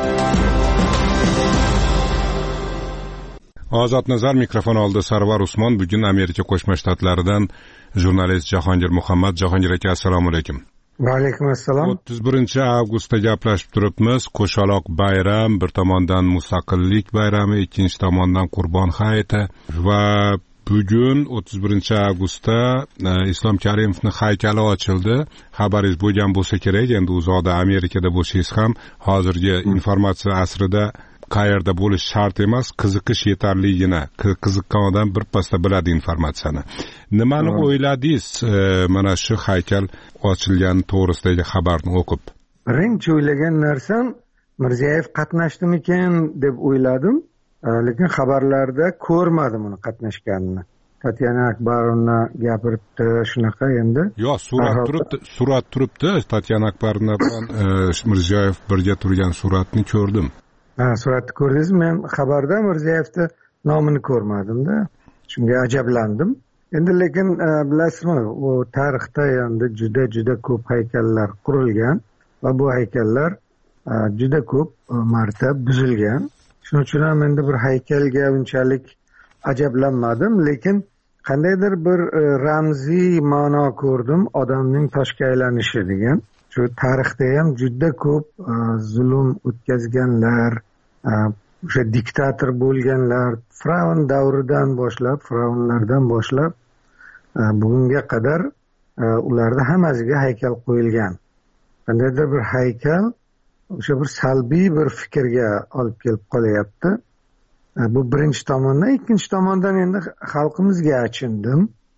Ozod nazar mikrofon oldi. Sarvar Usmon bugun Amerika Qo'shma Shtatlaridan jurnalist Jahongir Muhammad. Jahongir aka, assalomu alaykum. Va alaykum assalom. 31-avgustda gaplashib turibmiz. Qo'shaloq bayram, bir tomondan mustaqillik bayrami, ikkinchi tomondan Qurbon hayiti va bugun 31-avgustda Islom Karimovning haykali ochildi. Xabaringiz bo'lgan bo'lsa kerak. Endi uzoqda Amerikada bo'lsangiz ham hozirgi informatsiya asrida qayerda bo'lish shart emas, qiziqish yetarligini, qiziqqan odam birpasda biladi informatsiyani. Nimani o'yladingiz mana shu haykal ochilgani to'g'risidagi xabarni o'qib? Birinchi o'ylagan narsam Mirziyoyev qatnashdimikan deb o'yladim, lekin xabarlarda ko'rmadim uni qatnashganini. Tatyana Akbarovna gapiribdi shunaqa endi. Yo'q, surat turibdi. Tatyana Akbarovna bilan Mirziyoyev birga turgan suratni ko'rdim. Suratni ko'rdingizmi? Men xabarda Mirziyoyevni nomini ko'rmadim-da. Shunga ajablandim. Endi lekin bilasizmi, u tarixda endi juda ko'p haykallar qurilgan va bu haykallar juda ko'p marta buzilgan. Shuning uchun ham endi bir haykalga unchalik ajablanmadim, lekin qandaydir bir ramziy ma'no ko'rdim, odamning toshga aylanishi degan. Shu tarixda ham juda ko'p zulm o'tkazganlar, o'sha diktator bo'lganlar, Firavn davridan boshlab, Firavnlardan boshlab bugunga qadar ularda hammasiga haykal qo'yilgan. Qandaydir bir haykal o'sha bir salbiy bir fikrga olib kelib qolyapti. Bu birinchi tomondan, ikkinchi tomondan endi xalqimizga achindim.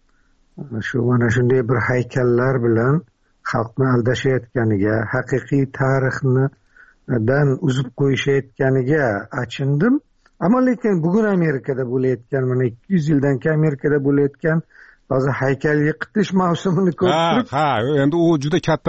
Shu mana shunday bir haykallar bilan xalqni aldashayotganiga, haqiqiy tarixdan uzib qo'yishayotganiga achindim. Ammo lekin bugun Amerikada bo'layotgan, mana 200 yildan keyin Amerikada bo'layotgan hozir haykal yiqitish mavsumini ko'rib turib, endi u juda katta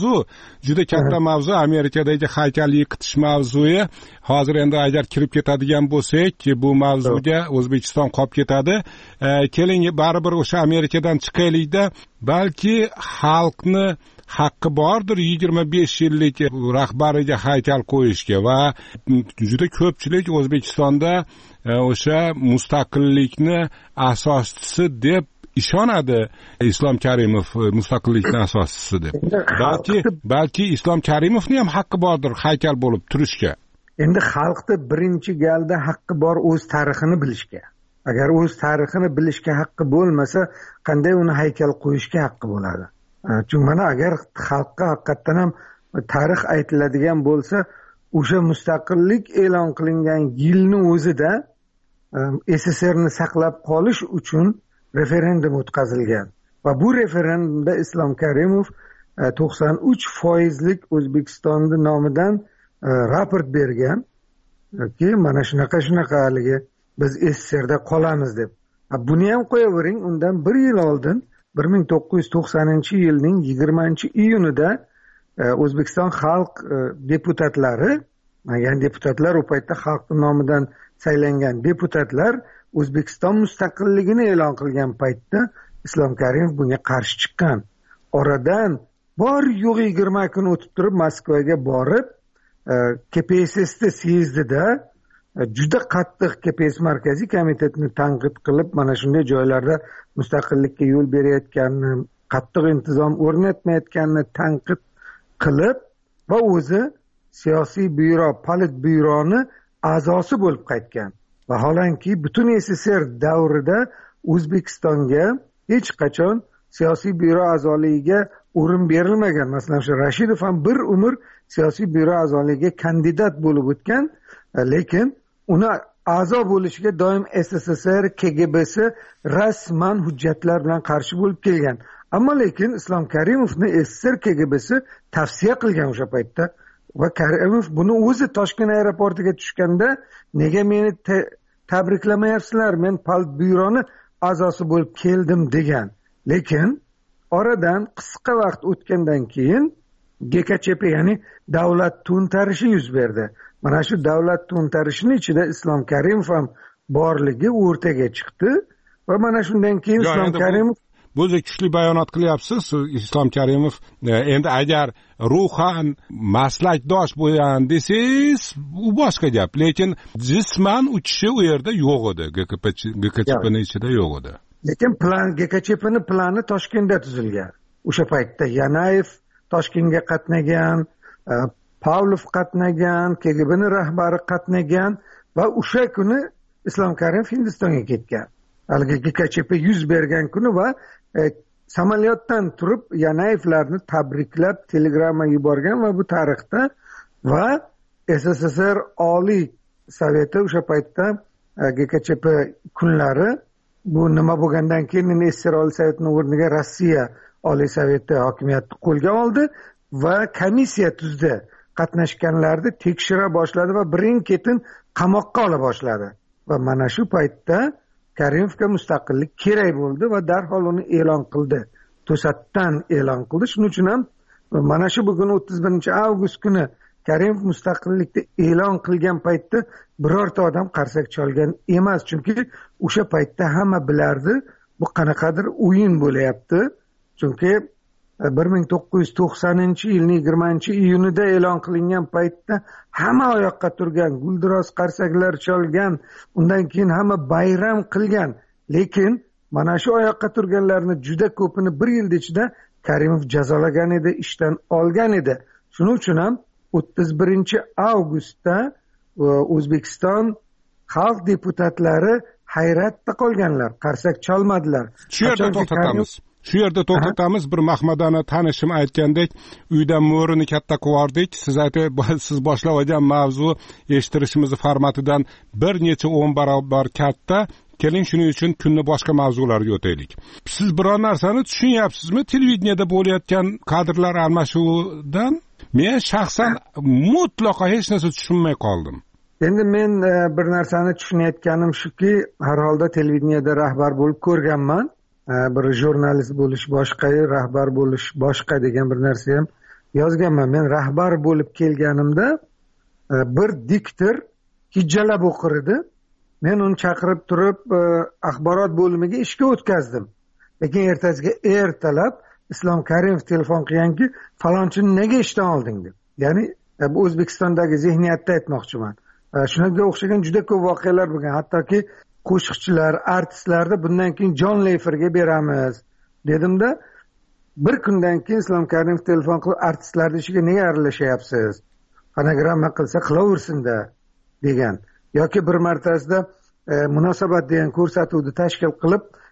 mavzu, Amerikadagi haykal yiqitish mavzusi. Hozir endi agar kirib ketadigan bo'lsak, bu mavzuga O'zbekiston qolib ketadi. Keling, baribir o'sha Amerikadan chiqaylik-da, balki xalqni haqqi bordir 25 yillik rahbariga haykal qo'yishga va juda ko'pchilik O'zbekistonda o'sha mustaqillikni asoschisi deb ishonadi. Islom Karimov mustaqillikning asoschisi deb. Balki Islom Karimovning ham haqqi bordir haykal bo'lib turishga. Endi xalqda birinchi galda haqqi bor o'z tarixini bilishga. Agar o'z tarixini bilishga haqqi bo'lmasa, qanday uni haykal qo'yishga haqqi bo'ladi? chunki mana agar xalqqa haqiqatdan ham tarix aytiladigan bo'lsa, o'sha mustaqillik e'lon qilingan yilni o'zida SSRni saqlab qolish uchun referendum o'tkazilgan va bu referendumda Islom Karimov 93% O'zbekistonni nomidan raport bergan ki mana shunaqa haligi biz SSRda qolamiz deb. Buni ham qo'yavering, undan 1 yil oldin 1990-yilning 20-iyunida O'zbekiston xalq deputatlari, ya'ni deputatlar u paytda xalqning nomidan saylangan deputatlar O'zbekiston mustaqilligini e'lon qilgan paytda Islom Karimov bunga qarshi chiqqan. Oradan bor yo'q 20 kun o'tib turib Moskvaga borib, KPSSda syezdida juda qattiq KPSS markaziy komitetini tanqid qilib, mana shunday joylarda mustaqillikka yo'l berayotganini, qattiq intizom o'rnatmayotganini tanqid qilib va o'zi siyosiy byuro, politbyuroni a'zosi bo'lib qaytgan. Vaholanki butun SSR davrida O'zbekistonga hech qachon siyosiy byuro a'zoligiga o'rin berilmagan. Masalan, shu Rashidov ham bir umr siyosiy byuro a'zoligiga kandidat bo'lib o'tgan, lekin uni a'zo bo'lishiga doim SSSR KGBsi rasman hujjatlar bilan qarshi bo'lib kelgan. Ammo lekin Islom Karimovni SSR KGBsi tavsiya qilgan o'sha paytda va Karimov buni o'zi Toshkent aeroportiga tushganda nega meni tabriklamayapsizlar, men politbyuroni a'zosi bo'lib keldim degan. Lekin oradan qisqa vaqt o'tgandan keyin GKChP, ya'ni davlat to'ntarishi yuz berdi. Mana shu davlat to'ntarishining ichida Islom Karimov ham borligi o'rtaga chiqdi va mana shundan keyin Islom Karimov Bo'zi kuchli bayonot qilyapsiz. Islom Karimov endi agar ruhan maslakdosh bo'lgan desangiz, u boshqa gap, lekin jisman uchishi u yerda yo'q edi, GKChPning ichida yo'q edi. Lekin GKChPning plani Toshkentda tuzilgan. O'sha paytda Yanayev Toshkentga qatnagan, Pavlov qatnagan, KGBning rahbari qatnagan va o'sha kuni Islom Karimov Hindistonga ketgan. Haligi GKChP yuz bergan kuni va samolyotdan turib Yanayevlarni tabriklab telegramma yuborgan va bu tarixda va SSSR Oliy Soveti o'sha paytda GKChP kunlari bu nima bo'lgandan keyin SSR Oliy Sovetining o'rniga Rossiya Oliy Soveti hokimiyatni qo'lga oldi va komissiya tuzdi. Qatnashganlarni tekshira boshladi va birin-ketin qamoqqa ola boshladi. Va mana shu paytda Karimovga mustaqillik kerak bo'ldi va darhol uni e'lon qildi. To'satdan e'lon qildi. Shuning uchun ham mana shu bugun 31-avgust kuni Karimov mustaqillikni e'lon qilgan paytda birorta odam qarsak chalgan emas, chunki o'sha paytda hamma bilardi bu qanaqadir o'yin bo'layapti. Chunki 1990-yilning 20-iyunida e'lon qilingan paytda hamma oyoqqa turgan, guldiroz qarsaklar chalgan, undan keyin hamma bayram qilgan. Lekin mana shu oyoqqa turganlarni juda ko'pini bir yil ichida Karimov jazolagan edi, ishdan olgan edi. Shuning uchun ham 31-avgustda O'zbekiston xalq deputatlari hayratda qolganlar, qarsak chalmadilar. Shu yerda to'xtatamiz. Bir Mahmadona tanishim aytgandek, uydan mo'rini katta qildik. Siz boshlab olgan mavzu eshittirishimiz formatidan bir necha 10 barobar katta. Keling, shuning uchun kunni boshqa mavzularga o'taylik. Siz biror narsani tushunyapsizmi? Televideniyada bo'layotgan kadrlar almashuvidan men shaxsan mutlaqo hech narsa tushunmay qoldim. Endi men bir narsani tushunayotganim shuki, har holda televideniyada rahbar bo'lib ko'rganman. Bir jurnalist bo'lish boshqa, rahbar bo'lish boshqa degan bir narsa ham yozganman. Men rahbar bo'lib kelganimda bir diktor hijjalab o'qir edi. Men uni chaqirib turib axborot bo'limiga ishga o'tkazdim. Lekin ertasiga ertalab Islom Karimov telefon qilganki, falonchini nega ishdan olding deb. Ya'ni bu O'zbekistondagi zihniyatda aytmoqchiman. Shunga o'xshagan juda ko'p voqealar bo'lgan. Hattoki qo'shiqchilar, artistlarni bundan keyin jonli efirga beramiz dedimda, bir kundan keyin Islom Karimov telefon qilib, artistlarning ishiga nega aralashyapsiz? Fonogramma qilsa qilaversin-da degan. Yoki bir martasida munosabat degan ko'rsatuvni tashkil qilib,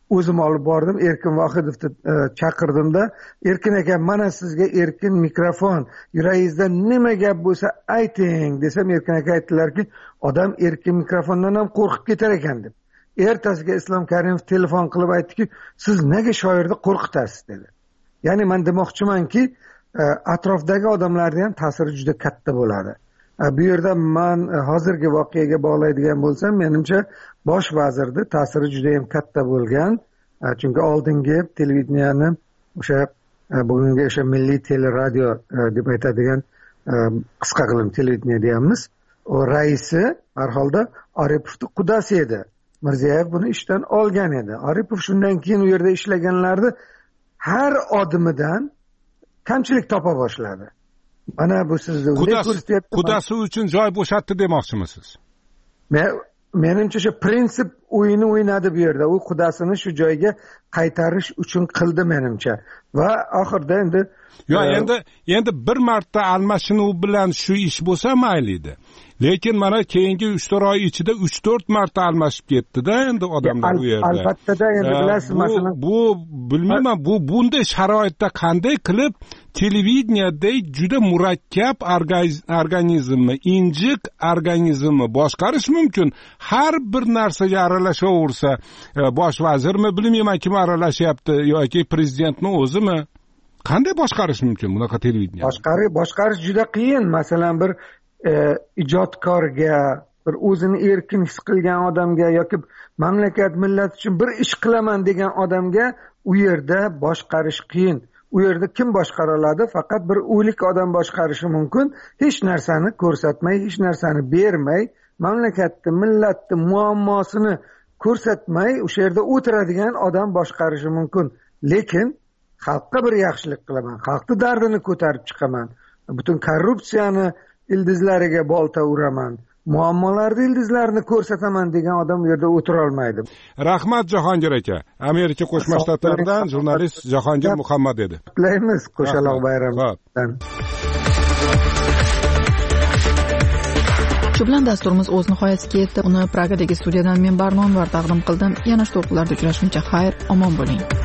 o'zim olib bordim, Erkin Vohidovni chaqirdimda, Erkin aka, mana sizga erkin mikrofon, yuragingizda nima gap bo'lsa ayting desam, Erkin aka aytdilarki, odam erkin mikrofondan ham qo'rqib ketar ekan deb. Ertasiga Islom Karimov telefon qilib aytdiki, siz nega shoirni qo'rqitasiz dedi. Ya'ni men demoqchimanki, atrofdagi odamlarning ham ta'siri juda katta bo'ladi. Bu yerda men hozirgi voqeaga bog'laydigan bo'lsam, menimcha bosh vazirni ta'siri juda ham katta bo'lgan. Chunki oldingi televideniyani o'sha bugungi o'sha milliy teleradio deb aytadigan qisqa qilib televideniya deyamiz. O raisi har holda Oripovning qudasi edi. Mirziyoyev buni ishdan olgan edi. Oripov shundan keyin u yerda ishlaganlarni har odimidan kamchilik topa boshladi. Mana bu sizni qudasi uchun joy bo'shatdi demoqchimisiz? Menimcha shu prinsip o'yini o'ynadi bu yerda. U qudasini shu joyga qaytarish uchun qildi menimcha. Va oxirida endi bir marta almashinuv bilan shu ish bo'lsa mayli edi. Lekin mana keyingi 3-4 oy ichida 3-4 marta almashib ketdi-da endi odamlar u yerda. Albatta endi bilasiz, masalan, bu bilmayman, bu bunday sharoitda qanday qilib televideniyadek juda murakkab organizmni, injiq organizmni boshqarish mumkin? Har bir narsaga aralashaversa, bosh vazirmi, bilmayman kim aralashyapti yoki prezidentning o'zimi? Qanday boshqarish mumkin bunaqa televideniyani? Boshqarish juda qiyin. Masalan, bir ijodkorga, bir o'zini erkin his qilgan odamga yoki mamlakat millat uchun bir ish qilaman degan odamga u yerda boshqarish qiyin. U yerda kim boshqara oladi? Faqat bir o'lik odam boshqarishi mumkin. Hech narsani ko'rsatmay, hech narsani bermay, mamlakatni, millatni muammosini ko'rsatmay o'sha yerda o'tiradigan odam boshqarishi mumkin. Lekin xalqqa bir yaxshilik qilaman, xalqning dardini ko'tarib chiqaman, butun korrupsiyani ildizlariga bolta uraman, muammolarni ildizlarini ko'rsataman degan odam u yerda o'tira olmaydi. Rahmat Jahongir aka. Amerika Qo'shma Shtatlaridan jurnalist Jahongir Muhammad edi. Qutlaymiz qo'shaloq bayramidan. Shu bilan dasturimiz o'z nihoyasiga yetdi. Uni Pragadagi studiyadan men Barnonvar taqdim qildim. Yana shu to'qqilarda uchrashguncha xayr, omon bo'ling.